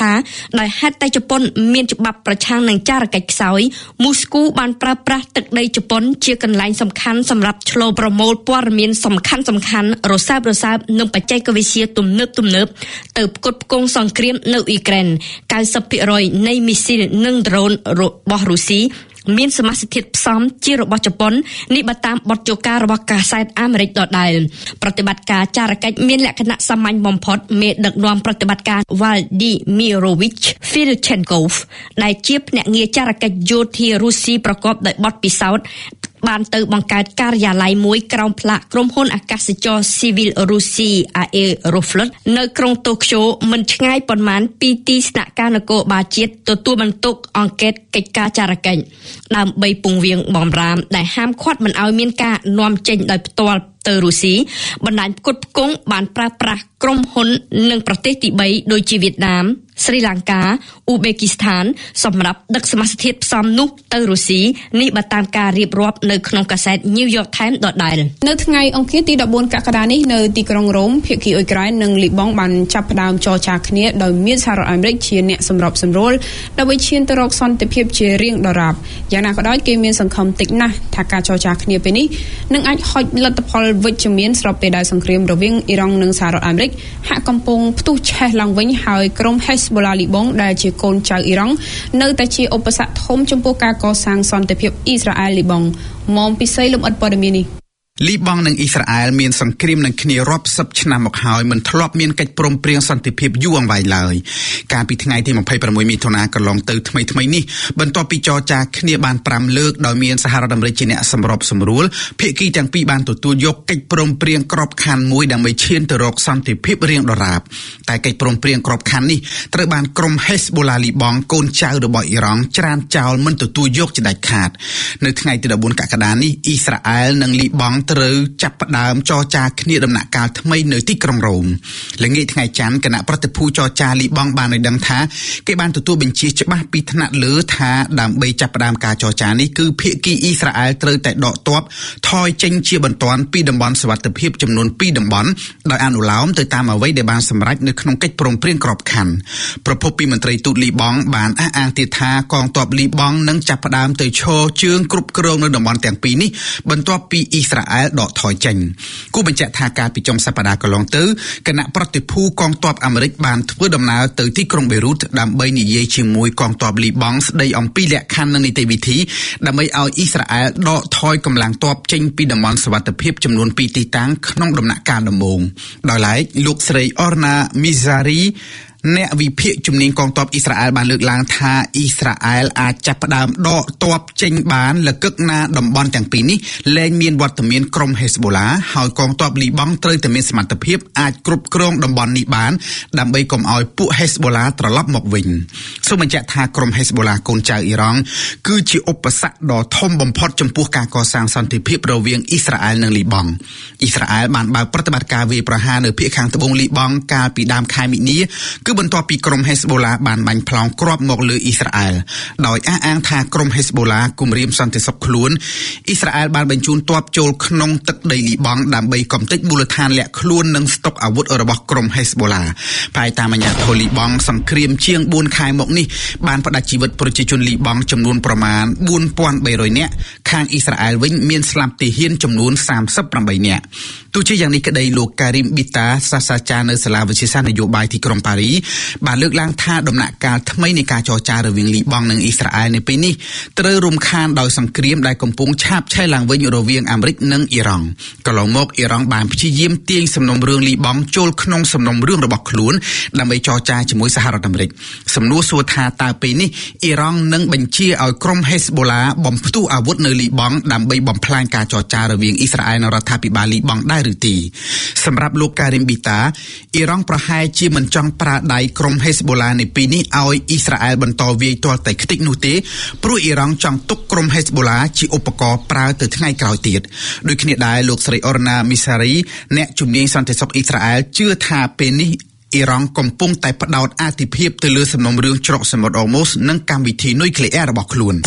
[SPEAKER 6] ថាដោយហេតុតែជប៉ុនមានច្បាប់ប្រឆាំងនឹងចារកិច្ចខ្សោយមូស្គូបានប្រើប្រាស់ទឹកដីជប៉ុនជាកន្លែងសំខាន់សម្រាប់ឆ្លូប្រមូលព័ត៌មានសំខាន់សំខាន់រសើបរសើបនិងបច្ចេកវិទ្យាទំនើបទំនើបទៅផ្គត់ផ្គង់សង្គ្រាមនៅអ៊ុយក្រែន 九十% នៃមីស៊ីលនិងដ្រូនរបស់រុស្ស៊ីមានសមាសធាតុផ្សំជារបស់ជប៉ុននេះបើតាមបទចោការរបស់កាសែតអាមេរិកដដែលប្រតិបត្តិការចារកិច្ចមានលក្ខណៈសាមញ្ញបំផុតមេដឹកនាំប្រតិបត្តិការ Vladimirovich Filchenkov ដែលជាភ្នាក់ងារចារកិច្ចយោធារុស្ស៊ីប្រកបដោយបទពិសោធន៍បានទៅបង្កើតការិយាល័យមួយក្រោមផ្លាកក្រុមហ៊ុនអាកាសចរស៊ីវិលរុស្ស៊ី Aeroflot នៅក្រុងតូក្យូមិនឆ្ងាយប៉ុន្មានពីទីស្នាក់ការនគរបាលជាតិទទួលបន្ទុកអង្កេតកិច្ចការចារកិច្ចដើម្បីពង្រៀងបំរាមដែលហាមឃាត់មិនឲ្យមានការនាំចេញដោយផ្ទាល់ទៅរុស្ស៊ីបណ្ដាញផ្គត់ផ្គង់បានប្រើប្រាស់ក្រុមហ៊ុននិងប្រទេសទី3ដូចជាវៀតណាមស្រីលង្កាអ៊ូបេគីស្ថានសម្រាប់ដឹកសមាសធាតុផ្សំនោះទៅរុស្ស៊ីនេះបើតាមការរៀបរាប់នៅក្នុងកាសែត New York Times ដដែល
[SPEAKER 3] នៅថ្ងៃអង្គារទីដប់បួនកក្កដានេះនៅទីក្រុងរ៉ូមភាគីអ៊ុយក្រែននិងលីបង់បានចាប់ផ្ដើមចរចាគ្នាដោយមានសហរដ្ឋអាមេរិកជាអ្នកសម្របសម្រួលដើម្បីឈានទៅរកសន្តិភាពជារៀងដរាបយ៉ាងណាក៏ដោយគេមានសង្ឃឹមតិចណាស់ថាការចរចាគ្នាពេលនេះនឹងអាចហុចលទ្ធផលវិជ្ជមានស្របពេលដែលសង្គ្រាមរវាងអ៊ីរ៉ង់និងសហរដ្ឋអាមេរិកហាក់កំពុងផ្ទុះឆេះឡើងវិញហើយក្រុម Hezbollah លីបង់ដែលជាកូនចៅអ៊ីរ៉ង់នៅតែជាឧបសគ្គធំចំពោះការកសាងសន្តិភាពអ៊ីស្រាអែលលីបង់មុំពិសីលំអិតព័ត៌មាននេះ
[SPEAKER 8] លីបង់និងអ៊ីស្រាអែលមានសង្គ្រាមនឹងគ្នារាប់សិបឆ្នាំមកហើយមិនធ្លាប់មានកិច្ចព្រមព្រៀងសន្តិភាពយូរអង្វែងឡើយកាលពីថ្ងៃទីម្ភៃប្រាំមួយមិថុនាកន្លងទៅថ្មីថ្មីនេះបន្ទាប់ពីចរចាគ្នាបានប្រាំលើកដោយមានសហរដ្ឋអាមេរិកជាអ្នកសម្របសម្រួលភាគីទាំងពីរបានទទួលយកកិច្ចព្រមព្រៀងក្របខ័ណ្ឌមួយដើម្បីឈានទៅរកសន្តិភាពរៀងដរាបតែកិច្ចព្រមព្រៀងក្របខ័ណ្ឌនេះត្រូវបានក្រុម Hezbollah លីបង់កូនចៅរបស់អ៊ីរ៉ង់ច្រានចោលមិនទទួលយកជាដាច់ខាតនៅថ្ងៃទីដប់បួនកក្កដានេះអ៊ីស្រាអែលនិងលីបង់ត្រូវចាប់ផ្ដើមចរចាគ្នាដំណាក់កាលថ្មីនៅទីក្រុងរ៉ូមល្ងាចថ្ងៃច័ន្ទគណៈប្រតិភូចរចាលីបង់បានឲ្យដឹងថាគេបានទទួលបញ្ជាច្បាស់ពីថ្នាក់លើថាដើម្បីចាប់ផ្ដើមការចរចានេះគឺភាគីអ៊ីស្រាអែលត្រូវតែដកទ័ពថយចេញជាបន្ទាន់ពីតំបន់សុវត្ថិភាពចំនួនពីរតំបន់ដោយអនុលោមទៅតាមអ្វីដែលបានសម្រេចនៅក្នុងកិច្ចព្រមព្រៀងក្របខ័ណ្ឌប្រពន្ធពីមន្ត្រីទូតលីបង់បានអះអាងទៀតថាកងទ័ពលីបង់នឹងចាប់ផ្ដើមទៅឈរជើងគ្រប់គ្រងនៅតំបន់ទាំងពីរនេះបន្ទាប់ពីអ៊ីស្រាអែលដកថយចេញគូបញ្ជាក់ថាការពីចុងសប្តាហ៍កន្លងទៅគណៈប្រតិភូកងទ័ពអាមេរិកបានធ្វើដំណើរទៅទីក្រុងបេរុតដើម្បីនិយាយជាមួយកងទ័ពលីបង់ស្ដីអំពីលក្ខខណ្ឌនិងនីតិវិធីដើម្បីឲ្យអ៊ីស្រាអែលដកថយកម្លាំងទ័ពចេញពីតំបន់សុវត្ថិភាពចំនួនពីរទីតាំងក្នុងដំណាក់កាលដំបូងដោយឡែកលោកស្រី Orna Mizariអ្នកវិភាគជំនាញកងទ័ពអ៊ីស្រាអែលបានលើកឡើងថាអ៊ីស្រាអែលអាចចាប់ផ្ដើមដកទ័ពចេញបានលកឹកណាតំបន់ទាំងពីរនេះលែងមានវត្តមានក្រុម Hezbollah ហើយកងទ័ពលីបង់ត្រូវតែមានសមត្ថភាពអាចគ្រប់គ្រងតំបន់នេះបានដើម្បីកុំឲ្យពួក Hezbollah ត្រឡប់មកវិញសូមបញ្ជាក់ថាក្រុម Hezbollah កូនចៅអ៊ីរ៉ង់គឺជាឧបសគ្គដ៏ធំបំផុតចំពោះការកសាងសន្តិភាពរវាងអ៊ីស្រាអែលនិងលីបង់អ៊ីស្រាអែលបានបើកប្រតិបត្តិការវាយប្រហារនៅភាគខាងត្បូងលីបង់កាលពីដើមខែមិនិនាគឺបន្ទាប់ពីក្រុម Hezbollah បានបាញ់ផ្លោងគ្រាប់មកលើអ៊ីស្រាអែលដោយអះអាងថាក្រុម Hezbollah គំរាមសន្តិសុខខ្លួនអ៊ីស្រាអែលបានបញ្ជូនទ័ពចូលក្នុងទឹកដីលីបង់ដើម្បីកំទេចមូលដ្ឋានលាក់ខ្លួននិងស្តុកអាវុធរបស់ក្រុម Hezbollah ផ្សាយតាមអាជ្ញាធរលីបង់សង្គ្រាមជាងបួនខែមកនេះបានផ្តាច់ជីវិតប្រជាជនលីបង់ចំនួនប្រមាណបួនពាន់បីរយនាក់ខាងអ៊ីស្រាអែលវិញមានស្លាប់ទាហានចំនួនសាមសិបប្រាំបីនាក់ទោះជាយ៉ាងនេះក្តីលោក Karim Bita សាស្ត្រាចារ្យនៅសាលាវិទ្យាសាស្ត្រនយោបាយទីក្រុងប៉ារីបានលើកឡើងថាដំណាក់កាលថ្មីនៃការចរចារវាងលីបង់និងអ៊ីស្រាអែលនៅពេលនេះត្រូវរំខានដោយសង្គ្រាមដែលកំពុងឆាបឆេះឡើងវិញរវាងអាមេរិកនិងអ៊ីរ៉ង់កន្លងមកអ៊ីរ៉ង់បានព្យាយាមទាញសំណុំរឿងលីបង់ចូលក្នុងសំណុំរឿងរបស់ខ្លួនដើម្បីចរចាជាមួយសហរដ្ឋអាមេរិកសំណួរសួរថាតើពេលនេះអ៊ីរ៉ង់នឹងបញ្ជាឲ្យក្រុម Hezbollah បំផ្ទុះអាវុធនៅលីបង់ដើម្បីបំផ្លាញការចរចារវាងអ៊ីស្រាអែលនិងរដ្ឋាភិបាលលីបង់ដែរឬទេសម្រាប់លោក Karim Bita អ៊ីរ៉ង់ប្រហែលជាមិនចង់ប្រើដៃក្រុម Hezbollah នៃពីនេះឲ្យអ៊ីស្រាអែលបន្តវាយទាល់តែខ្ទេចនោះទេព្រោះអ៊ីរ៉ង់ចង់ទុកក្រុម Hezbollah ជាឧបករណ៍ប្រើទៅថ្ងៃក្រោយទៀតដូចគ្នាដែរលោកស្រី Orna Mizari អ្នកជំនាញសន្តិសុខអ៊ីស្រាអែលជឿថាពេលនេះអ៊ីរ៉ង់កំពុងតែផ្ដោតអាទិភាពទៅលើសំណុំរឿងច្រកសមុទ្រ Hormuz និងកម្មវិធីនុយក្លេអ៊ែររបស់ខ្លួន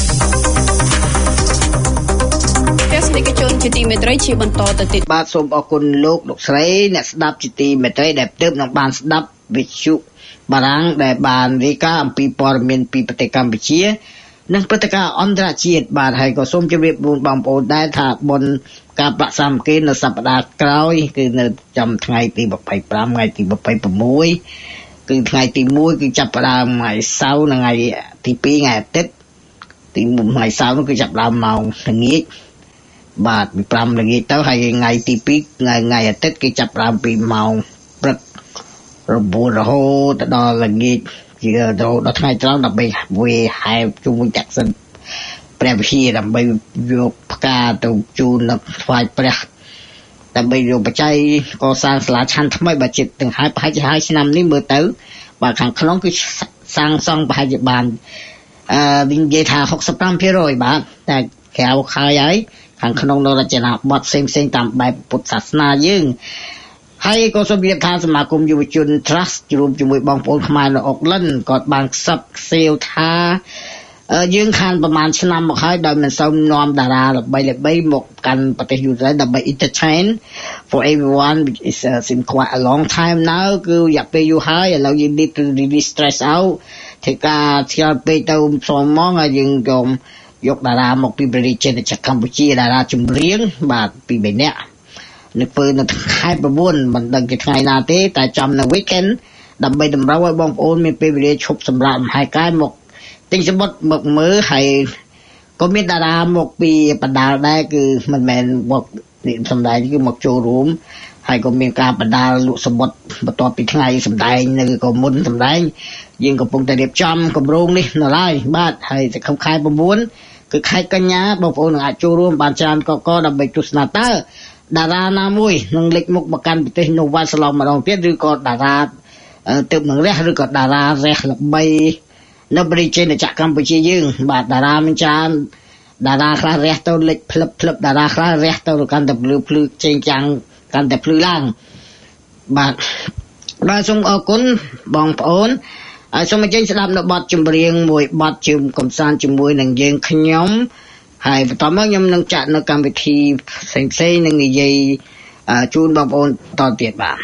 [SPEAKER 3] ទស្សនិកជនជាទីមេត្រីជាបន្តទៅទៀត
[SPEAKER 1] បាទសូមអរគុណលោកលោកស្រីអ្នកស្ដាប់ជាទីមេត្រីដែលទើបនឹងបានស្ដាប់វិទ្យុបារាំងដែលបានរាយការណ៍អំពីព័ត៌មានពីប្រទេសកម្ពុជានិងព្រឹត្តិការណ៍អន្តរជាតិបាទហើយក៏សូមជម្រាបជូនបងប្អូនដែរថាបុណ្យការប្រាក់សាមគ្គីនៅសប្តាហ៍ក្រោយគឺនៅចំថ្ងៃទីยี่สิบห้าថ្ងៃទីยี่สิบหกគឺថ្ងៃទីoneគឺចាប់ផ្ដើមថ្ងៃសៅរ៍និងថ្ងៃទីtwoថ្ងៃអាទិត្យទីoneថ្ងៃសៅរ៍នោះគឺចាប់ផ្ដើមម៉ោងល្ងាចបាទពីfiveល្ងាចទៅហើយថ្ងៃទីtwoថ្ងៃថ្ងៃអាទិត្យគឺចាប់ផ្ដើមពីម៉ោងព្រឹករហូតដល់ល្ងាចជាដល់ថ្ងៃត្រង់ដើម្បីវាហែជុំវិញតាក់សិនព្រះវិហារដើម្បីយកផ្កាទៅជូនដល់ថ្វាយព្រះដើម្បីយកបច្ច័យកសាងសាលាឆាន់ថ្មីបើចិត្តទាំងហើយប្រហែលជាហើយឆ្នាំនេះមើលទៅបាទខាងក្នុងគឺសាងសង់ប្រហែលជាបានអឺនិយាយថាsixty-five percentបាទតែក្រៅខើហើយខាងក្នុងនៅរចនាបថផ្សេងៗតាមបែបពុទ្ធសាសនាយើងហើយក៏សូមរៀបថាសមាគមយុវជន Trust ជួបជាមួយបងប្អូនខ្មែរនៅអុកឡិនក៏បានខ្សឹបខ្សៀវថាយើងខានប្រហែលឆ្នាំមកហើយដោយមិនសូវនាំតារាល្បីៗមកកាន់ប្រទេសយូរ៉េដើម្បី entertain for everyone which is uh, seem quite a long time now គឺរយៈពេលយូរហើយឥឡូវយើង need to really stress out ធ្វើការឆ្លងពេកទៅផ្សំមកហើយយើងក៏យកតារាមកពីប្រទេសជាតិកម្ពុជាតារាចម្រៀងបាទពីរនាក់នៅពេលនៅខែnineមិនដឹងជាថ្ងៃណាទេតែចំនៅ weekend ដើម្បីតម្រូវឲ្យបងប្អូនមានពេលវេលាឈប់សម្រាកលំហែកាយមកទិញសម្បត្តិមកមើលហើយក៏មានតារាមកពីបណ្ដាលដែរគឺមិនមែនមកសម្ដែងគឺមកចូលរួមហើយក៏មានការបណ្ដាលលក់សម្បត្តិបន្ទាប់ពីថ្ងៃសម្ដែងនៅក៏មុនសម្ដែងយើងកំពុងតែរៀបចំគម្រោងនេះនៅឡើយបាទហើយទៅខែnineគឺខែកញ្ញាបងប្អូនអាចចូលរួមបានច្រើនកកដើម្បីទស្សនាតើតារាណាមួយនឹងលេចមុខមកកាន់ប្រទេសនូវែលសេឡង់ម្ដងទៀតឬក៏តារាទើបនឹងរះឬក៏តារារះល្បីនៅប្រទេសជាតិកម្ពុជាយើងបាទតារាមានច្រើនតារាខ្លះរះទៅលេចភ្លឹបភ្លឹបតារាខ្លះរះទៅកាន់តែភ្លឺភ្លឺជេងចាំងកាន់តែភ្លឺឡើងបាទបាទសូមអរគុណបងប្អូនហើយសូមអញ្ជើញស្ដាប់នៅបទចម្រៀងមួយបទជើងកំសាន្តជាមួយនឹងយើងខ្ញុំហើយបន្តមកខ្ញុំនឹងចាក់នៅកម្មវិធីផ្សេងៗនឹងនិយាយជូនបងប្អូនតទៅទៀតបាទ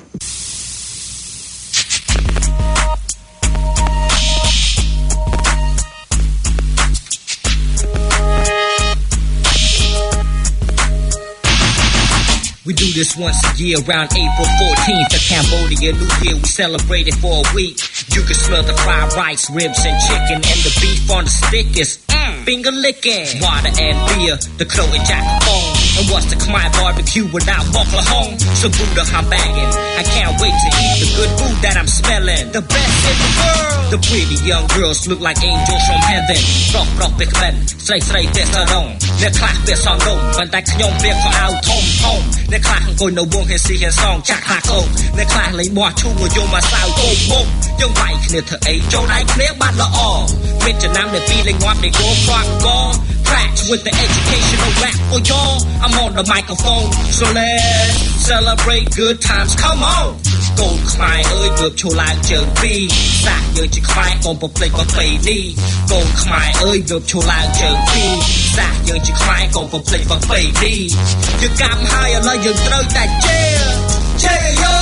[SPEAKER 9] We do this once a year around April fourteenth. The Cambodia New Year, we celebrate it for a week. You can smell the fried rice, ribs and chicken, and the beef on the stick is mm, finger licking. Water and beer, the crow and jackabone. And what's the Khmer barbecue without Boklahong? So Buddha, I'm bagging. I can't wait to eat the good food that I'm smelling. The best in the world. The pretty young girls look like angels from heaven. Rock, rock, big men. Slay, slay, this alone. Their class, this alone. But that can be for our home, home. Their class can go no one can see his song. Jack, hack, oh. Their class, like, more two or you my sound. Oh, oh. Young white, clear to eight. Joe, like, clear, but the all. Mention I'm the feeling what they go, rock, gone. Tracks with the educational rap for y'all. I'm on the microphone, so let's celebrate good times. Come on. Gold Khmer ơi được cho làng trường phi. Sạc nhờ chỉ Khmer còn một play còn play đi. Gold Khmer ơi được cho làng trường phi. Sạc nhờ chỉ Khmer còn một play còn play đi. Chứ cam hai là dừng trôi tại chia. Chia yo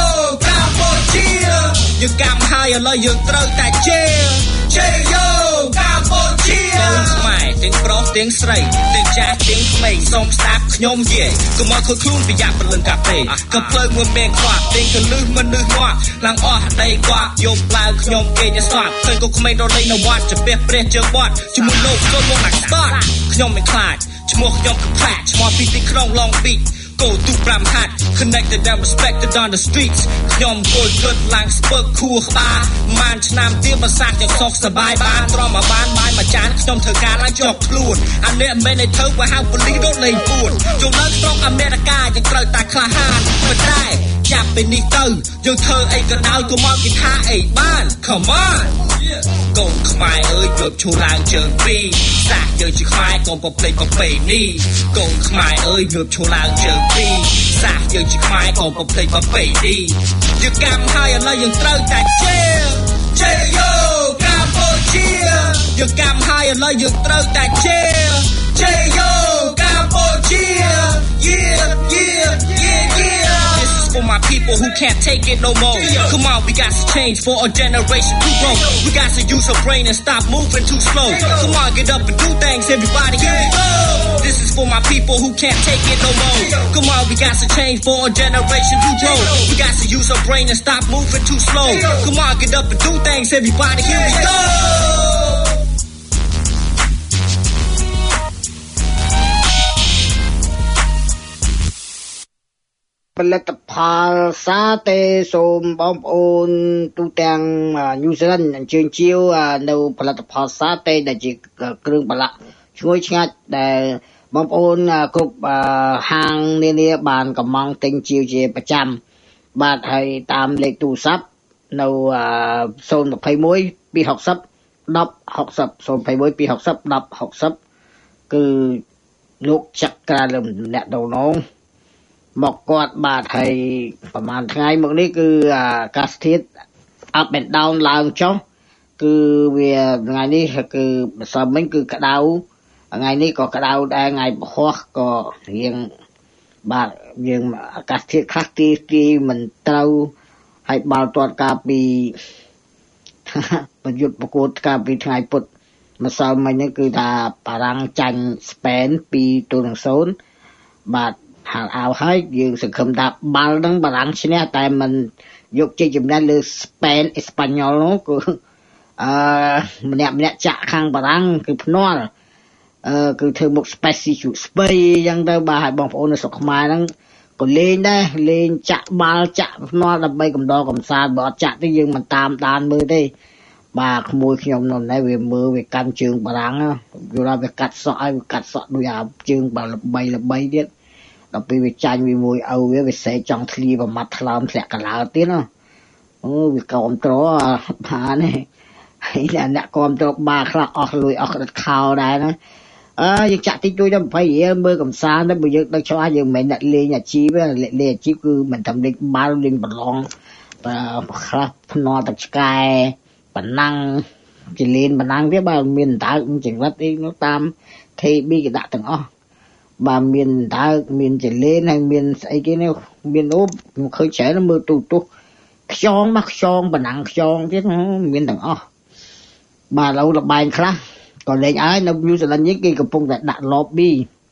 [SPEAKER 9] Cambodia. Chứ cam hai là dừng trôi tại chia. Chia yo Cambodia. Gold Khmer tiếng pro tiếng srei tiếng cha tiếng Khmer song sáp nhom ye. Cứ mọi khối khuôn vì giặc bật lưng cà phê. Cứ phơi mưa men khoa tiếng cứ lư mình lư hoa. Làng o đây qua yom lao nhom kê nhà soát. Khơi cô Khmer đâu đây nào watch cho biết biết chơi bot. Chỉ muốn lô tôi muốn like spot. Nhom mình khai. Chỉ muốn nhom cứ crack. Chỉ muốn phi tiếng krong long beat. Go through Bram hat, connected and respected on the streets. Nhom good good lang spoke cool ba. Man nam tiếng mà sang chẳng sọc sờ bài ban. Tro mà ban bài mà chán nhom thời gian lang chọc luôn. Anh nè mấy này thơ qua hàng police đốt lên buồn. Trong lớn trong America chẳng trời tại khla han. Mà trai, chạp bên đi tư. Dường thơ ấy gần nào của mong kì tha ấy ban. Come on. Gold Khmer ơi được cho làng trường phi. Sạc giờ chỉ Khmer còn một play còn play ni. Gold Khmer ơi được cho làng trường phi. Sạc giờ chỉ Khmer còn một play còn play đi. Giờ cam hai là dừng trôi tại chia. Chia yo Cambodia. Giờ cam hai là dừng trôi tại chia. Chia yo Cambodia. Yeah, yeah, yeah, yeah. This is for my people who can't take it no more. Come on, we got to change for a generation to grow. We got to use our brain and stop moving too slow. Come on, get up and do things, everybody. Here we go. This is for my people who can't take it no more. Come on, we got to change for a generation to grow. We got to use our brain and stop moving too slow. Come on, get up and do things, everybody. Here we go.
[SPEAKER 1] ផលិតផលសាទេសូមបងប្អូនទូទាំងញូហ្សេឡង់អញ្ជើញជាវនៅផលិតផលសាទេដែលជាគ្រឿងប្រឡាក់ឈ្ងុយឆ្ងាញ់ដែលបងប្អូនគ្រប់ហាងនានាបានកំងទិញជាវជាប្រចាំបាទហើយតាមលេខទូរស័ព្ទនៅศูนย์ ยี่สิบเอ็ด สอง หก ศูนย์ หก ศูนย์ ศูนย์ ยี่สิบเอ็ด สอง หก ศูนย์ หก ศูนย์គឺលោកចក្រាលំអ្នកដូវនងមកគាត់បាទហើយប្រហែលថ្ងៃមកនេះគឺអាកាសធាតុ up and down ឡើងចុះគឺវាថ្ងៃនេះគឺម្សិលមិញគឺក្តៅថ្ងៃនេះក៏ក្តៅដែរថ្ងៃពហុក៏រៀងបាទយើងអាកាសធាតុខ្លះទីទីមិនត្រូវហើយបាល់ទាត់កាលពីប្រយុទ្ធប្រកួតកាលពីថ្ងៃពុធម្សិលមិញនេះគឺថាបារាំងចាញ់ស្ប៉េន two to zero បាទហាលអោហើយយើងសង្ឃឹមថាបាល់ហ្នឹងបារាំងឈ្នះតែមិនយកជ័យជំនះលើស្ប៉េនអេស្ប៉ាញ៉ុលនោះគឺអឺម្នាក់ម្នាក់ចាក់ខាងបារាំងគឺភ្នាល់អឺគឺធ្វើមុខ special ស្បៃអញ្ចឹងទៅបាទហើយបងប្អូននៅស្រុកខ្មែរហ្នឹងក៏លេងដែរលេងចាក់បាល់ចាក់ភ្នាល់ដើម្បីកំដរកំសាន្តបើអត់ចាក់ទេយើងមិនតាមដានមើលទេបាទក្មួយខ្ញុំនោះណែវាមើលវាកាន់ជើងបារាំងយល់ថាវាកាត់សក់ឲ្យវាកាត់សក់ដូចអាជើងបាល់ល្បីល្បីទៀតដល់ពេលវាចាញ់វាមួយឪវាវាស្រែកចង់ធ្លាប្រមាត់ថ្លើមធ្លាក់កឡើទៀតណាអូវាកោមត្របានទេហើយអ្នកកោមត្របាខ្លះអស់លុយអស់ក្រិតខោដែរណាអើយើងចាក់តិចតួចទៅยี่สิบរៀលមើលកំសាន្តទៅបើយើងដឹកឆ្លាស់យើងមិនមែនអ្នកលេងអាជីពទេលេងអាជីពគឺមិនថាលេងបាល់លេងប្រឡងបើខ្លះភ្នាល់ទឹកឆ្កែប៉ណាំងជាលេងប៉ណាំងទៀតបើមានតើចង្រិតអីនោះតាម ថេប៊ី គេដាក់ទាំងអស់បាទមានតើមានចលេនហើយមានស្អីគេនេះមានអូខ្ញុំឃើញច្រើនមើលទូទូខ្យងមកខ្យងប៉ណាំងខ្យងទៀតមានទាំងអស់បាទឥឡូវលបែងខ្លះក៏លេងឲ្យនៅញូហ្សេឡង់នេះគេកំពុងតែដាក់ lobby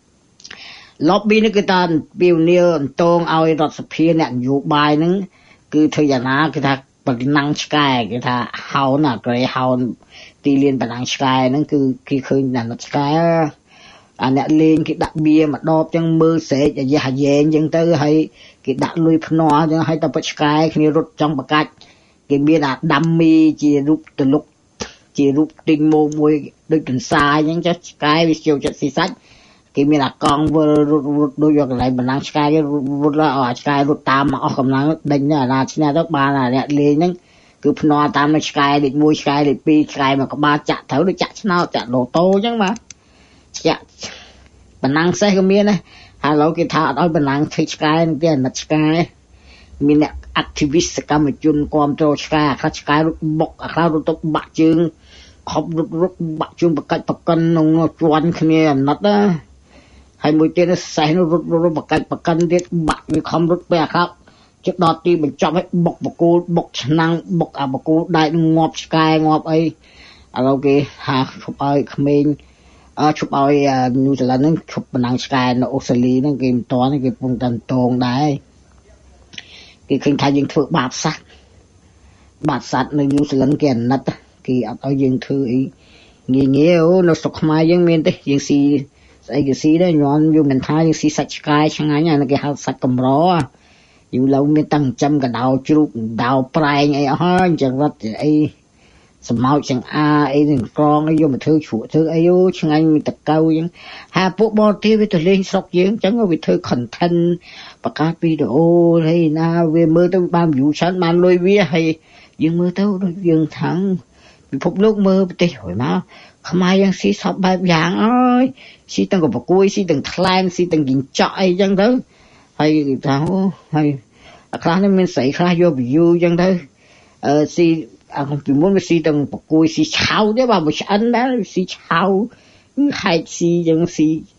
[SPEAKER 1] lobby នេះគឺថាពីវនីអន្តងឲ្យរដ្ឋសភាអ្នកនយោបាយហ្នឹងគឺធ្វើយ៉ាងណាគឺថាប៉ណាំងឆ្កែគេថាហោនអាក្រេហោនទីលានប៉ណាំងឆ្កែហ្នឹងគឺគេឃើញតែឆ្កែអាអ្នកលេងគេដាក់បៀមកដបចឹងមើលស្រែកអាយះអាយែងចឹងទៅហើយគេដាក់លុយភ្នាល់ចឹងហើយតែបឆ្កែគ្នារត់ចង់បកាច់គេមានអាដាំមីជារូបទលុកជារូបទិញមកមួយដូចទន្សាយចឹងចាឆ្កែវាចូលចិត្តស៊ីសាច់គេមានអាកង់វិលរត់រត់ដូចយកកន្លែងបណ្ដាំងឆ្កែរត់រត់ឡើងអាឆ្កែរត់តាមមកអស់កម្លាំងដេញអាណាឈ្នះទៅបានអាអ្នកលេងហ្នឹងគឺភ្នាល់តាមនៅឆ្កែលេខoneឆ្កែលេខtwoឆ្កែមកក្បាលចាក់ត្រូវដូចចាក់ឆ្នោតចាក់ឡូតូចឹងបាទចាក់បណ្ណាំងសេះក៏មានដែរហើយឥឡូវគេថាអត់ឲ្យបណ្ណាំងធ្វើឆ្កែនឹងទេអាណិតឆ្កែមានអ្នក activist សកម្មជនគាំទ្រឆ្កែអាខ្លះឆ្កែរត់បុកអាខ្លះរត់ទៅបាក់ជើងខប់រត់រត់បាក់ជើងបកាច់បកិនក្នុងជន់គ្នាអាណិតណាហើយមួយទៀតសេះនោះរត់រត់បកាច់បកិនទៀតបាក់វាខំរត់ទៅអាខ្លះជិតដល់ទីបញ្ចប់ឲ្យបុកបកូលបុកឆ្នាំងបុកអាបកូលដែកងាប់ឆ្កែងាប់អីឥឡូវគេហាឈប់ឲ្យក្មេងអើឈប់ឲ្យញូហ្សេឡង់ហ្នឹងឈប់បណ្ដាំងឆ្កែនៅអូស្ត្រាលីហ្នឹងគេមិនតន់គេកំពុងតែតងដែរគេឃើញថាយើងធ្វើបាបសត្វបាបសត្វនៅញូហ្សេឡង់គេអាណិតគេអត់ឲ្យយើងធ្វើអីងាយងាយអូនៅស្រុកខ្មែរយើងមានទេយើងស៊ីស្អីគេស៊ីដែរញ៉ាំយើងមិនថាយើងស៊ីសាច់ឆ្កែឆ្ងាញ់អាគេហៅសាច់កម្រយូរឡូវមានតាំងចិញ្ចឹមកដោជ្រូកដោប្រែងអីអស់ហើយអញ្ចឹងរត់អីសម្ោចចង្អាអីនឹងក្រងអីយកមកធ្វើជ្រក់ធ្វើអីអូឆ្ងាញ់តកៅអញ្ចឹងហើយពួកបរទេសវាទៅលេងស្រុកយើងអញ្ចឹងវាធ្វើ content បង្កើតវីដេអូហើយណាវាមើលទៅបាន view ច្រើនបានលុយវាហើយយើងមើលទៅដូចយើងថាំងពិភពលោកមើលប្រទេសហើយមកខ្មែរយើងស៊ីសពបែបយ៉ាងអើយស៊ីទាំងកបគួយស៊ីទាំងថ្លែងស៊ីទាំងគិញ្ចក់អីអញ្ចឹងទៅហើយថាអូហើយអាខ្លះនេះមានស្រីខ្លះយក view អញ្ចឹងទៅអឺស៊ីអាពីមុនវាស៊ីទាំងបកួយស៊ីឆៅទេបាទបើឆ្អិនដែរស៊ីឆៅហែកស៊ីចឹងស៊ី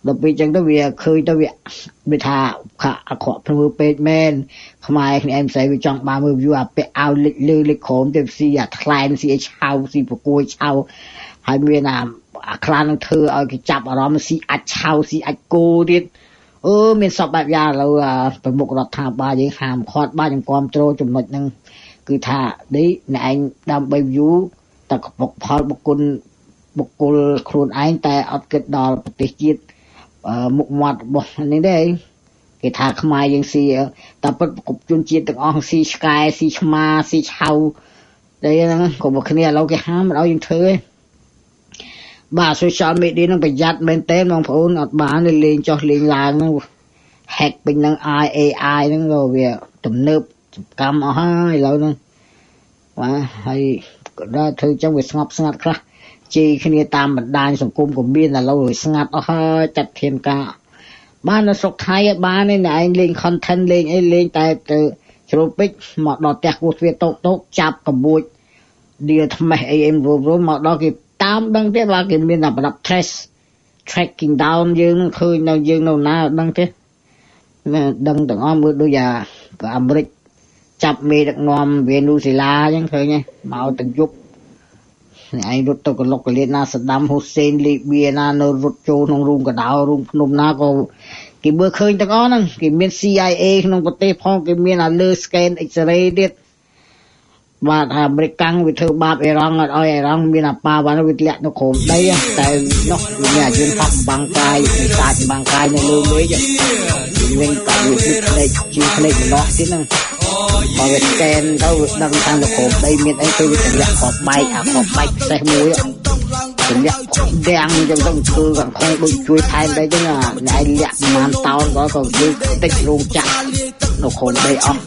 [SPEAKER 1] ដល់ពេលចឹងទៅវាឃើញទៅវាវាថាអាក្រក់ព្រឺពេកមែនខ្មែរគ្នាឯងផ្សេងវាចង់បានមើល view អាពាក់អាវលិចលើលិចក្រោមទៅស៊ីអាថ្លែងស៊ីឲ្យឆៅស៊ីប្រគួយឆៅហើយមានអាអាខ្លានឹងធ្វើឲ្យគេចាប់អារម្មណ៍ស៊ីអាចឆៅស៊ីអាចគោទៀតអឺមានសពបែបយ៉ាងឥឡូវប្រមុខរដ្ឋាភិបាលយើងហាមឃាត់បាទខ្ញុំគ្រប់គ្រងចំណុចហ្នឹងគឺថានេះអ្នកឯងដើម្បី view តែកពុកផលបុគ្គលបុគ្គលខ្លួនឯងតែអត់គិតដល់ប្រទេសជាតិមុខមាត់របស់នេះទេគេថាខ្មែរយើងស៊ីតែពិតគ្រប់ជនជាតិទាំងអស់ស៊ីឆ្កែស៊ីឆ្មាស៊ីឆៅតែហ្នឹងក៏មកគ្នាឥឡូវគេហាមមិនឲ្យយើងធ្វើទេបាទ social media ហ្នឹងប្រយ័ត្នមែនតើបងប្អូនអត់បានលេងចុះលេងឡើងហ្នឹង hack ពេញហ្នឹង เอ ไอ ហ្នឹងក៏វាទំនើបកម្មអស់ហើយឥឡូវហ្នឹងបាទហើយក៏ដល់ធ្វើចឹងវាស្ងប់ស្ងាត់ខ្លះជេរគ្នាតាមបណ្ដាញសង្គមក៏មានឥឡូវស្ងាត់អស់ហើយចាត់ធានការបាននៅស្រុកថៃឲ្យបានឯងឯងលេង content លេងអីលេងតែទៅជ្រុលពេជ្រមកដល់ផ្ទះគោះទ្វារតោកតោកចាប់កបួចឌីថ្មេះអីអីរួមរួមមកដល់គេតាមដឹងទេថាគេមានតែប្រដាប់ trace tracking down យើងឃើញនៅយើងនៅណាដឹងទេដឹងទាំងអស់មើលដូចអាអាមេរិកចាប់មេដឹកនាំវេនូសេឡាអញ្ចឹងឃើញមកទាំងយប់ឯងរត់ទៅកលុកកលៀនណាសាដាមហ៊ូសេនលីបៀណានៅរត់ចូលក្នុងរូងកដោរូងភ្នំណាក៏គេមើលឃើញទាំងអស់ហ្នឹងគេមាន ซี ไอ เอ ក្នុងប្រទេសផងគេមានអាលើ scan X-ray ទៀតបាទអាមេរិកកាំងវាធ្វើបាបអ៊ីរ៉ង់អត់ឲ្យអ៊ីរ៉ង់មានអាប៉ាវ៉ាន់វាធ្លាក់នៅក្រោមដីតែនោះមានអាយើងហប់បាំងកាយពីសាច់បាំងកាយនៅលើមេឃវិញក៏វាភ្លេចជាភ្លេចម្លោះទៀតហ្នឹងបើវា scan ទៅដឹងតាមនៅក្រោមដីមានអីទៅវាធ្លាក់ខបបែកអាខបបែកផ្សេងមួយទម្លាក់ដាំងចឹងទៅធ្វើខាងក្នុងដូចជួយថែមដែរចឹងណែលាក់ប្រហែលតោនក៏ក៏យើងតិចរោងចក្រនៅក្រោមដីអស់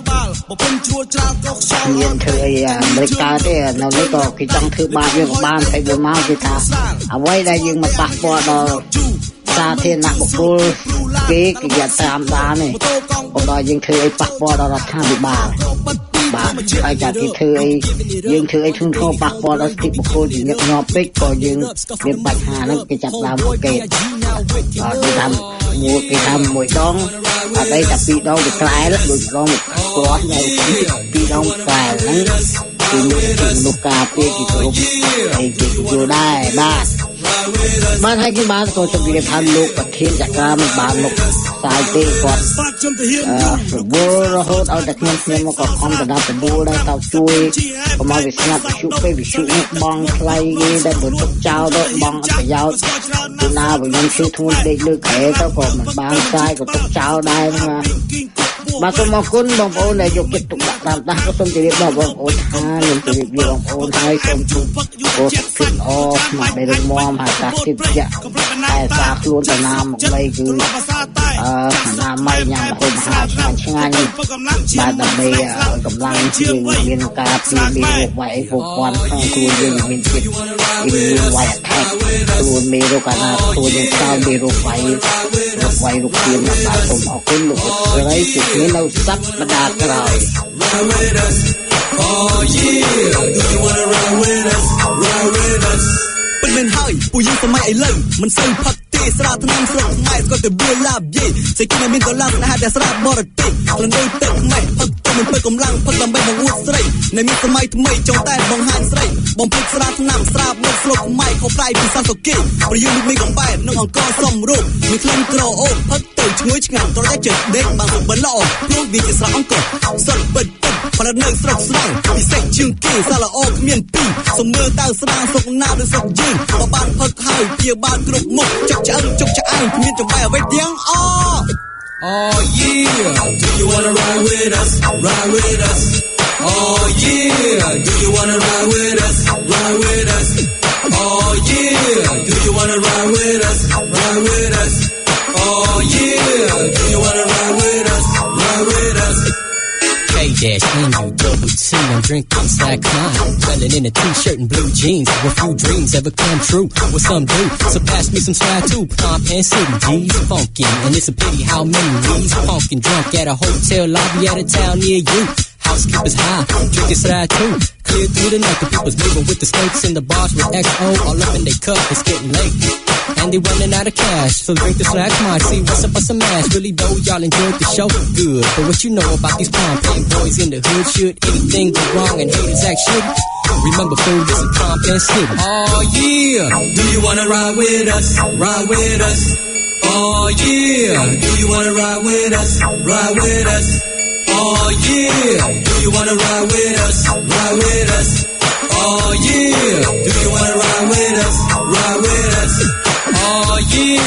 [SPEAKER 1] មានធ្វើអីអាមេរិកកើតទេនៅនេះក៏គេចង់ធ្វើបាបយើងក៏បានតែវាមកគេថាអ្វីដែលយើងមកប៉ះពាល់ដល់សាធារណបុគ្គលគេគេយកតាមដានទេបើដល់យើងធ្វើអីប៉ះពាល់ដល់រដ្ឋាភិបាលបាទហើយចាគេធ្វើអីយើងធ្វើអីធ្ងន់ធ្ងរប៉ះពាល់ដល់សិទ្ធិបុគ្គលជាញឹកញាប់ពេកក៏យើងមានបញ្ហាហ្នឹងគេចាប់ដើមគេអត់តាមមួយគេថាមួយដងអត់អីតែពីរដងវាក្លែលដូចម្ដងគ្រាន់នៅពីរដងក្លែលហ្នឹងគឺមនុស្សការពារគេគ្រប់អីគេយល់ដែរបាទបានឲ្យគេបានក៏ជម្រាបថាលោកប្រធានចក្រមិនបានមកស្ាយទេគាត់អឺវល់រហូតឲ្យតែខ្ញុំខ្ញុំមកក៏ខំទៅដល់ប្រមូលដែរតើជួយកុំឲ្យវាស្ងាត់វិសុពេកវិសុនេះបងថ្លៃគេដែលបើទុកចោលទៅបងអត់ប្រយោជន៍ពីណាបើខ្ញុំជួយធ្ងន់ដេកលើក្រែទៅក៏មិនបានស្ាយក៏ទុកចោលដែរណាបាទសូមអរគុណបងប្អូនដែលយកចិត្តទុកដាក់តាមដាស់ក៏សូមជម្រាបដល់បងប្អូនថាខ្ញុំជម្រាបលាបងប្អូនហើយសូមជូនអូសគិតអស្មារតីរឹងមាំហើយតាទីប្រយ័ត្នតែសារខ្លួនតាណាមកបីគឺអឺណាម៉ៃញ៉ាំហូបហាឆ្ងាញ់ឆ្ងាញ់បាទដើម្បីកម្លាំងយើងមានការពីមានរោគវាយពុកពាន់ក្នុងខ្លួនយើងមានចិត្តមានវាយអថែកខ្លួនមានរោគអាណាខ្លួនយើងតើមានរោគវាយរោគវាយរោគទៀនបាទសូមអរគុណលោកស្រីជួបគ្នានៅសប្តាហ៍ក្រោយ Oh yeah do you wanna ride with us ride with us ពិតមែនហើយពួកយើងសម័យឥឡូវមិនសូវផឹកទេស្រាថ្នាំស្រុកខ្មែរក៏ទៅបួលឡាបយេសេចក្ដីមានកម្លាំងស្នេហាតែស្រាបរទេសខ្លួនដូចទឹកខ្មែរផឹកទៅមិនពេកកម្លាំងផឹកដើម្បីបង្អួតស្រីនៅមានសម័យថ្មីចង់តែបង្ហាញស្រីបំភ្លេចស្រាថ្នាំស្រាបមកស្រុកខ្មែរខុសប្រៃពីសន្តិកិច្ចប្រយុទ្ធមានកំបែតនឹងអង្គសំរូបមានក្លិនក្រអូបផឹកទៅឈ្ងុយឆ្ងាញ់ត្រតែចិត្តដេកបានសុបិនល្អព្រោះវាជាស្រាអង្គសុទ្ធពិតប្រនៅស្រុកស្រង់ពិសេសជាងគេសាល្អគ្មានពីរសំមើតៅស្រាសុកណាដូចស្រុកយើងក៏បានផឹកហើយជាបានគ្រប់មុខចុកឆ្អឹងចុកឆ្អែងគ្មានចំបែអ្វីទាំងអ Oh yeah do you wanna ride with us ride with us Oh yeah do you wanna ride with us ride with us Oh yeah do you wanna ride with us ride with us Oh yeah do you wanna ride with us ride with us Dash in you double T, I'm drinking stack high, dwelling in a t-shirt and blue jeans. So a few dreams ever come true, what some do. So pass me some swag too. Pump and City G's funkin', and it's a pity how many weeds punkin' drunk at a hotel lobby at a town near you. Housekeepers high, drinking swag too. Clear through the night, the people's moving with the skirts in the bars with X O all up in their cup. It's getting late.
[SPEAKER 9] and they running out of cash. So drink the slack, come on, see what's up with some ass. Really though, y'all enjoyed the show, good. But what you know about these prom boys in the hood? Should anything go wrong and haters act shit? Remember, fool, this is Compton City. Oh yeah, do you wanna ride with us? Ride with us. Oh yeah, do you wanna ride with us? Ride with us. Oh yeah, do you wanna ride with us? Ride with us. Oh yeah, do you wanna ride with us? Ride with us. Oh yeah.